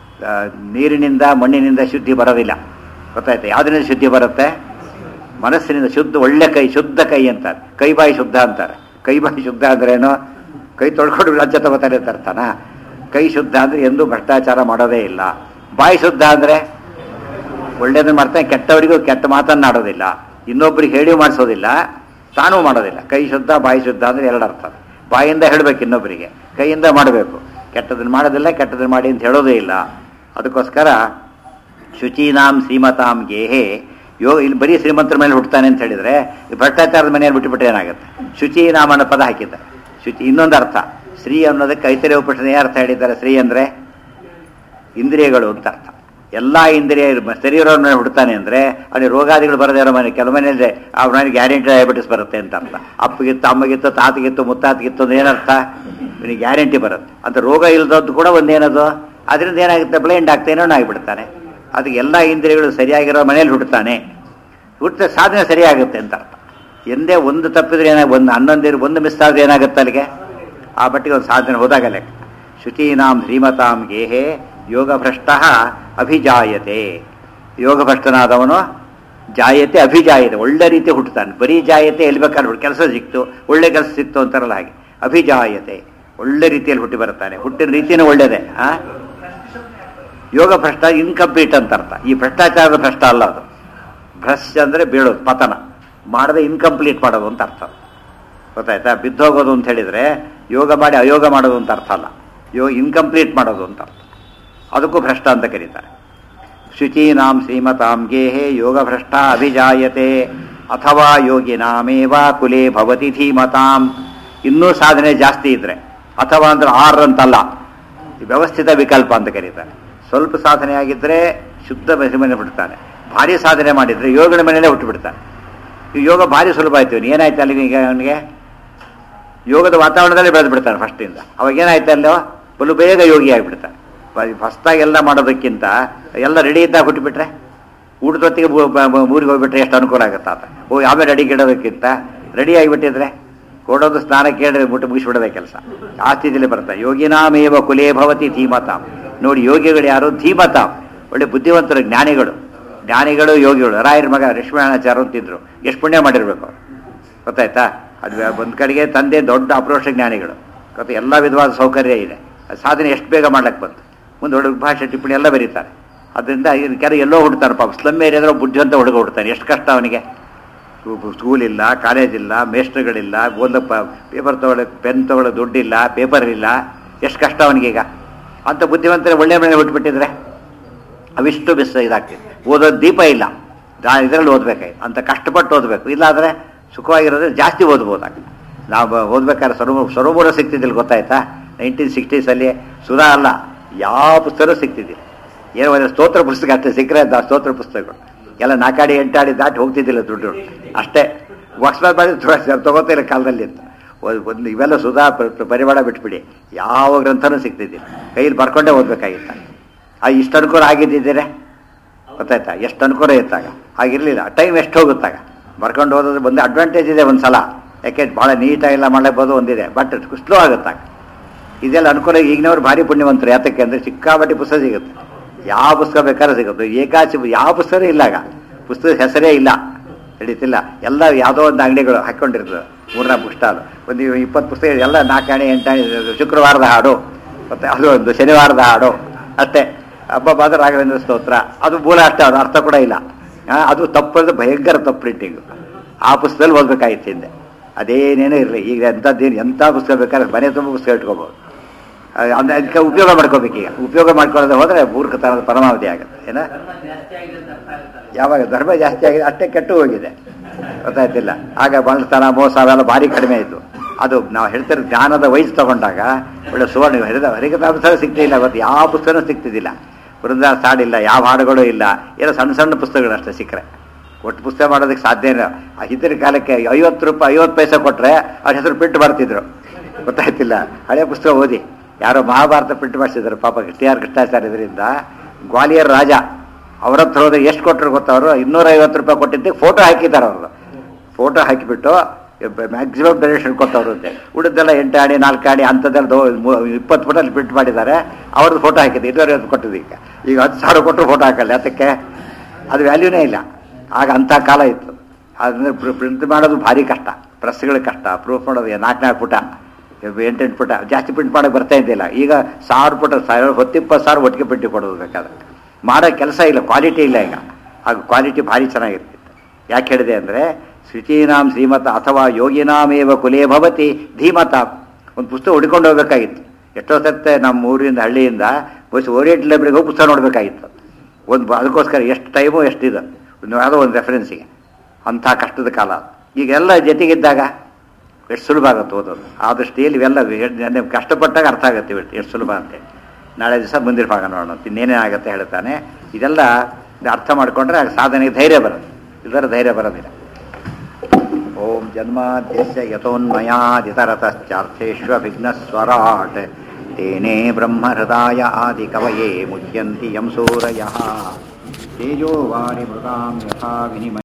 ನೀರಿನಿಂದ ಮಣ್ಣಿನಿಂದ ಶುದ್ಧಿ ಬರೋದಿಲ್ಲ. ಗೊತ್ತಾಯ್ತಾ? ಯಾವುದರಿಂದ ಶುದ್ಧಿ ಬರುತ್ತೆ? ಮನಸ್ಸಿನಿಂದ ಶುದ್ಧ. ಒಳ್ಳೆ ಕೈ, ಶುದ್ಧ ಕೈ ಅಂತಾರೆ. ಕೈ ಬಾಯಿ ಶುದ್ಧ ಅಂತಾರೆ. ಕೈ ಬಾಯಿ ಶುದ್ಧ ಅಂದ್ರೇನು? ಕೈ ತೊಳ್ಕೊಂಡು ಲಂಚ ತಗೋತಾರೆ ಅಂತ ಅರ್ಥನ? ಕೈ ಶುದ್ಧ ಅಂದರೆ ಎಂದೂ ಭ್ರಷ್ಟಾಚಾರ ಮಾಡೋದೇ ಇಲ್ಲ. ಬಾಯಿ ಶುದ್ಧ ಅಂದರೆ ಒಳ್ಳೇದನ್ನು ಮಾಡ್ತಾನೆ, ಕೆಟ್ಟವರಿಗೂ ಕೆಟ್ಟ ಮಾತನ್ನಾಡೋದಿಲ್ಲ, ಇನ್ನೊಬ್ರಿಗೆ ಹೇಳಿ ಮಾಡಿಸೋದಿಲ್ಲ, ತಾನೂ ಮಾಡೋದಿಲ್ಲ. ಕೈ ಶುದ್ಧ ಬಾಯಿ ಶುದ್ಧ ಅಂದರೆ ಎರಡು ಅರ್ಥ. ಬಾಯಿಂದ ಹೇಳಬೇಕು ಇನ್ನೊಬ್ಬರಿಗೆ, ಕೈಯಿಂದ ಮಾಡಬೇಕು. ಕೆಟ್ಟದನ್ನು ಮಾಡೋದಿಲ್ಲ, ಕೆಟ್ಟದನ್ನು ಮಾಡಿ ಅಂತ ಹೇಳೋದೇ ಇಲ್ಲ. ಅದಕ್ಕೋಸ್ಕರ ಶುಚೀನಾಂ ಶ್ರೀಮತಾಂ ಗೇಹೆ ಯೋಗ. ಇಲ್ಲಿ ಬರೀ ಶ್ರೀಮಂತರ ಮೇಲೆ ಹುಡ್ತಾನೆ ಅಂತ ಹೇಳಿದರೆ ಭ್ರಷ್ಟಾಚಾರದ ಮನೆಯಲ್ಲಿ ಬಿಟ್ಟುಬಿಟ್ಟು ಏನಾಗುತ್ತೆ? ಶುಚೀನಾಮ್ ಅನ್ನೋ ಪದ ಹಾಕಿದ್ದಾರೆ. ಶುಚಿ ಇನ್ನೊಂದು ಅರ್ಥ. ಶ್ರೀ ಅನ್ನೋದಕ್ಕೆ ಐತರೇಯ ಉಪನಿಷತ್ತಿನ ಅರ್ಥ ಹೇಳಿದ್ದಾರೆ. ಶ್ರೀ ಅಂದರೆ ಇಂದ್ರಿಯಗಳು ಅಂತ ಅರ್ಥ. ಎಲ್ಲ ಇಂದ್ರಿಯ ಶರೀರವ್ರ ಮೇಲೆ ಹುಡ್ತಾನೆ ಅಂದರೆ ಅಲ್ಲಿ ರೋಗಾದಿಗಳು ಬರದೇ ಇರೋ ಮನೆ. ಕೆಲವು ಮನೆಯಲ್ಲೇ ಅವ್ರ ಮನೆಗೆ ಗ್ಯಾರಂಟಿ ಡಯಾಬಿಟಿಸ್ ಬರುತ್ತೆ ಅಂತ ಅರ್ಥ. ಅಪ್ಪಗಿತ್ತು, ಅಮ್ಮಗಿತ್ತು, ತಾತಗಿತ್ತು, ಮುತ್ತಾತಗಿತ್ತು ಅಂದ್ರೆ ಏನರ್ಥ? ಇವನಿಗೆ ಗ್ಯಾರಂಟಿ ಬರುತ್ತೆ ಅಂತ. ರೋಗ ಇಲ್ಲದದ್ದು ಕೂಡ ಒಂದೇನದು, ಅದರಿಂದ ಏನಾಗುತ್ತೆ? ಬ್ಲೈಂಡ್ ಆಗ್ತೇನೋ ಆಗಿಬಿಡ್ತಾನೆ. ಅದಕ್ಕೆ ಎಲ್ಲ ಇಂದ್ರಿಯಗಳು ಸರಿಯಾಗಿರೋ ಮನೇಲಿ ಹುಡ್ತಾನೆ. ಹುಟ್ಟಿದ ಸಾಧನೆ ಸರಿಯಾಗುತ್ತೆ ಅಂತ ಅರ್ಥ. ಎಂದೇ ಒಂದು ತಪ್ಪಿದ್ರೆ ಒಂದು 11 ಒಂದು ಮಿಸ್ ಆದ್ರೆ ಏನಾಗುತ್ತೆ ಅಲ್ಲಿಗೆ? ಆ ಮಟ್ಟಿಗೆ ಒಂದು ಸಾಧನೆ ಹೋದಾಗ ಲೆಕ್ಕ. ಶುಚೀನಾಂ ಶ್ರೀಮತಾಂ ಗೇಹೆ ಯೋಗ ಭ್ರಷ್ಟ ಅಭಿಜಾಯತೆ. ಯೋಗ ಭ್ರಷ್ಟನಾದವನು ಜಾಯತೆ ಅಭಿಜಾಯತೆ, ಒಳ್ಳೆ ರೀತಿ ಹುಟ್ಟುತ್ತಾನೆ. ಬರೀ ಜಾಯತೆ ಎಲ್ಲಿ ಬೇಕಾದ್ರೆ ಕೆಲಸ ಸಿಕ್ತು, ಒಳ್ಳೆ ಕೆಲಸ ಸಿಕ್ತು ಅಂತಾರಲ್ಲ ಹಾಗೆ. ಅಭಿಜಾಯತೆ, ಒಳ್ಳೆ ರೀತಿಯಲ್ಲಿ ಹುಟ್ಟಿ ಬರುತ್ತಾನೆ. ಹುಟ್ಟಿನ ರೀತಿಯೂ ಒಳ್ಳೆಯದೇ. ಯೋಗ ಭ್ರಷ್ಟ ಇನ್ಕಂಪ್ಲೀಟ್ ಅಂತ ಅರ್ಥ. ಈ ಭ್ರಷ್ಟಾಚಾರದ ಭ್ರಷ್ಟ ಅಲ್ಲ ಅದು. ಭ್ರಷ್ಟ ಅಂದರೆ ಬೀಳೋದು, ಪತನ ಮಾಡದೆ ಇನ್ಕಂಪ್ಲೀಟ್ ಮಾಡೋದು ಅಂತ ಅರ್ಥ. ಗೊತ್ತಾಯ್ತಾ? ಬಿದ್ದೋಗೋದು ಅಂತ ಹೇಳಿದರೆ ಯೋಗ ಮಾಡಿ ಅಯೋಗ ಮಾಡೋದು ಅಂತ ಅರ್ಥ ಅಲ್ಲ. ಯೋಗ ಇನ್ಕಂಪ್ಲೀಟ್ ಮಾಡೋದು ಅಂತ ಅರ್ಥ. ಅದಕ್ಕೂ ಭ್ರಷ್ಟ ಅಂತ ಕರೀತಾರೆ. ಶುಚೀನಾಂ ಶ್ರೀಮತಾಂ ಗೇಹೆ ಯೋಗ ಭ್ರಷ್ಟ ಅಭಿಜಾಯತೆ ಅಥವಾ ಯೋಗಿನಾಮೇವ ಕುಲೇ ಭವತಿ ಧೀಮತಾಂ. ಇನ್ನೂ ಸಾಧನೆ ಜಾಸ್ತಿ ಇದ್ರೆ, ಅಥವಾ ಅಂದ್ರೆ 6 ಅಂತಲ್ಲ, ವ್ಯವಸ್ಥಿತ ವಿಕಲ್ಪ ಅಂತ ಕರೀತಾರೆ. ಸ್ವಲ್ಪ ಸಾಧನೆ ಆಗಿದ್ದರೆ ಶುದ್ಧ ಮನೆ ಬಿಡ್ತಾನೆ. ಭಾರಿ ಸಾಧನೆ ಮಾಡಿದರೆ ಯೋಗದ ಮನೆಯಲ್ಲೇ ಹುಟ್ಟು ಬಿಡ್ತಾನೆ. ಈ ಯೋಗ ಭಾರಿ ಸುಲಭ ಆಯ್ತು. ಏನಾಯ್ತು ಅಲ್ಲಿಗೆ? ಈಗ ಅವನಿಗೆ ಯೋಗದ ವಾತಾವರಣದಲ್ಲಿ ಬೆಳೆದು ಬಿಡ್ತಾನೆ ಫಸ್ಟಿಂದ. ಅವಾಗ ಏನಾಯ್ತು ಅಲ್ಲೋ? ಬಲು ಬೇಗ ಯೋಗಿ ಆಗಿಬಿಡ್ತಾನೆ. ಫಸ್ಟಾಗೆಲ್ಲ ಮಾಡೋದಕ್ಕಿಂತ ಎಲ್ಲ ರೆಡಿ ಇದ್ದಾಗ ಹುಟ್ಟುಬಿಟ್ರೆ, ಊಟದೊತ್ತಿಗೆ ಊರಿಗೆ ಹೋಗ್ಬಿಟ್ರೆ ಎಷ್ಟು ಅನುಕೂಲ ಆಗುತ್ತೆ ಆತ. ಆಮೇಲೆ ರೆಡಿ ಗಿಡೋದಕ್ಕಿಂತ ರೆಡಿ ಆಗಿಬಿಟ್ಟಿದ್ರೆ ಕೊಡೋದು ಸ್ನಾನ ಕೇಳಿದ್ರೆ ಬಿಟ್ಟು ಮುಗಿಸ್ಬಿಡೋದೇ ಕೆಲಸ. ಆ ಸ್ಥಿತಿಯಲ್ಲಿ ಬರ್ತಾರೆ. ಯೋಗಿನಾಮೇವ ಕುಲೇ ಭವತಿ ಧೀಮತಾಂ. ನೋಡಿ ಯೋಗಿಗಳು ಯಾರು? ಧೀಮತಾಂ, ಒಳ್ಳೆ ಬುದ್ಧಿವಂತರು, ಜ್ಞಾನಿಗಳು ಯೋಗಿಗಳು. ರಾಯರ ಮಗ ಲಕ್ಷ್ಮೀನಾಚಾರ್ಯ ಅಂತಿದ್ರು. ಎಷ್ಟು ಪುಣ್ಯ ಮಾಡಿರ್ಬೇಕು ಗೊತ್ತಾಯ್ತಾ? ಅದು ಒಂದು ಕಡೆಗೆ ತಂದೆ ದೊಡ್ಡ ಅಪ್ರೋಷ ಜ್ಞಾನಿಗಳು ಗೊತ್ತಾ, ಎಲ್ಲ ವಿಧವಾದ ಸೌಕರ್ಯ ಇದೆ. ಸಾಧನೆ ಎಷ್ಟು ಬೇಗ ಮಾಡ್ಲಿಕ್ಕೆ ಬಂತು. ಮುಂದೆ ಹುಡುಗ ಭಾಷೆ ಟಿಪ್ಪಣಿ ಎಲ್ಲ ಬರೀತಾರೆ. ಅದರಿಂದ ಕೆಲ ಎಲ್ಲೋ ಹುಡ್ತಾನೆ ಪಾಪ, ಸ್ಲಮ್ ಏರಿಯಾದ್ರೆ ಬುದ್ಧಿವಂತ ಹುಡುಗ ಹುಡ್ತಾನೆ. ಎಷ್ಟು ಕಷ್ಟ ಅವನಿಗೆ. ಸ್ಕೂಲ್ ಇಲ್ಲ, ಕಾಲೇಜ್ ಇಲ್ಲ, ಮೇಸ್ಟ್ರುಗಳಿಲ್ಲ, ಒಂದು ಪೇಪರ್ ತೊಗೊಳಕ್ಕೆ ಪೆನ್ ತೊಗೊಳಕ್ಕೆ ದುಡ್ಡಿಲ್ಲ, ಪೇಪರ್ ಇಲ್ಲ. ಎಷ್ಟು ಕಷ್ಟ ಅವನಿಗೀಗ. ಅಂಥ ಬುದ್ಧಿವಂತರೇ ಒಳ್ಳೆ ಮನೆ ಹುಟ್ಟುಬಿಟ್ಟಿದ್ರೆ ಅವಿಷ್ಟು ಬಿಸ್ ಇದಾಗ್ತಿದೆ. ಓದೋದು ದೀಪ ಇಲ್ಲ, ಇದರಲ್ಲಿ ಓದಬೇಕಾಯ್ತು. ಅಂತ ಕಷ್ಟಪಟ್ಟು ಓದಬೇಕು. ಇಲ್ಲಾದರೆ ಸುಖವಾಗಿರೋದ್ರೆ ಜಾಸ್ತಿ ಓದ್ಬೋದಾಗ. ನಾವು ಓದ್ಬೇಕಾದ್ರೆ ಸರೋವರ ಸಿಗ್ತಿದ್ದಿಲ್ಲ ಗೊತ್ತಾಯ್ತಾ? 1960s ಸುಧಾ ಅಲ್ಲ, ಯಾವ ಪುಸ್ತಕನೂ ಸಿಗ್ತಿದ್ದಿಲ್ಲ. ಏನೋ ಒಂದು ಸ್ತೋತ್ರ ಪುಸ್ತಕ ಅಷ್ಟೇ ಸಿಕ್ಕರೆ ಸ್ತೋತ್ರ ಪುಸ್ತಕಗಳು ಎಲ್ಲ 4 ಅಡಿ 8 ಅಡಿ ದಾಟಿ ಹೋಗ್ತಿದ್ದಿಲ್ಲ ದುಡ್ಡು ಅಷ್ಟೇ. ಅಕಸ್ಮಾತ್ ಮಾಡಿ ತಗೋತಿಲ್ಲ ಕಾಲದಲ್ಲಿ ಅಂತ ಒಂದು ಇವೆಲ್ಲ ಸುಧಾ ಪರಿವಾರ ಬಿಟ್ಬಿಡಿ, ಯಾವ ಗ್ರಂಥನೂ ಸಿಗ್ತಿದ್ದಿಲ್ಲ. ಕೈಯಲ್ಲಿ ಬರ್ಕೊಂಡೇ ಓದಬೇಕಾಗಿತ್ತ. ಇಷ್ಟು ಅನುಕೂಲ ಆಗಿದ್ದಿದ್ದೀರೆ ಗೊತ್ತಾಯ್ತಾ? ಎಷ್ಟು ಅನುಕೂಲ ಇತ್ತಾಗ. ಆಗಿರಲಿಲ್ಲ. ಟೈಮ್ ಎಷ್ಟು ಹೋಗುತ್ತಾಗ. ಬರ್ಕೊಂಡು ಓದೋದು ಒಂದು ಅಡ್ವಾಂಟೇಜ್ ಇದೆ ಒಂದು ಸಲ, ಯಾಕೆ ಭಾಳ ನೀಟಾಗೆಲ್ಲ ಮಾಡಬಹುದು ಒಂದಿದೆ. ಬಟ್ ಸ್ಲೋ ಆಗುತ್ತಾಗ. ಇದೆಲ್ಲ ಅನುಕೂಲ. ಈಗಿನವ್ರು ಭಾರಿ ಪುಣ್ಯವಂತರು. ಯಾತಕ್ಕೆ ಅಂದರೆ ಸಿಕ್ಕಾಪಟ್ಟಿ ಪುಸ್ತಕ ಸಿಗುತ್ತೆ. ಯಾವ ಪುಸ್ತಕ ಬೇಕಾದ್ರೂ ಸಿಗುತ್ತೆ. ಏಕಾಚಿ ಯಾವ ಪುಸ್ತಕವೇ ಇಲ್ಲ ಆಗ. ಪುಸ್ತಕದ ಹೆಸರೇ ಇಲ್ಲ, ಹಿಡಿತಿಲ್ಲ. ಎಲ್ಲ ಯಾವುದೋ ಒಂದು ಅಂಗಡಿಗಳು ಹಾಕ್ಕೊಂಡಿರ್ತದೆ. 3-4 ಪುಸ್ತಕ, ಒಂದು 20 ಪುಸ್ತಕ, ಎಲ್ಲ 4 ಆಣೆ 8 ಆಣೆ. ಶುಕ್ರವಾರದ ಹಾಡು ಮತ್ತು ಅದು ಒಂದು ಶನಿವಾರದ ಹಾಡು ಅಷ್ಟೇ. ಹಬ್ಬ ಬಾದ ರಾಘವೇಂದ್ರ ಸ್ತೋತ್ರ, ಅದು ಮೂಲ ಅಷ್ಟೇ, ಅದು ಅರ್ಥ ಕೂಡ ಇಲ್ಲ. ಅದು ತಪ್ಪು, ಭಯಂಕರ ತಪ್ಪು ಪ್ರಿಂಟಿಂಗು. ಆ ಪುಸ್ತಕದಲ್ಲಿ ಓದಬೇಕಾಗಿತ್ತು ಹಿಂದೆ. ಅದೇನೇನೂ ಇರಲಿ. ಈಗ ಎಂಥದ್ದೇನು ಎಂಥ ಪುಸ್ತಕ ಬೇಕಾದ್ರೆ ಮನೆ ತುಂಬ ಪುಸ್ತಕ ಇಟ್ಕೋಬೋದು. ಅದಕ್ಕೆ ಉಪಯೋಗ ಮಾಡ್ಕೋಬೇಕು. ಈಗ ಉಪಯೋಗ ಮಾಡ್ಕೊಳ್ಳೋದು ಹೋದರೆ ಮೂರ್ಖತನದ ಪರಮಾವಧಿ ಆಗುತ್ತೆ. ಏನ ಯಾವಾಗ ಧರ್ಮ ಜಾಸ್ತಿ ಆಗಿದೆ ಅಷ್ಟೇ ಕೆಟ್ಟು ಹೋಗಿದೆ ಗೊತ್ತಾಯ್ತಿಲ್ಲ. ಆಗ ಬಂಡತನ ಮೋಸ ಅವೆಲ್ಲ ಭಾರಿ ಕಡಿಮೆ ಆಯಿತು. ಅದು ನಾವು ಹೇಳ್ತಾರೆ ಜ್ಞಾನದ ವಯಸ್ಸು ತಗೊಂಡಾಗ ಒಳ್ಳೆ ಸುವರ್ಣ ಹರಿಕಥಾ ಪುಸ್ತಕ ಸಿಗ್ತಿಲ್ಲ. ಅವತ್ತು ಯಾವ ಪುಸ್ತಕನೂ ಸಿಗ್ತಿದ್ದಿಲ್ಲ. ವೃಂದಾವನ ಸಾಡಿಲ್ಲ, ಯಾವ ಹಾಡುಗಳು ಇಲ್ಲ. ಏನೋ ಸಣ್ಣ ಸಣ್ಣ ಪುಸ್ತಕಗಳು ಅಷ್ಟೇ ಸಿಕ್ಕರೆ. ಒಟ್ಟು ಪುಸ್ತಕ ಮಾಡೋದಕ್ಕೆ ಸಾಧ್ಯ ಇಲ್ಲ. ಹಿಂದಿನ ಕಾಲಕ್ಕೆ 50 ರೂಪಾಯಿ 50 ಪೈಸೆ ಕೊಟ್ಟರೆ ಅವ್ರ ಹೆಸರು ಪ್ರಿಂಟ್ ಮಾಡ್ತಿದ್ರು ಗೊತ್ತಾಯ್ತಿಲ್ಲ. ಹಳೆ ಪುಸ್ತಕ ಓದಿ. ಯಾರೋ ಮಹಾಭಾರತ ಪ್ರಿಂಟ್ ಮಾಡಿಸಿದ್ರು ಪಾಪ TR ಕೃಷ್ಣಾಚಾರ್ಯ. ಇದರಿಂದ ಗ್ವಾಲಿಯರ್ ರಾಜ ಅವ್ರ ಹತ್ರ ಹೋದ್ರೆ ಎಷ್ಟು ಕೊಟ್ಟರು ಗೊತ್ತವರು? 250 ರೂಪಾಯಿ ಕೊಟ್ಟಿದ್ದಕ್ಕೆ ಫೋಟೋ ಹಾಕಿದ್ದಾರೆ. ಅವ್ರದ್ದು ಫೋಟೋ ಹಾಕಿಬಿಟ್ಟು ಮ್ಯಾಕ್ಸಿಮಮ್ ಡೊನೇಷನ್ ಕೊಟ್ಟವರು ಅಂತೆ. ಉಳಿದೆಲ್ಲ 8 ಆಣೆ 4 ಆಣೆ ಅಂಥದ್ದೆಲ್ಲ 20 ಫೋಟೋಲ್ಲಿ ಪ್ರಿಂಟ್ ಮಾಡಿದ್ದಾರೆ. ಅವ್ರದ್ದು ಫೋಟೋ ಹಾಕಿದ್ದು 250 ಕೊಟ್ಟಿದ್ದು. ಈಗ 10,000 ಕೊಟ್ಟರು ಫೋಟೋ ಹಾಕಲ್ಲ. ಅದಕ್ಕೆ ಅದು ವ್ಯಾಲ್ಯೂನೇ ಇಲ್ಲ. ಆಗ ಅಂಥ ಕಾಲ ಇತ್ತು. ಅದನ್ನು ಪ್ರಿಂಟ್ ಮಾಡೋದು ಭಾರಿ ಕಷ್ಟ. ಪ್ರೆಸ್ಗಳಿಗೆ ಕಷ್ಟ. ಪ್ರೂಫ್ ಮಾಡೋದು 4-4 ಪುಟ 8-8 ಪುಟ ಜಾಸ್ತಿ ಪ್ರಿಂಟ್ ಮಾಡೋಕ್ಕೆ ಬರ್ತಾ ಇದ್ದಿಲ್ಲ. ಈಗ 1000 ಪುಟ 10-20,000 ಒಟ್ಟಿಗೆ ಪ್ರಿಂಟ್ ಕೊಡೋದು ಬೇಕಾದ್ರೆ. ಮಾಡೋ ಕೆಲಸ ಇಲ್ಲ, ಕ್ವಾಲಿಟಿ ಇಲ್ಲ. ಈಗ ಆಗ ಕ್ವಾಲಿಟಿ ಭಾರಿ ಚೆನ್ನಾಗಿರ್ತಿತ್ತು. ಯಾಕೆ ಹೇಳಿದೆ ಅಂದರೆ ಶುಚೀನಾಂ ಶ್ರೀಮತ ಅಥವಾ ಯೋಗಿನಾಮೇವ ಕುಲೇ ಭವತಿ ಧೀಮತ. ಒಂದು ಪುಸ್ತಕ ಹುಡ್ಕೊಂಡು ಹೋಗ್ಬೇಕಾಗಿತ್ತು. ಎಷ್ಟೋ ಸತ್ತೆ ನಮ್ಮ ಊರಿಂದ ಹಳ್ಳಿಯಿಂದ ಓರಿಯೆಂಟ್ ಲೈಬ್ರರಿಗೆ ಹೋಗಿ ಪುಸ್ತಕ ನೋಡಬೇಕಾಗಿತ್ತು. ಅದಕ್ಕೋಸ್ಕರ ಎಷ್ಟು ಟೈಮು ಎಷ್ಟಿದೆ ಯಾವುದೋ ಒಂದು ರೆಫರೆನ್ಸಿಗೆ. ಅಂಥ ಕಷ್ಟದ ಕಾಲ. ಈಗೆಲ್ಲ ಜೊತೆಗಿದ್ದಾಗ ಎಷ್ಟು ಸುಲಭ ಆಗುತ್ತೆ ಓದೋದು. ಆ ದೃಷ್ಟಿಯಲ್ಲಿ ಇವೆಲ್ಲ ಕಷ್ಟಪಟ್ಟಾಗ ಅರ್ಥ ಆಗುತ್ತೆ ಎಷ್ಟು ಸುಲಭ ಅಂತೇಳಿ. ನಾಳೆ ದಿವಸ ಮುಂದಿನ ಭಾಗ ನೋಡೋಣ ಇನ್ನೇನೇ ಆಗುತ್ತೆ ಹೇಳ್ತಾನೆ. ಇದೆಲ್ಲ ಅರ್ಥ ಮಾಡಿಕೊಂಡ್ರೆ ಸಾಧನೆಗೆ ಧೈರ್ಯ ಬರೋದು. ಇದರ ಧೈರ್ಯ ಬರೋದಿಲ್ಲ. ಓಂ ಜನ್ಮಾದ್ಯಸ್ಯ ಯತೋನ್ಮಯಾದಿತರತಶ್ಚಾರ್ಥೇಷ್ವವಿಘ್ನಸ್ವರಾಟ್ ತೇನೇ ಬ್ರಹ್ಮಹೃದಾಯ ಆದಿಕವಯೇ ಮುಹ್ಯಂತಿ ಯಂ ಸೂರಯಃ ತೇಜೋ ವಾರಿ ಮೃತಾಂ ಯಥಾ ವಿನಿಮಯ